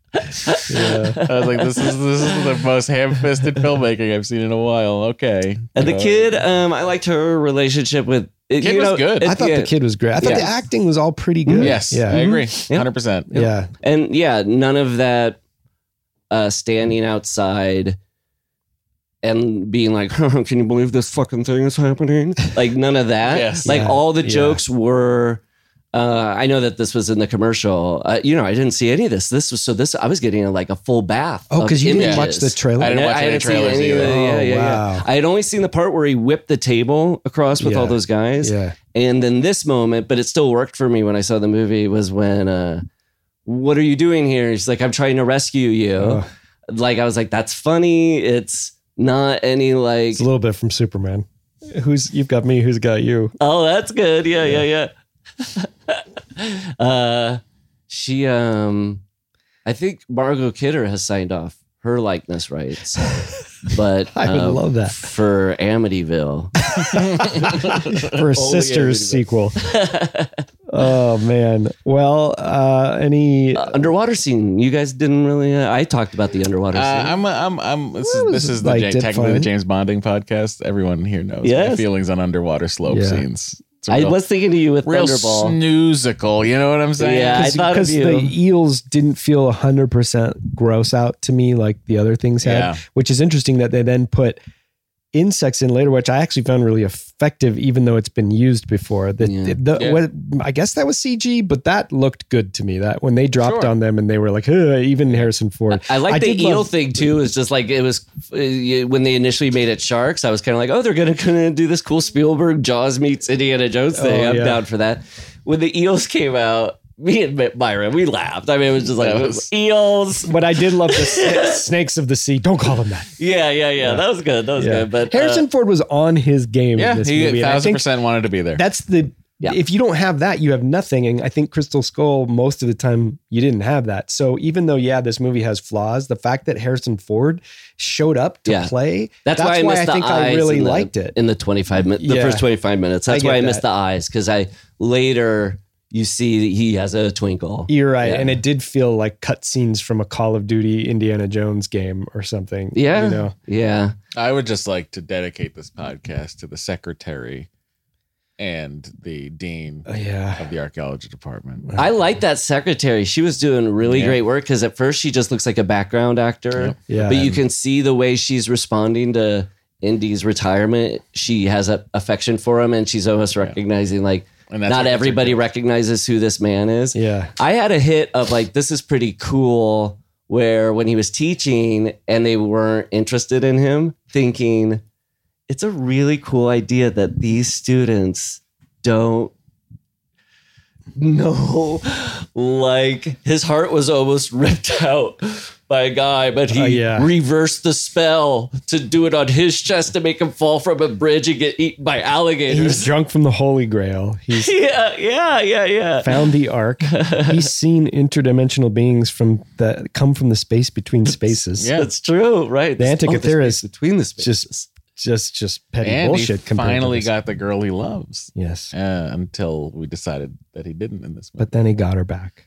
Speaker 5: Yeah.
Speaker 6: I was like, this is this is the most ham-fisted filmmaking I've seen in a while. Okay.
Speaker 4: And the
Speaker 6: Uh,
Speaker 4: kid, um, I liked her relationship with.
Speaker 6: Kid
Speaker 4: you
Speaker 6: was
Speaker 4: know,
Speaker 6: good.
Speaker 4: it-
Speaker 5: I thought
Speaker 4: yeah.
Speaker 5: the kid was great. I thought
Speaker 4: Yeah.
Speaker 5: the acting was all pretty good.
Speaker 6: Yes,
Speaker 5: Yeah.
Speaker 6: I agree.
Speaker 4: Yeah.
Speaker 6: one hundred percent.
Speaker 5: Yeah.
Speaker 4: And yeah, none of that uh, standing outside and being like, huh, can you believe this fucking thing is happening? Like none of that.
Speaker 6: Yes.
Speaker 4: Like
Speaker 5: Yeah.
Speaker 4: all the
Speaker 5: Yeah.
Speaker 4: jokes were Uh, I know that this was in the commercial. Uh, you know, I didn't see any of this. This was so this. I was getting like a full bath.
Speaker 5: Oh, because you didn't
Speaker 4: images.
Speaker 5: watch the trailer.
Speaker 6: I didn't watch
Speaker 4: I
Speaker 6: any
Speaker 4: hadn't seen
Speaker 6: trailers
Speaker 4: any of
Speaker 6: either.
Speaker 4: the- yeah,
Speaker 5: Oh,
Speaker 4: yeah,
Speaker 5: wow.
Speaker 4: yeah. I had only seen the part where he whipped the table across with
Speaker 5: Yeah.
Speaker 4: all those guys.
Speaker 5: Yeah.
Speaker 4: And then this moment, but it still worked for me when I saw the movie, was when, uh, what are you doing here? He's like, I'm trying to rescue you.
Speaker 5: Oh.
Speaker 4: Like, I was like, that's funny. It's not any like,
Speaker 5: It's a little bit from Superman. Who's you've got me? Who's got you?
Speaker 4: oh, that's good. Yeah, yeah, yeah. uh, she, um, I think Margot Kidder has signed off her likeness rights, but
Speaker 5: I would
Speaker 4: um,
Speaker 5: love that.
Speaker 4: for Amityville.
Speaker 5: For a Sisters sequel. Oh man. Well, uh, any
Speaker 4: Uh, underwater scene. You guys didn't really. Uh, I talked about the underwater
Speaker 6: Uh,
Speaker 4: scene.
Speaker 6: I'm, I'm, I'm. This
Speaker 5: Well, it
Speaker 6: is
Speaker 5: was
Speaker 6: this is the
Speaker 5: like,
Speaker 6: Ja-
Speaker 5: did
Speaker 6: technically the
Speaker 5: fine.
Speaker 6: James Bonding podcast. Everyone here knows my
Speaker 4: Yes.
Speaker 6: feelings on underwater slope
Speaker 5: Yeah.
Speaker 6: scenes. It's a
Speaker 4: I
Speaker 6: real-
Speaker 4: was thinking of you with
Speaker 6: real
Speaker 4: Thunderball.
Speaker 6: snoozical. You know what I'm saying?
Speaker 4: Yeah, I thought of
Speaker 5: because
Speaker 4: you.
Speaker 5: the eels didn't feel one hundred percent gross out to me like the other things had,
Speaker 6: Yeah.
Speaker 5: which is interesting that they then put insects in later, which I actually found really effective, even though it's been used before. The,
Speaker 4: Yeah.
Speaker 5: the,
Speaker 6: Yeah.
Speaker 5: what, I guess that was C G, but that looked good to me. That when they dropped
Speaker 6: Sure.
Speaker 5: on them and they were like, "Ugh," even Harrison Ford.
Speaker 4: I like the
Speaker 5: did
Speaker 4: eel
Speaker 5: love-
Speaker 4: thing too. It's just like it was uh, you- when they initially made it sharks. I was kind of like, oh, they're gonna, gonna do this cool Spielberg Jaws meets Indiana Jones thing.
Speaker 5: Oh,
Speaker 4: I'm
Speaker 5: yeah.
Speaker 4: down for that. When the eels came out, me and Myra, we laughed. I mean, it was just like
Speaker 6: That was-
Speaker 4: eels.
Speaker 5: But I did love the sna- snakes of the sea. Don't call them that.
Speaker 4: Yeah, yeah, yeah. That was good. That was
Speaker 5: Yeah.
Speaker 4: good. But uh,
Speaker 5: Harrison Ford was on his game
Speaker 6: Yeah,
Speaker 5: in this
Speaker 6: he
Speaker 5: movie. and I
Speaker 6: thousand
Speaker 5: think
Speaker 6: percent wanted to be there.
Speaker 5: that's the
Speaker 4: Yeah.
Speaker 5: if you don't have that, you have nothing. And I think Crystal Skull, most of the time, you didn't have that. So even though, yeah, this movie has flaws, the fact that Harrison Ford showed up to
Speaker 4: Yeah.
Speaker 5: play,
Speaker 4: That's, why I missed the
Speaker 5: think
Speaker 4: eyes
Speaker 5: I really
Speaker 4: in the,
Speaker 5: liked it.
Speaker 4: in the twenty-five minutes, the
Speaker 5: Yeah.
Speaker 4: first twenty-five minutes.
Speaker 5: I
Speaker 4: That's
Speaker 5: get
Speaker 4: why I
Speaker 5: that.
Speaker 4: missed the eyes, because I later you see that he has a twinkle.
Speaker 5: You're right.
Speaker 4: Yeah.
Speaker 5: And it did feel like cutscenes from a Call of Duty Indiana Jones game or something.
Speaker 4: Yeah,
Speaker 5: You know?
Speaker 4: yeah.
Speaker 6: I would just like to dedicate this podcast to the secretary and the dean
Speaker 5: Oh, yeah.
Speaker 6: of the archaeology department.
Speaker 4: I like that secretary. She was doing really
Speaker 6: Yeah.
Speaker 4: great work, because at first she just looks like a background actor,
Speaker 6: Yep.
Speaker 5: Yeah.
Speaker 4: but you can see the way she's responding to Indy's retirement. She has a affection for him, and she's almost recognizing like
Speaker 6: And that's
Speaker 4: not
Speaker 6: what gets her
Speaker 4: everybody
Speaker 6: good.
Speaker 4: recognizes who this man is.
Speaker 5: Yeah.
Speaker 4: I had a hit of like, this is pretty cool, where when he was teaching and they weren't interested in him, thinking it's a really cool idea that these students don't know. Like, his heart was almost ripped out by a guy, but he
Speaker 5: Oh, yeah.
Speaker 4: reversed the spell to do it on his chest to make him fall from a bridge and get eaten by
Speaker 5: He's
Speaker 4: alligators.
Speaker 5: drunk from the Holy Grail. He's
Speaker 4: Yeah, yeah, yeah, yeah.
Speaker 5: found the Ark. He's seen interdimensional beings from that come from the space between spaces.
Speaker 6: Yeah.
Speaker 4: That's true, right?
Speaker 5: The
Speaker 4: This-
Speaker 5: Antikythera
Speaker 4: the space
Speaker 5: is
Speaker 4: between the spaces.
Speaker 5: Just, just, just petty
Speaker 6: And
Speaker 5: bullshit.
Speaker 6: he
Speaker 5: compared to
Speaker 6: finally
Speaker 5: this.
Speaker 6: got the girl he loves.
Speaker 5: yes,
Speaker 6: Uh, until we decided that he didn't in this movie.
Speaker 5: but then he got her back.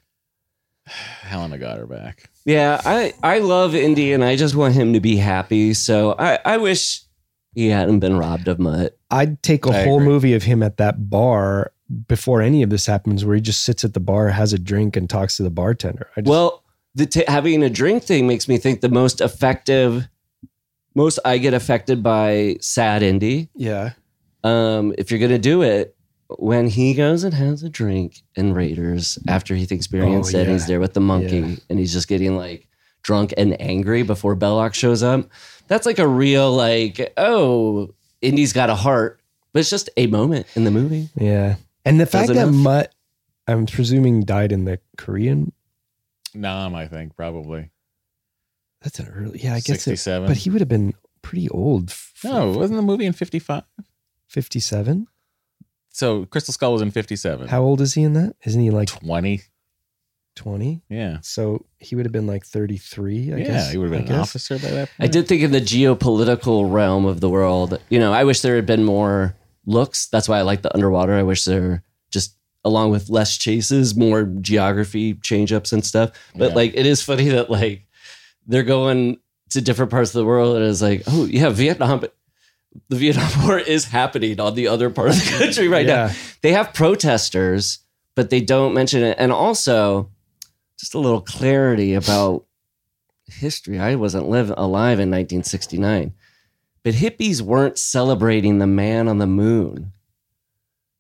Speaker 6: Helena got her back.
Speaker 4: Yeah, I, I love Indy, and I just want him to be happy. So I, I wish he hadn't been robbed of Mutt.
Speaker 5: I'd take a
Speaker 6: I
Speaker 5: whole
Speaker 6: agree.
Speaker 5: movie of him at that bar before any of this happens, where he just sits at the bar, has a drink, and talks to the bartender. I just,
Speaker 4: Well, the t- having a drink thing makes me think the most effective, most I get affected by sad Indy.
Speaker 5: yeah,
Speaker 4: Um, if you're gonna do it, when he goes and has a drink in Raiders after he thinks Barion's
Speaker 5: Oh,
Speaker 4: dead,
Speaker 5: yeah.
Speaker 4: he's there with the monkey,
Speaker 5: Yeah.
Speaker 4: and he's just getting like drunk and angry before Belloc shows up. That's like a real like, oh, Indy's got a heart, but it's just a moment in the movie.
Speaker 5: yeah. And the fact that
Speaker 4: enough.
Speaker 5: Mutt, I'm presuming, died in the Korean.
Speaker 6: Nam, I think, probably.
Speaker 5: That's an early. Yeah, I guess it.
Speaker 6: sixty-seven.
Speaker 5: But he would have been pretty old. f-
Speaker 6: No, wasn't the movie in fifty-five?
Speaker 5: fifty-seven.
Speaker 6: So Crystal Skull was in fifty-seven.
Speaker 5: How old is he in that? Isn't he like
Speaker 6: twenty?
Speaker 5: twenty?
Speaker 6: Yeah.
Speaker 5: So he would have been like thirty-three. I
Speaker 6: yeah,
Speaker 5: guess.
Speaker 6: he would have
Speaker 5: I
Speaker 6: been an
Speaker 5: guess.
Speaker 6: officer by that
Speaker 4: I
Speaker 6: point.
Speaker 4: did think in the geopolitical realm of the world, you know, I wish there had been more looks. That's why I like the underwater. I wish there just, along with less chases, more geography change ups and stuff. But
Speaker 6: Yeah.
Speaker 4: like, it is funny that like they're going to different parts of the world, and it's like, oh yeah, Vietnam, but the Vietnam War is happening on the other part of the country right
Speaker 5: Yeah.
Speaker 4: now. They have protesters, but they don't mention it. And also, just a little clarity about history. I wasn't live, alive in nineteen sixty-nine, but hippies weren't celebrating the man on the moon.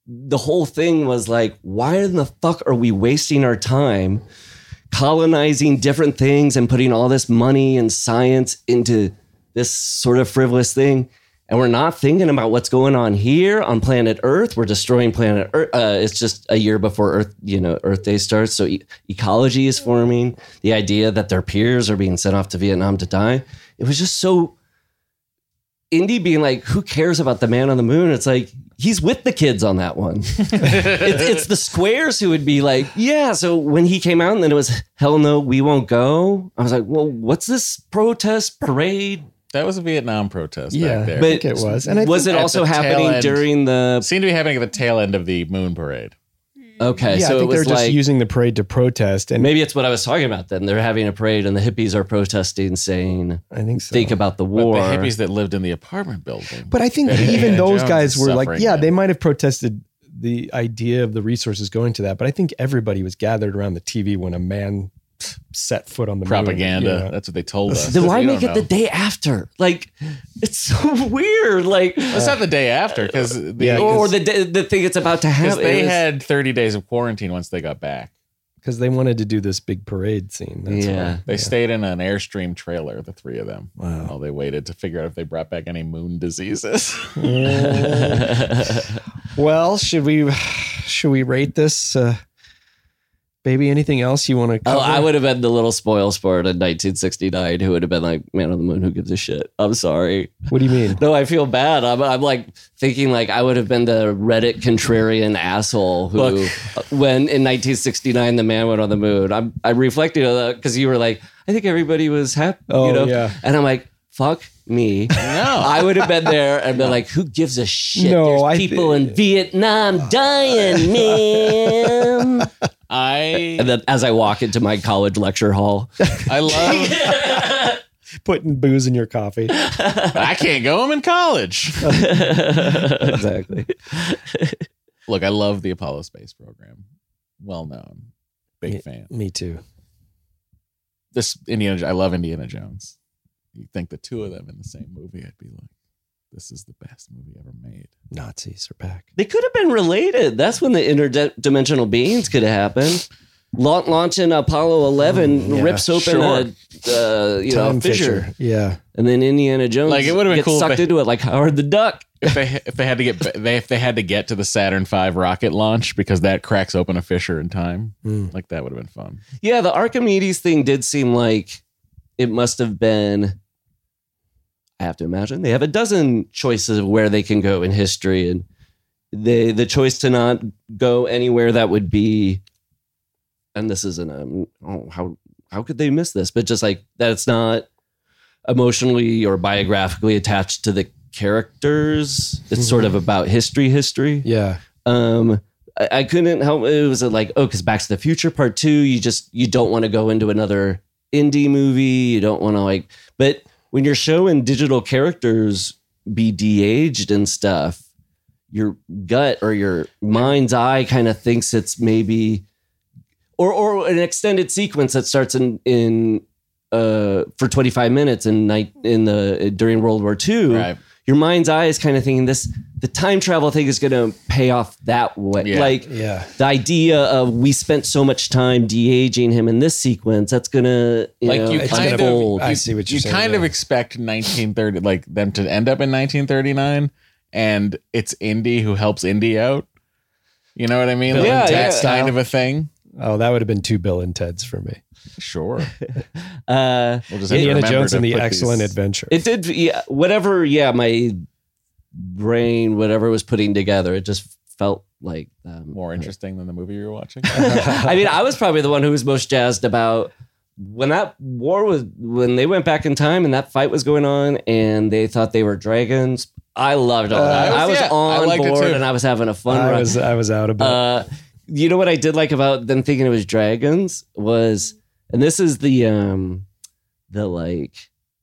Speaker 4: the whole thing was like, why in the fuck are we wasting our time colonizing different things and putting all this money and science into this sort of frivolous thing? And we're not thinking about what's going on here on planet Earth. We're destroying planet Earth. Uh, it's just a year before Earth, you know, Earth Day starts. So e- ecology is forming. The idea that their peers are being sent off to Vietnam to die. It was just so Indy being like, who cares about the man on the moon? It's like, he's with the kids on that one. it's, it's the squares who would be like, yeah. So when he came out and then it was, hell no, we won't go. I was like, well, what's this protest parade?
Speaker 6: That was a Vietnam protest
Speaker 5: Yeah,
Speaker 6: back there.
Speaker 5: I think it was. And I
Speaker 4: was
Speaker 5: think
Speaker 4: it
Speaker 6: at
Speaker 4: also
Speaker 6: the tail
Speaker 4: happening
Speaker 6: end-
Speaker 4: during the?
Speaker 6: Seemed to be happening at the tail end of the moon parade.
Speaker 4: Okay,
Speaker 5: yeah,
Speaker 4: so
Speaker 5: I think
Speaker 4: it
Speaker 5: they're
Speaker 4: was
Speaker 5: just
Speaker 4: like
Speaker 5: using the parade to protest. And
Speaker 4: maybe it's what I was talking about. Then they're having a parade and the hippies are protesting, saying,
Speaker 5: I think so.
Speaker 4: "Think about the
Speaker 6: But
Speaker 4: war."
Speaker 6: the hippies that lived in the apartment building.
Speaker 5: But I think
Speaker 6: that
Speaker 5: even
Speaker 6: Indiana
Speaker 5: those
Speaker 6: Jones
Speaker 5: guys
Speaker 6: is
Speaker 5: were like,
Speaker 6: suffering
Speaker 5: yeah,
Speaker 6: in.
Speaker 5: they might have protested the idea of the resources going to that. But I think everybody was gathered around the T V when a man set foot on the
Speaker 6: propaganda.
Speaker 5: moon. you know?
Speaker 6: That's what they told us.
Speaker 4: Then why
Speaker 6: We
Speaker 4: make
Speaker 6: don't
Speaker 4: it the
Speaker 6: know.
Speaker 4: day after? Like, it's so weird. Like,
Speaker 6: It's not the day after because
Speaker 5: Yeah,
Speaker 4: or the day- the thing it's about to happen.
Speaker 6: they
Speaker 4: It was-
Speaker 6: had thirty days of quarantine once they got back.
Speaker 5: Because they wanted to do this big parade scene. That's
Speaker 4: Yeah.
Speaker 5: why.
Speaker 6: They stayed in an Airstream trailer, the three of them.
Speaker 5: Wow.
Speaker 6: While they waited to figure out if they brought back any moon diseases.
Speaker 5: Well, should we should we rate this? Uh, baby, anything else you want to cover?
Speaker 4: Oh, I would have been the little spoil sport in nineteen sixty-nine who would have been like, man on the moon, who gives a shit? I'm sorry.
Speaker 5: What do you mean?
Speaker 4: No, I feel bad. I'm, I'm like thinking like I would have been the Reddit contrarian asshole who,
Speaker 6: Look.
Speaker 4: when in nineteen sixty-nine the man went on the moon. I'm I'm reflecting on that because you were like, I think everybody was happy,
Speaker 5: Oh,
Speaker 4: you know,
Speaker 5: yeah.
Speaker 4: and I'm like, fuck me.
Speaker 6: No.
Speaker 4: I would have been there and been like, who gives a shit?
Speaker 5: No,
Speaker 4: There's
Speaker 5: I
Speaker 4: people
Speaker 5: thi-
Speaker 4: in Vietnam dying, man.
Speaker 6: I
Speaker 4: And then as I walk into my college lecture hall,
Speaker 6: I love
Speaker 5: Putting booze in your coffee.
Speaker 6: I can't go. I'm in college.
Speaker 4: exactly.
Speaker 6: Look, I love the Apollo space program. Well known. Big fan.
Speaker 5: Me too.
Speaker 6: This Indiana I love Indiana Jones. You think the two of them in the same movie, I'd be like, this is the best movie ever made.
Speaker 5: Nazis are back.
Speaker 4: They could have been related. That's when the interdimensional beings could have happened. La- launching Apollo eleven
Speaker 5: Mm, yeah,
Speaker 4: rips open
Speaker 6: sure.
Speaker 4: a uh, you know
Speaker 5: Time
Speaker 4: fissure.
Speaker 5: fissure. Yeah.
Speaker 4: And then Indiana Jones
Speaker 6: Like, it would've been
Speaker 4: gets
Speaker 6: cool if
Speaker 4: sucked
Speaker 6: they-
Speaker 4: into it like Howard the Duck.
Speaker 6: If they if they had to get they if they had to get to the Saturn five rocket launch because that cracks open a fissure in time,
Speaker 5: Mm.
Speaker 6: like that would have been fun.
Speaker 4: Yeah, the Archimedes thing did seem like it must have been. I have to imagine they have a dozen choices of where they can go in history, and they the choice to not go anywhere that would be. And this isn't a oh how how could they miss this? But just like that, it's not emotionally or biographically attached to the characters. It's sort of about history, history.
Speaker 5: Yeah.
Speaker 4: Um, I, I couldn't help. It was like, oh, because Back to the Future Part Two, you just you don't want to go into another indie movie. You don't want to like, but when you're showing digital characters be de-aged and stuff, your gut or your mind's eye kind of thinks it's maybe, or or an extended sequence that starts in in uh for twenty-five minutes in night in the during World War Two.
Speaker 6: Right.
Speaker 4: Your mind's eye is kind of thinking this, the time travel thing is going to pay off that way.
Speaker 6: Yeah.
Speaker 4: Like
Speaker 5: Yeah.
Speaker 4: the idea of we spent so much time de-aging him in this sequence, that's going to, you
Speaker 6: Like
Speaker 4: know,
Speaker 6: you
Speaker 4: it's
Speaker 6: kind
Speaker 4: gonna
Speaker 6: of,
Speaker 4: fold.
Speaker 5: I see what you're
Speaker 6: you
Speaker 5: saying,
Speaker 6: kind of
Speaker 5: yeah.
Speaker 6: expect nineteen thirty, like them to end up in nineteen thirty-nine, and it's Indy who helps Indy out. You know what I mean?
Speaker 5: Bill
Speaker 6: Like
Speaker 4: and Ted
Speaker 6: that
Speaker 5: style.
Speaker 6: kind of a thing.
Speaker 5: Oh, that would have been two Bill and Ted's for me.
Speaker 6: Sure.
Speaker 4: Uh,
Speaker 6: We'll just have to
Speaker 5: Indiana
Speaker 6: remember
Speaker 5: Jones
Speaker 6: to
Speaker 5: and the
Speaker 6: put
Speaker 5: Excellent
Speaker 6: these-
Speaker 5: Adventure.
Speaker 4: it did, yeah, whatever, yeah, my brain, whatever it was putting together, it just felt like um,
Speaker 6: More interesting than the movie you were watching.
Speaker 4: I mean, I was probably the one who was most jazzed about when that war was, when they went back in time and that fight was going on and they thought they were dragons. I loved all
Speaker 5: Uh,
Speaker 4: that.
Speaker 6: I
Speaker 4: I
Speaker 6: was-
Speaker 4: was,
Speaker 6: yeah, I
Speaker 4: on
Speaker 6: liked it
Speaker 4: board
Speaker 6: too.
Speaker 4: and I was having a fun
Speaker 5: I
Speaker 4: ride.
Speaker 5: was I was out about.
Speaker 4: Uh, you know what I did like about them thinking it was dragons was, and this is the um, the like,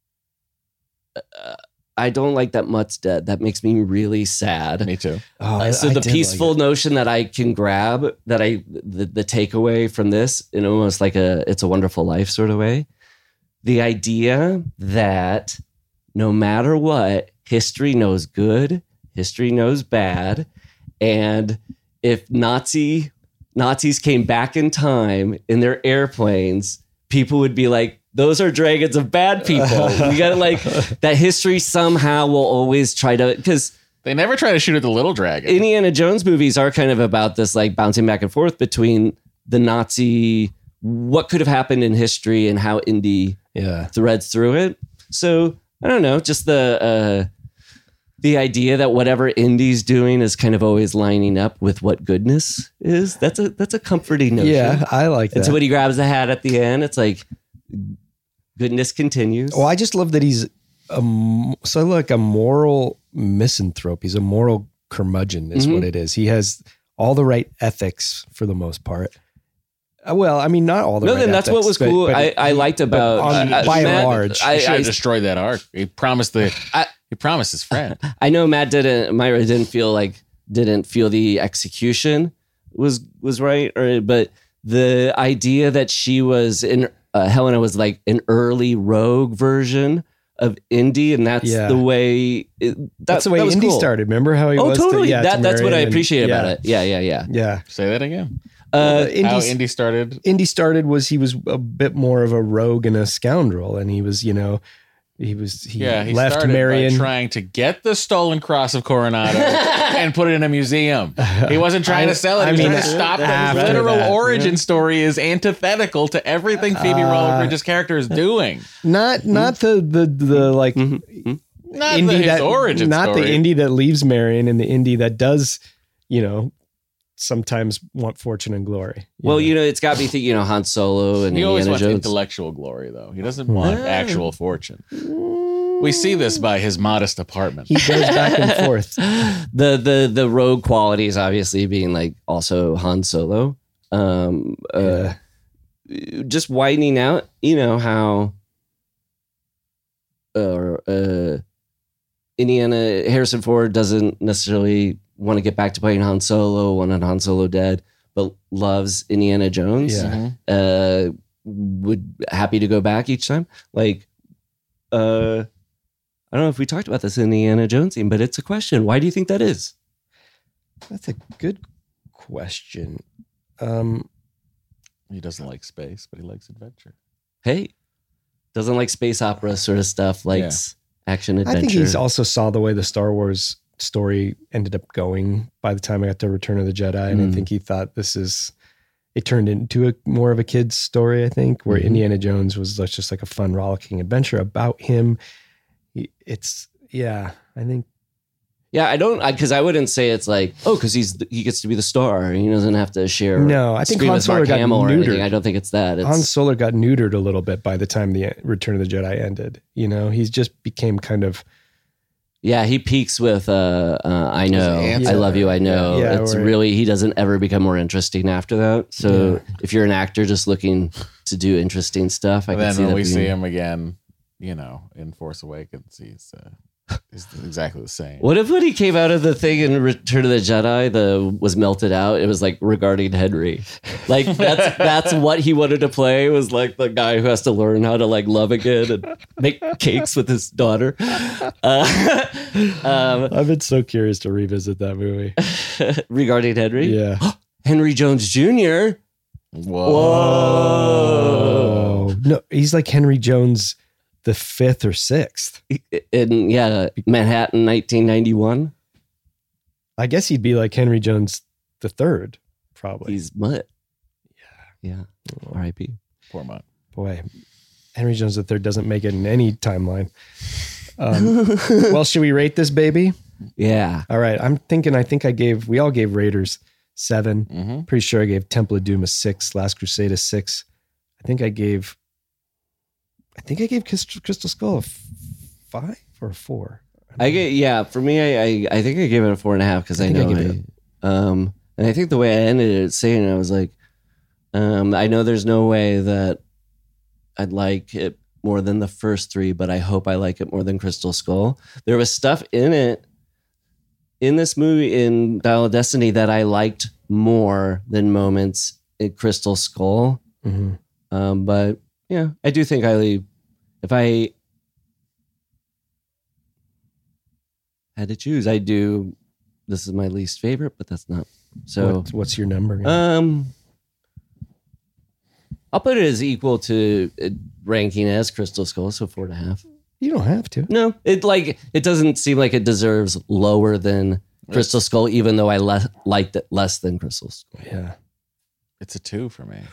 Speaker 4: uh, I don't like that Mutt's dead. That makes me really sad.
Speaker 6: Me too.
Speaker 5: oh,
Speaker 4: Uh, so
Speaker 5: I
Speaker 4: the
Speaker 5: did like
Speaker 4: peaceful
Speaker 5: it.
Speaker 4: notion that I can grab, that I the, the takeaway from this in almost like a It's a Wonderful Life sort of way, the idea that no matter what, history knows good, history knows bad, and if Nazi Nazis came back in time in their airplanes, people would be like, those are dragons of bad people. We got to like that history somehow will always try to, because
Speaker 6: They never try to shoot at the little dragon.
Speaker 4: Indiana Jones movies are kind of about this like bouncing back and forth between the Nazi, what could have happened in history and how Indy
Speaker 5: Yeah.
Speaker 4: threads through it. So I don't know, just the uh, the idea that whatever Indy's doing is kind of always lining up with what goodness is. That's a that's a comforting notion.
Speaker 5: Yeah, I like that.
Speaker 4: And so when he grabs the hat at the end, it's like goodness continues.
Speaker 5: Well, I just love that he's a, m- so like a moral misanthrope. He's a moral curmudgeon is
Speaker 4: Mhm.
Speaker 5: what it is. He has all the right ethics for the most part. Uh, Well, I mean, not all the
Speaker 4: no,
Speaker 5: right
Speaker 4: then that's what
Speaker 5: ethics,
Speaker 4: was
Speaker 5: but-
Speaker 4: cool.
Speaker 5: but
Speaker 4: I, I liked about
Speaker 5: on-
Speaker 4: uh,
Speaker 5: by and
Speaker 4: Matt-
Speaker 5: large.
Speaker 4: I,
Speaker 6: He should
Speaker 4: I,
Speaker 6: have destroyed that arc. He promised the.
Speaker 4: I-
Speaker 6: he promised his friend.
Speaker 4: I know Matt didn't. Myra didn't feel like didn't feel the execution was was right, or but the idea that she was in uh, Helena was like an early rogue version of Indy, and that's
Speaker 5: Yeah.
Speaker 4: the way. It, that,
Speaker 5: that's the way
Speaker 4: that was
Speaker 5: Indy
Speaker 4: cool.
Speaker 5: started. Remember how he
Speaker 4: Oh,
Speaker 5: was?
Speaker 4: totally.
Speaker 5: To, yeah,
Speaker 4: that
Speaker 5: to
Speaker 4: that's what I
Speaker 5: Marion and-
Speaker 4: appreciate
Speaker 5: yeah,
Speaker 4: about it. Yeah, yeah, yeah.
Speaker 5: Yeah.
Speaker 6: Say that again.
Speaker 4: Uh,
Speaker 6: How
Speaker 5: Indy's-
Speaker 6: Indy started.
Speaker 5: Indy started was he was a bit more of a rogue and a scoundrel, and he was, you know, he was he,
Speaker 6: Yeah, he
Speaker 5: left
Speaker 6: started
Speaker 5: Marion.
Speaker 6: by trying to get the stolen cross of Coronado and put it in a museum. He wasn't trying
Speaker 5: I-
Speaker 6: to sell it.
Speaker 5: I
Speaker 6: He was
Speaker 5: mean,
Speaker 6: trying to stop it. His
Speaker 5: after
Speaker 6: literal
Speaker 5: that,
Speaker 6: origin
Speaker 5: yeah.
Speaker 6: story is antithetical to everything Phoebe
Speaker 5: Uh,
Speaker 6: Waller-Bridge's character is doing.
Speaker 5: not not the the the like
Speaker 4: Mhm.
Speaker 6: Not
Speaker 5: Indy
Speaker 6: the, his
Speaker 5: that
Speaker 6: origin
Speaker 5: not
Speaker 6: story.
Speaker 5: the Indy that leaves Marion and the Indy that does, you know, sometimes want fortune and glory.
Speaker 4: Well, you know, it's got me thinking. You know, Han Solo and
Speaker 6: He always
Speaker 4: Indiana
Speaker 6: wants
Speaker 4: Jones.
Speaker 6: intellectual glory, though. He doesn't want
Speaker 4: Yeah.
Speaker 6: actual fortune. We see this by his modest apartment.
Speaker 5: he goes back and forth.
Speaker 4: the the the rogue qualities obviously being like also Han Solo. Um, uh, just widening out. You know how. Uh, uh, Indiana Harrison Ford doesn't necessarily want to get back to playing Han Solo, wanted Han Solo dead, but loves Indiana Jones.
Speaker 5: Yeah.
Speaker 4: Uh, would happy to go back each time. Like, uh, I don't know if we talked about this in the Indiana Jones scene, but it's a question. Why do you think that is?
Speaker 5: That's a good question. Um,
Speaker 6: He doesn't like space, but he likes adventure.
Speaker 4: Hey, doesn't like space opera sort of stuff. Likes action adventure.
Speaker 5: I think he's also saw the way the Star Wars story ended up going by the time I got to Return of the Jedi, and
Speaker 4: Mm.
Speaker 5: I think he thought this is. It turned into a more of a kid's story, I think, where
Speaker 4: Mhm.
Speaker 5: Indiana Jones was like- just like a fun, rollicking adventure about him. He- It's yeah, I think
Speaker 4: Yeah, I don't because I, I wouldn't say it's like oh because he's he gets to be the star. He doesn't have to share.
Speaker 5: No, I think
Speaker 4: screen
Speaker 5: Han
Speaker 4: with
Speaker 5: Solo
Speaker 4: Mark
Speaker 5: got
Speaker 4: Hamill or anything.
Speaker 5: neutered.
Speaker 4: I don't think it's that. It's,
Speaker 5: Han Solo got neutered a little bit by the time the Return of the Jedi ended. You know, he's just became kind of
Speaker 4: Yeah, he peaks with uh, uh I know,
Speaker 6: answer.
Speaker 4: I love you, I know.
Speaker 5: Yeah,
Speaker 4: it's
Speaker 5: where-
Speaker 4: really he doesn't ever become more interesting after that. So
Speaker 5: Yeah.
Speaker 4: if you're an actor just looking to do interesting stuff, I
Speaker 6: And
Speaker 4: can
Speaker 6: then
Speaker 4: see
Speaker 6: when
Speaker 4: that
Speaker 6: we
Speaker 4: being-
Speaker 6: see him again, you know, in Force Awakens, he's, uh, he's exactly the same.
Speaker 4: What if when he came out of the thing in Return of the Jedi, the was melted out? It was like regarding Henry, like that's that's what he wanted to play. Was like the guy who has to learn how to like love again and make cakes with his daughter. Uh, um,
Speaker 5: I've been so curious to revisit that movie.
Speaker 4: regarding Henry,
Speaker 5: Yeah.
Speaker 4: Henry Jones Junior
Speaker 6: Whoa.
Speaker 5: Oh no, he's like Henry Jones the fifth or sixth.
Speaker 4: in yeah Manhattan, nineteen ninety-one.
Speaker 5: I guess he'd be like Henry Jones the third, probably.
Speaker 4: He's Mutt. Yeah, yeah. R I P
Speaker 6: Poor Mutt.
Speaker 5: Boy, Henry Jones the third doesn't make it in any timeline. Um, well, should we rate this baby?
Speaker 4: Yeah.
Speaker 5: All right, I'm thinking. I think I gave. We all gave Raiders seven.
Speaker 6: Mm-hmm.
Speaker 5: Pretty sure I gave Temple of Doom a six. Last Crusade a six. I think I gave. I think I gave Crystal Crystal Skull a f- five or a four.
Speaker 4: I get yeah. For me, I I, I think I gave it a four and a half because
Speaker 5: I
Speaker 4: I,
Speaker 5: think I
Speaker 4: know
Speaker 5: gave
Speaker 4: I,
Speaker 5: it
Speaker 4: um and I think the way I ended it saying it, I was like, um, I know there's no way that I'd like it more than the first three, but I hope I like it more than Crystal Skull. There was stuff in it in this movie in Dial of Destiny that I liked more than moments in Crystal Skull.
Speaker 5: Mm-hmm.
Speaker 4: Um, but yeah, I do think I leave. If I had to choose, I do. This is my least favorite, but that's not So
Speaker 5: What- what's your number?
Speaker 4: um, I'll put it as equal to uh, ranking as Crystal Skull, so four and a half.
Speaker 5: you don't have to.
Speaker 4: No, it like it doesn't seem like it deserves lower than Crystal Skull, even though I le- liked it less than Crystal Skull.
Speaker 5: Yeah.
Speaker 6: It's a two for me.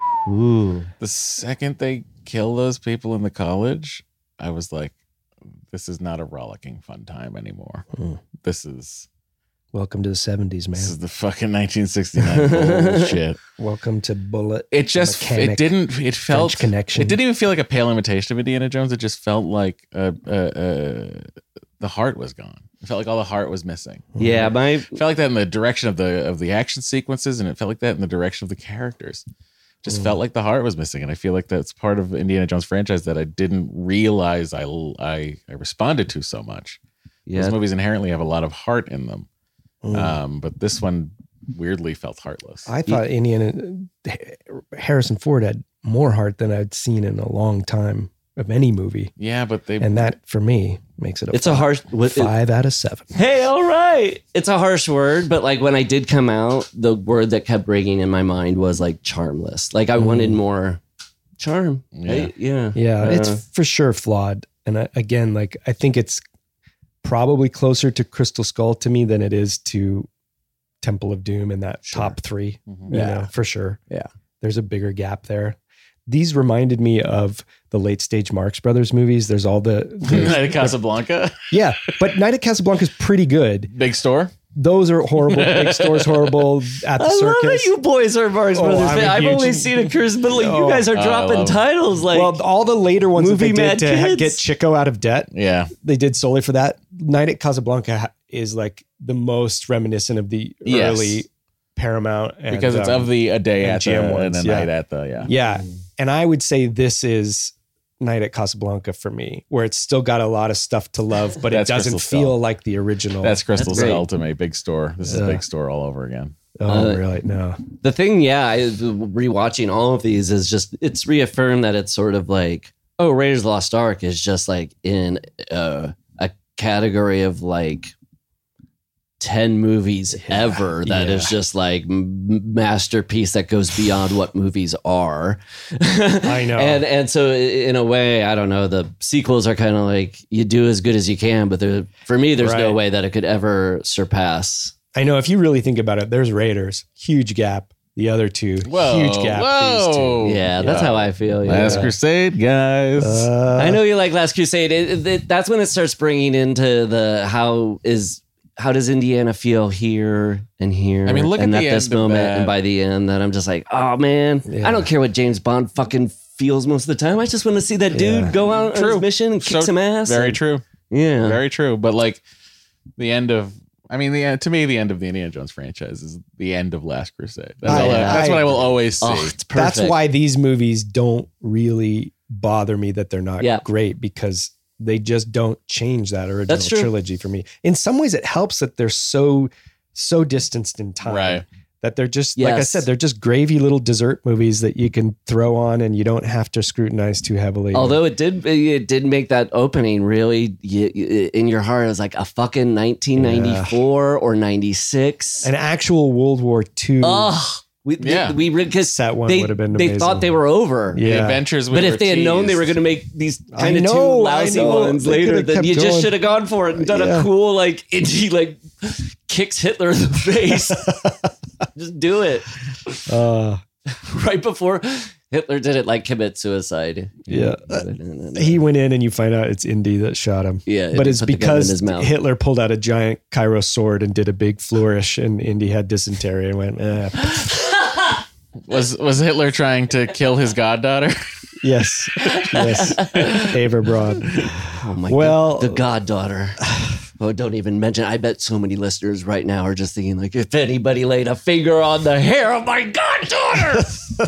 Speaker 4: Ooh,
Speaker 6: The second they kill those people in the college, I was like, this is not a rollicking fun time anymore.
Speaker 5: Mm.
Speaker 6: This is
Speaker 5: Welcome to the seventies, man.
Speaker 6: this is the fucking nineteen sixty-nine bullshit.
Speaker 5: Welcome to Bullet.
Speaker 6: It just
Speaker 5: Mechanic,
Speaker 6: it didn't it felt
Speaker 5: French Connection.
Speaker 6: It didn't even feel like a pale imitation of Indiana Jones. It just felt like uh, uh, uh, the heart was gone. It felt like all the heart was missing.
Speaker 4: yeah, my
Speaker 6: It felt like that in the direction of the of the action sequences, and it felt like that in the direction of the characters. Just felt like the heart was missing, and I feel like that's part of Indiana Jones franchise that I didn't realize I I, I responded to so much.
Speaker 4: yeah.
Speaker 6: Those movies inherently have a lot of heart in them,
Speaker 5: Mm.
Speaker 6: um, but this one weirdly felt heartless.
Speaker 5: I thought Indiana Harrison Ford had more heart than I'd seen in a long time of any movie,
Speaker 6: yeah, but they
Speaker 5: and that for me makes it a
Speaker 4: It's a harsh. What, it-
Speaker 5: five out of seven.
Speaker 4: hey, all right. It's a harsh word, but like when I did come out, the word that kept ringing in my mind was like charmless. Like I wanted more charm.
Speaker 6: Yeah.
Speaker 4: I- yeah.
Speaker 5: Yeah,
Speaker 4: Uh,
Speaker 5: it's for sure flawed. And I, again, like I think it's probably closer to Crystal Skull to me than it is to Temple of Doom in that
Speaker 6: Sure.
Speaker 5: top three.
Speaker 6: Mhm.
Speaker 5: You
Speaker 7: Yeah.
Speaker 5: know, for sure.
Speaker 7: Yeah.
Speaker 5: There's a bigger gap there. These reminded me of the late stage Marx Brothers movies. There's all the, the-
Speaker 6: Night at Casablanca,
Speaker 5: yeah, but Night at Casablanca is pretty good.
Speaker 6: big store.
Speaker 5: Those are horrible. Big Store's horrible. At the
Speaker 4: I love
Speaker 5: circus.
Speaker 4: that you boys are Marx
Speaker 5: Oh,
Speaker 4: Brothers
Speaker 5: I'm a
Speaker 4: fans. I've
Speaker 5: huge-
Speaker 4: only seen a Curse, but like you
Speaker 5: Oh.
Speaker 4: guys are
Speaker 6: Oh, I
Speaker 4: dropping
Speaker 6: love it.
Speaker 4: titles like
Speaker 5: well, all the later ones that
Speaker 4: Movie
Speaker 5: they
Speaker 4: Mad
Speaker 5: did to ha-
Speaker 4: Kids.
Speaker 5: get Chico out of debt,
Speaker 6: Yeah,
Speaker 5: they did solely for that. Night at Casablanca ha- is like the most reminiscent of the
Speaker 6: Yes.
Speaker 5: early Paramount and,
Speaker 6: because it's
Speaker 5: um,
Speaker 6: of the a day
Speaker 5: and
Speaker 6: at the
Speaker 5: G M
Speaker 6: and
Speaker 5: ones,
Speaker 6: a
Speaker 5: yeah.
Speaker 6: night at the yeah.
Speaker 5: yeah. And I would say this is Night at Casablanca for me, where it's still got a lot of stuff to love, but it
Speaker 6: That's
Speaker 5: doesn't
Speaker 6: Crystal
Speaker 5: feel
Speaker 6: Skull.
Speaker 5: like the original.
Speaker 6: That's Crystal
Speaker 4: That's great.
Speaker 6: Skull to me. Big store. This is
Speaker 5: Yeah.
Speaker 6: big store all over again.
Speaker 5: oh,
Speaker 4: Uh,
Speaker 5: really? No.
Speaker 4: the thing, yeah, I, rewatching all of these is just it's reaffirmed that it's sort of like, oh, Raiders of the Lost Ark is just like in uh, a category of like ten movies ever that is
Speaker 5: yeah.
Speaker 4: just like m- masterpiece that goes beyond what movies are.
Speaker 5: I know.
Speaker 4: and and so in a way, I don't know. The sequels are kind of like you do as good as you can, but there, for me, there's no
Speaker 5: Right.
Speaker 4: way that it could ever surpass.
Speaker 5: I know if you really think about it, there's Raiders, huge gap. The other two,
Speaker 6: Whoa,
Speaker 5: huge gap.
Speaker 6: whoa.
Speaker 5: These two.
Speaker 4: Yeah, that's
Speaker 6: Yeah.
Speaker 4: how I feel. Yeah.
Speaker 6: Last Crusade, guys.
Speaker 5: Uh,
Speaker 4: I know you like Last Crusade. It, it, it- that's when it starts bringing into the how is how does Indiana feel here and here.
Speaker 6: I mean, look
Speaker 4: and
Speaker 6: at
Speaker 4: at
Speaker 6: the
Speaker 4: this
Speaker 6: end of
Speaker 4: moment,
Speaker 6: that.
Speaker 4: and by the end, that I'm just like, oh man,
Speaker 5: Yeah.
Speaker 4: I don't care what James Bond fucking feels most of the time. I just want to see that dude
Speaker 5: Yeah.
Speaker 4: go out on
Speaker 6: True.
Speaker 4: his mission and kick
Speaker 6: So-
Speaker 4: some ass.
Speaker 6: Very
Speaker 4: and-
Speaker 6: true.
Speaker 4: Yeah,
Speaker 6: Very true. But like the end of, I mean, the end, to me, the end of the Indiana Jones franchise is the end of Last Crusade. That's,
Speaker 5: I-
Speaker 6: all I, that's
Speaker 5: I
Speaker 6: what I will always see.
Speaker 4: Oh, it's perfect.
Speaker 5: That's why these movies don't really bother me that they're not
Speaker 4: Yeah.
Speaker 5: great, because they just don't change that original
Speaker 4: That's true.
Speaker 5: trilogy for me. In some ways, it helps that they're so so distanced in time.
Speaker 6: Right.
Speaker 5: That they're just, like I
Speaker 4: Yes.
Speaker 5: said, they're just gravy little dessert movies that you can throw on and you don't have to scrutinize too heavily.
Speaker 4: Although it did, it did make that opening really you, you- in your heart. It was like a fucking nineteen ninety-four or ninety-six.
Speaker 5: an actual World War Two
Speaker 4: Oh, we
Speaker 6: Yeah.
Speaker 4: we because
Speaker 5: set one
Speaker 4: they
Speaker 5: would have been
Speaker 4: they
Speaker 5: amazing.
Speaker 4: thought they were over.
Speaker 6: The
Speaker 5: Yeah.
Speaker 6: adventures with
Speaker 4: But if they had known they were
Speaker 6: Ortiz.
Speaker 4: going to make these
Speaker 5: I
Speaker 4: kind of two
Speaker 5: know, I
Speaker 4: lousy
Speaker 5: know.
Speaker 4: ones
Speaker 5: They
Speaker 4: later,
Speaker 5: could've
Speaker 4: then
Speaker 5: kept
Speaker 4: you just
Speaker 5: going.
Speaker 4: should have gone for it and done
Speaker 5: Yeah.
Speaker 4: a cool like indie like kicks Hitler in the face. Just do it
Speaker 5: Uh,
Speaker 4: right before Hitler did it, like commit suicide.
Speaker 5: Yeah. he went in and you find out it's Indy that shot him.
Speaker 4: Yeah,
Speaker 5: But
Speaker 4: he
Speaker 5: it's
Speaker 4: put the gun in
Speaker 5: because
Speaker 4: his mouth.
Speaker 5: Hitler pulled out a giant Cairo sword and did a big flourish, and Indy had dysentery and went, eh.
Speaker 6: was was Hitler trying to kill his goddaughter?
Speaker 5: Yes. Yes. Ava Braun.
Speaker 4: Oh my
Speaker 5: Well-
Speaker 4: God. The goddaughter. Oh, don't even mention. I bet so many listeners right now are just thinking, like, if anybody laid a finger on the hair of my goddaughter.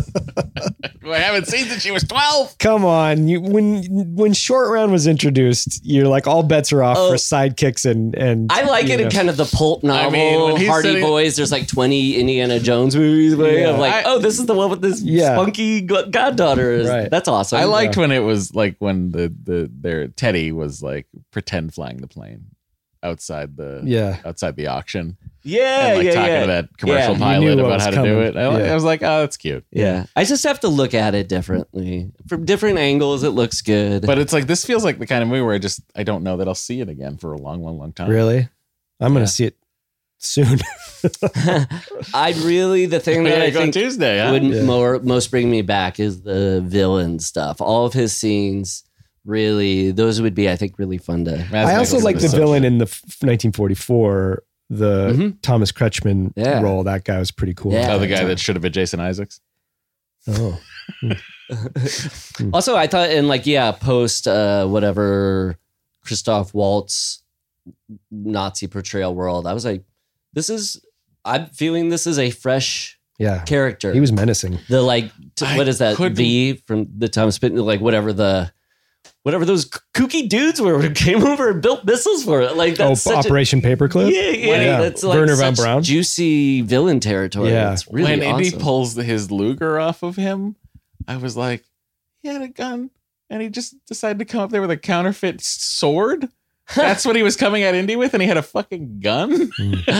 Speaker 6: Who I haven't seen since she was twelve.
Speaker 5: Come on. You when when Short Round was introduced, you're like all bets are off
Speaker 4: Oh.
Speaker 5: for sidekicks and and
Speaker 4: I like
Speaker 5: you
Speaker 4: it in
Speaker 5: know.
Speaker 4: kind of the pulp novel,
Speaker 6: I mean, when he's
Speaker 4: Hardy
Speaker 6: sitting-
Speaker 4: Boys. There's like twenty Indiana Jones movies way
Speaker 5: Yeah.
Speaker 4: of like,
Speaker 6: I-
Speaker 4: oh, this is the one with this
Speaker 5: Yeah.
Speaker 4: spunky go- goddaughter.
Speaker 5: Right.
Speaker 4: That's awesome.
Speaker 6: I liked when it was like when the the their Teddy was like pretend flying the plane. outside the
Speaker 5: Yeah.
Speaker 6: outside the auction.
Speaker 4: Yeah,
Speaker 6: and like
Speaker 4: yeah,
Speaker 6: talking
Speaker 4: yeah.
Speaker 6: to that commercial
Speaker 4: Yeah.
Speaker 5: You knew
Speaker 6: pilot
Speaker 5: what
Speaker 6: about
Speaker 5: was
Speaker 6: how to
Speaker 5: coming.
Speaker 6: do it. I,
Speaker 5: Yeah.
Speaker 6: I was like, oh, that's cute.
Speaker 4: Yeah. I just have to look at it differently. From different angles, it looks good.
Speaker 6: But it's like this feels like the kind of movie where I just I don't know that I'll see it again for a long, long, long time.
Speaker 5: Really? I'm going
Speaker 6: Yeah.
Speaker 5: to see it soon.
Speaker 4: I'd really, the thing that
Speaker 6: Yeah,
Speaker 4: I
Speaker 6: go
Speaker 4: think
Speaker 6: Tuesday, huh?
Speaker 4: would
Speaker 5: Yeah.
Speaker 4: more, most bring me back is the villain stuff. All of his scenes, really, those would be, I think, really fun to.
Speaker 6: Mads
Speaker 5: I also
Speaker 6: Mikkelsen
Speaker 5: like
Speaker 6: is
Speaker 5: the
Speaker 6: so
Speaker 5: villain
Speaker 6: good.
Speaker 5: in the f- nineteen forty-four, the
Speaker 4: Mhm.
Speaker 5: Thomas Kretschmann
Speaker 4: Yeah.
Speaker 5: role. That guy was pretty cool.
Speaker 4: Yeah.
Speaker 6: Oh, the guy that should have been Jason Isaacs.
Speaker 5: Oh.
Speaker 4: Also, I thought in like, yeah, post uh, whatever Christoph Waltz Nazi portrayal world, I was like, this is, I'm feeling this is a fresh
Speaker 5: Yeah.
Speaker 4: character.
Speaker 5: He was menacing.
Speaker 4: the like, t-
Speaker 6: I
Speaker 4: what is that?
Speaker 6: couldn't-
Speaker 4: V from the Thomas Spit, like whatever the, whatever those kooky dudes were who came over and built missiles for it. Like
Speaker 5: Oh,
Speaker 4: that's such a,
Speaker 5: Operation Paperclip?
Speaker 4: yeah, yeah,
Speaker 5: Yeah.
Speaker 4: that's like
Speaker 5: Werner von
Speaker 4: such
Speaker 5: Braun?
Speaker 4: juicy villain territory.
Speaker 5: Yeah.
Speaker 4: It's really
Speaker 6: when Indy
Speaker 4: awesome.
Speaker 6: pulls his Luger off of him, I was like, he had a gun and he just decided to come up there with a counterfeit s- sword. That's what he was coming at Indy with, and he had a fucking gun.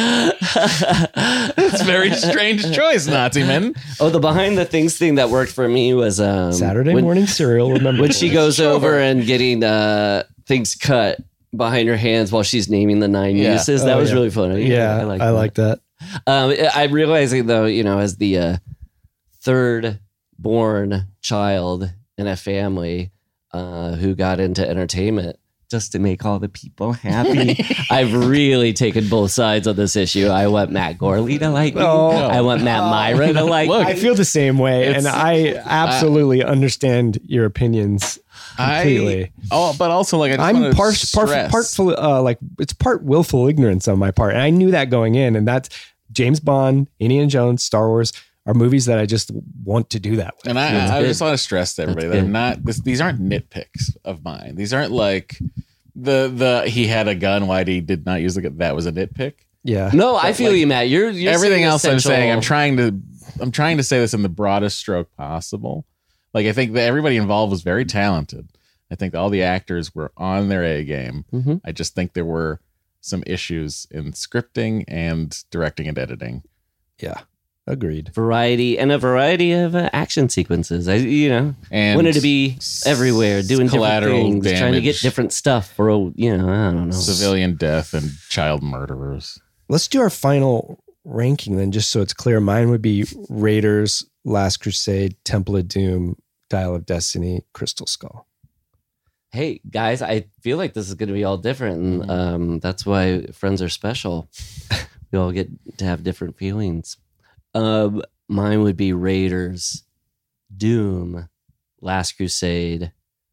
Speaker 6: It's a very strange choice, Nazi man.
Speaker 4: Oh, the behind the things thing that worked for me was um,
Speaker 5: Saturday
Speaker 4: when,
Speaker 5: morning cereal, remember?
Speaker 4: when she goes
Speaker 6: Sure.
Speaker 4: over and getting uh, things cut behind her hands while she's naming the nine
Speaker 6: Yeah.
Speaker 4: uses. That
Speaker 5: Oh,
Speaker 4: was
Speaker 5: yeah.
Speaker 4: really funny.
Speaker 5: Yeah, I
Speaker 4: like
Speaker 5: like,
Speaker 4: that.
Speaker 5: that.
Speaker 4: Um, I'm realizing though, you know, as the uh, third born child in a family uh, who got into entertainment just to make all the people happy, I've really taken both sides of this issue. I want Matt Gorley to like me.
Speaker 5: Oh.
Speaker 4: I want Matt Myra to like
Speaker 6: Look,
Speaker 4: me.
Speaker 5: I feel the same way,
Speaker 6: It's-
Speaker 5: and I absolutely understand your opinions completely.
Speaker 6: I, oh, but also like I just
Speaker 5: I'm
Speaker 6: wanna
Speaker 5: part, part,
Speaker 6: stress-
Speaker 5: part, full- uh, like it's part willful ignorance on my part, and I knew that going in. And that's James Bond, Indiana Jones, Star Wars are movies that I just want to do that with.
Speaker 6: And I,
Speaker 4: That's
Speaker 6: I
Speaker 4: good.
Speaker 6: just want to stress to everybody
Speaker 4: That's
Speaker 6: that I'm
Speaker 4: good.
Speaker 6: not. This, these aren't nitpicks of mine. These aren't like the the he had a gun. Why he did not use the gun? That was a nitpick.
Speaker 5: Yeah,
Speaker 4: No, I feel
Speaker 6: like,
Speaker 4: you, Matt. You're, you're
Speaker 6: Everything
Speaker 4: saying
Speaker 6: else I'm
Speaker 4: essential-
Speaker 6: saying, I'm trying to I'm trying to say this in the broadest stroke possible. Like I think that everybody involved was very talented. I think all the actors were on their A game.
Speaker 4: Mhm.
Speaker 6: I just think there were some issues in scripting and directing and editing.
Speaker 5: yeah, agreed.
Speaker 4: variety and a variety of uh, action sequences. I, you know,
Speaker 6: And
Speaker 4: wanted to be everywhere, doing different
Speaker 6: collateral
Speaker 4: things, trying to get
Speaker 6: damage.
Speaker 4: different stuff for, a, you know, I don't know.
Speaker 6: civilian death and child murderers.
Speaker 5: Let's do our final ranking then, just so it's clear. Mine would be Raiders, Last Crusade, Temple of Doom, Dial of Destiny, Crystal Skull.
Speaker 4: Hey guys, I feel like this is going to be all different, and
Speaker 6: Mhm.
Speaker 4: um, that's why friends are special. We all get to have different feelings. Um, mine would be Raiders, Doom, Last Crusade,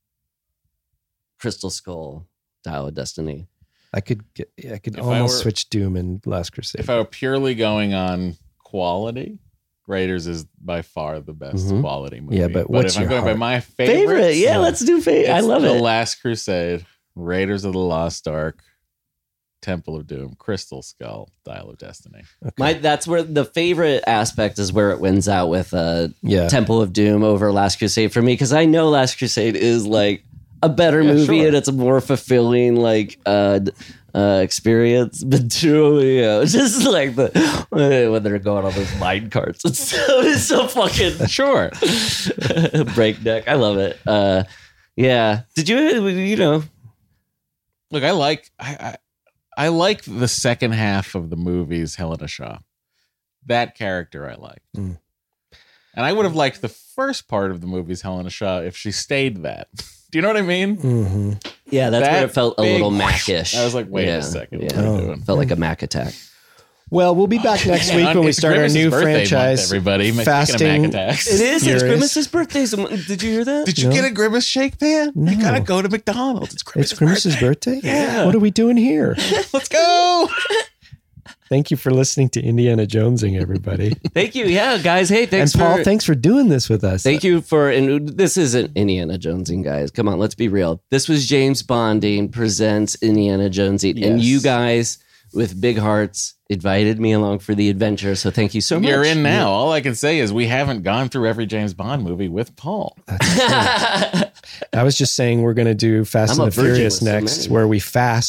Speaker 4: Crystal Skull, Dial of Destiny.
Speaker 5: I could get, I could
Speaker 6: If I
Speaker 5: almost
Speaker 6: were-
Speaker 5: switch Doom and Last Crusade.
Speaker 6: If I were purely going on quality, Raiders is by far the best
Speaker 4: Mhm.
Speaker 6: quality movie.
Speaker 5: Yeah, but what's
Speaker 6: if I'm
Speaker 5: your
Speaker 6: going by
Speaker 5: heart?
Speaker 6: my favorites,
Speaker 4: Favorite, yeah, let's do favorite. I
Speaker 6: it's
Speaker 4: love
Speaker 6: The
Speaker 4: it.
Speaker 6: Last Crusade, Raiders of the Lost Ark, Temple of Doom, Crystal Skull, Dial of Destiny.
Speaker 5: Okay.
Speaker 4: My that's where the favorite aspect is where it wins out with uh,
Speaker 5: yeah,
Speaker 4: Temple of Doom over Last Crusade for me, because I know Last Crusade is like a better
Speaker 6: Yeah,
Speaker 4: movie
Speaker 6: sure.
Speaker 4: and it's a more fulfilling like uh, d- uh, experience. But truly, uh, it's just like the when they're going on those mine carts, it's so, it's so fucking
Speaker 6: Sure.
Speaker 4: breakneck. I love it. Uh, yeah. Did you you know?
Speaker 6: Look, I like I, I I like the second half of the movie's Helena Shaw. That character I liked.
Speaker 5: Mm.
Speaker 6: And I would have liked the first part of the movie's Helena Shaw if she stayed that. Do you know what I mean?
Speaker 5: hmm
Speaker 4: Yeah, that's where
Speaker 6: That
Speaker 4: it felt a
Speaker 6: big-
Speaker 4: little Mac-ish.
Speaker 6: I was like, wait a
Speaker 4: Yeah,
Speaker 6: second,
Speaker 4: Yeah.
Speaker 6: what
Speaker 5: are you
Speaker 6: doing?
Speaker 4: Felt like a Mac attack.
Speaker 5: Well, we'll be back next
Speaker 6: Man,
Speaker 5: week when we
Speaker 6: it's
Speaker 5: start our
Speaker 6: Grimace's
Speaker 5: new
Speaker 6: birthday month,
Speaker 5: franchise.
Speaker 6: everybody. Speaking of
Speaker 5: Fasting.
Speaker 6: Mac attacks.
Speaker 4: It is. It's
Speaker 5: Furious.
Speaker 4: Grimace's birthday. So, did you hear that?
Speaker 6: Did you
Speaker 5: No.
Speaker 6: get a Grimace shake pan?
Speaker 5: No.
Speaker 6: You gotta go to McDonald's. It's Grimace's,
Speaker 5: It's Grimace's birthday?
Speaker 6: Yeah.
Speaker 5: What are we doing here?
Speaker 6: birthday. Let's go.
Speaker 5: Thank you for listening to Indiana Jonesing, everybody.
Speaker 4: Thank you. Yeah, guys. Hey, thanks
Speaker 5: and Paul,
Speaker 4: for
Speaker 5: thanks for doing this with us.
Speaker 4: thank you for. And this isn't Indiana Jonesing, guys. Come on, let's be real. This was James Bonding presents Indiana Jonesing, and
Speaker 6: Yes.
Speaker 4: you guys with big hearts invited me along for the adventure. So thank you so much.
Speaker 6: You're in now. All I can say is we haven't gone through every James Bond movie with Paul.
Speaker 5: I was just saying we're going to do Fast
Speaker 4: I'm
Speaker 5: and
Speaker 4: a
Speaker 5: the
Speaker 4: virgin
Speaker 5: Furious
Speaker 4: with so
Speaker 5: next,
Speaker 4: many.
Speaker 5: where we fast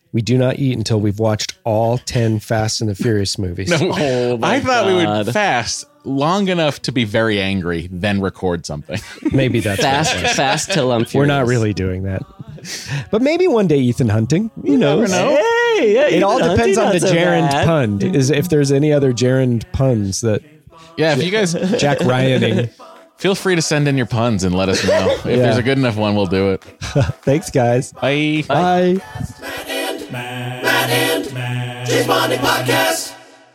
Speaker 5: We do not eat until we've watched all ten Fast and the Furious movies.
Speaker 6: No,
Speaker 4: Oh my
Speaker 6: I thought we would
Speaker 4: God.
Speaker 6: fast long enough to be very angry, then record something.
Speaker 5: Maybe that's
Speaker 4: Fast,
Speaker 5: what it was.
Speaker 4: fast till I'm furious.
Speaker 5: We're not really doing that. But maybe one day Ethan Hunting. Who knows?
Speaker 6: never know.
Speaker 4: Hey, yeah,
Speaker 5: It all
Speaker 4: Ethan
Speaker 5: depends on the
Speaker 4: Hunting's not so
Speaker 5: gerund
Speaker 4: bad.
Speaker 5: pun. Is if there's any other gerund puns that
Speaker 6: Yeah, if you guys
Speaker 5: Jack Ryaning.
Speaker 6: feel free to send in your puns and let us know. If
Speaker 5: Yeah.
Speaker 6: there's a good enough one, we'll do it.
Speaker 5: Thanks, guys.
Speaker 6: Bye.
Speaker 5: Bye.
Speaker 3: Matt and Matt. James Bonding Podcast.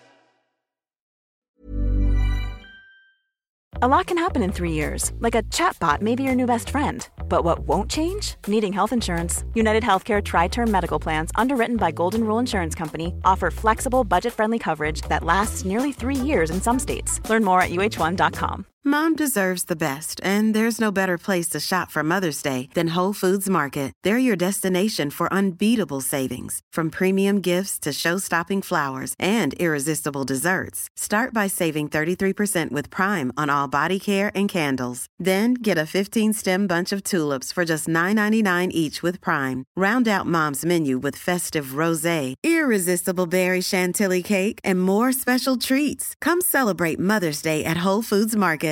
Speaker 1: A lot can happen in three years, like a chatbot may be your new best friend. But what won't change? Needing health insurance. United Healthcare Tri-Term Medical Plans, underwritten by Golden Rule Insurance Company, offer flexible, budget-friendly coverage that lasts nearly three years in some states. Learn more at U H one dot com.
Speaker 7: Mom deserves the best, and there's no better place to shop for Mother's Day than Whole Foods Market. They're your destination for unbeatable savings, from premium gifts to show-stopping flowers and irresistible desserts. Start by saving thirty-three percent with Prime on all body care and candles. Then get a fifteen-stem bunch of tulips for just nine ninety-nine each with Prime. Round out Mom's menu with festive rosé, irresistible berry chantilly cake, and more special treats. Come celebrate Mother's Day at Whole Foods Market.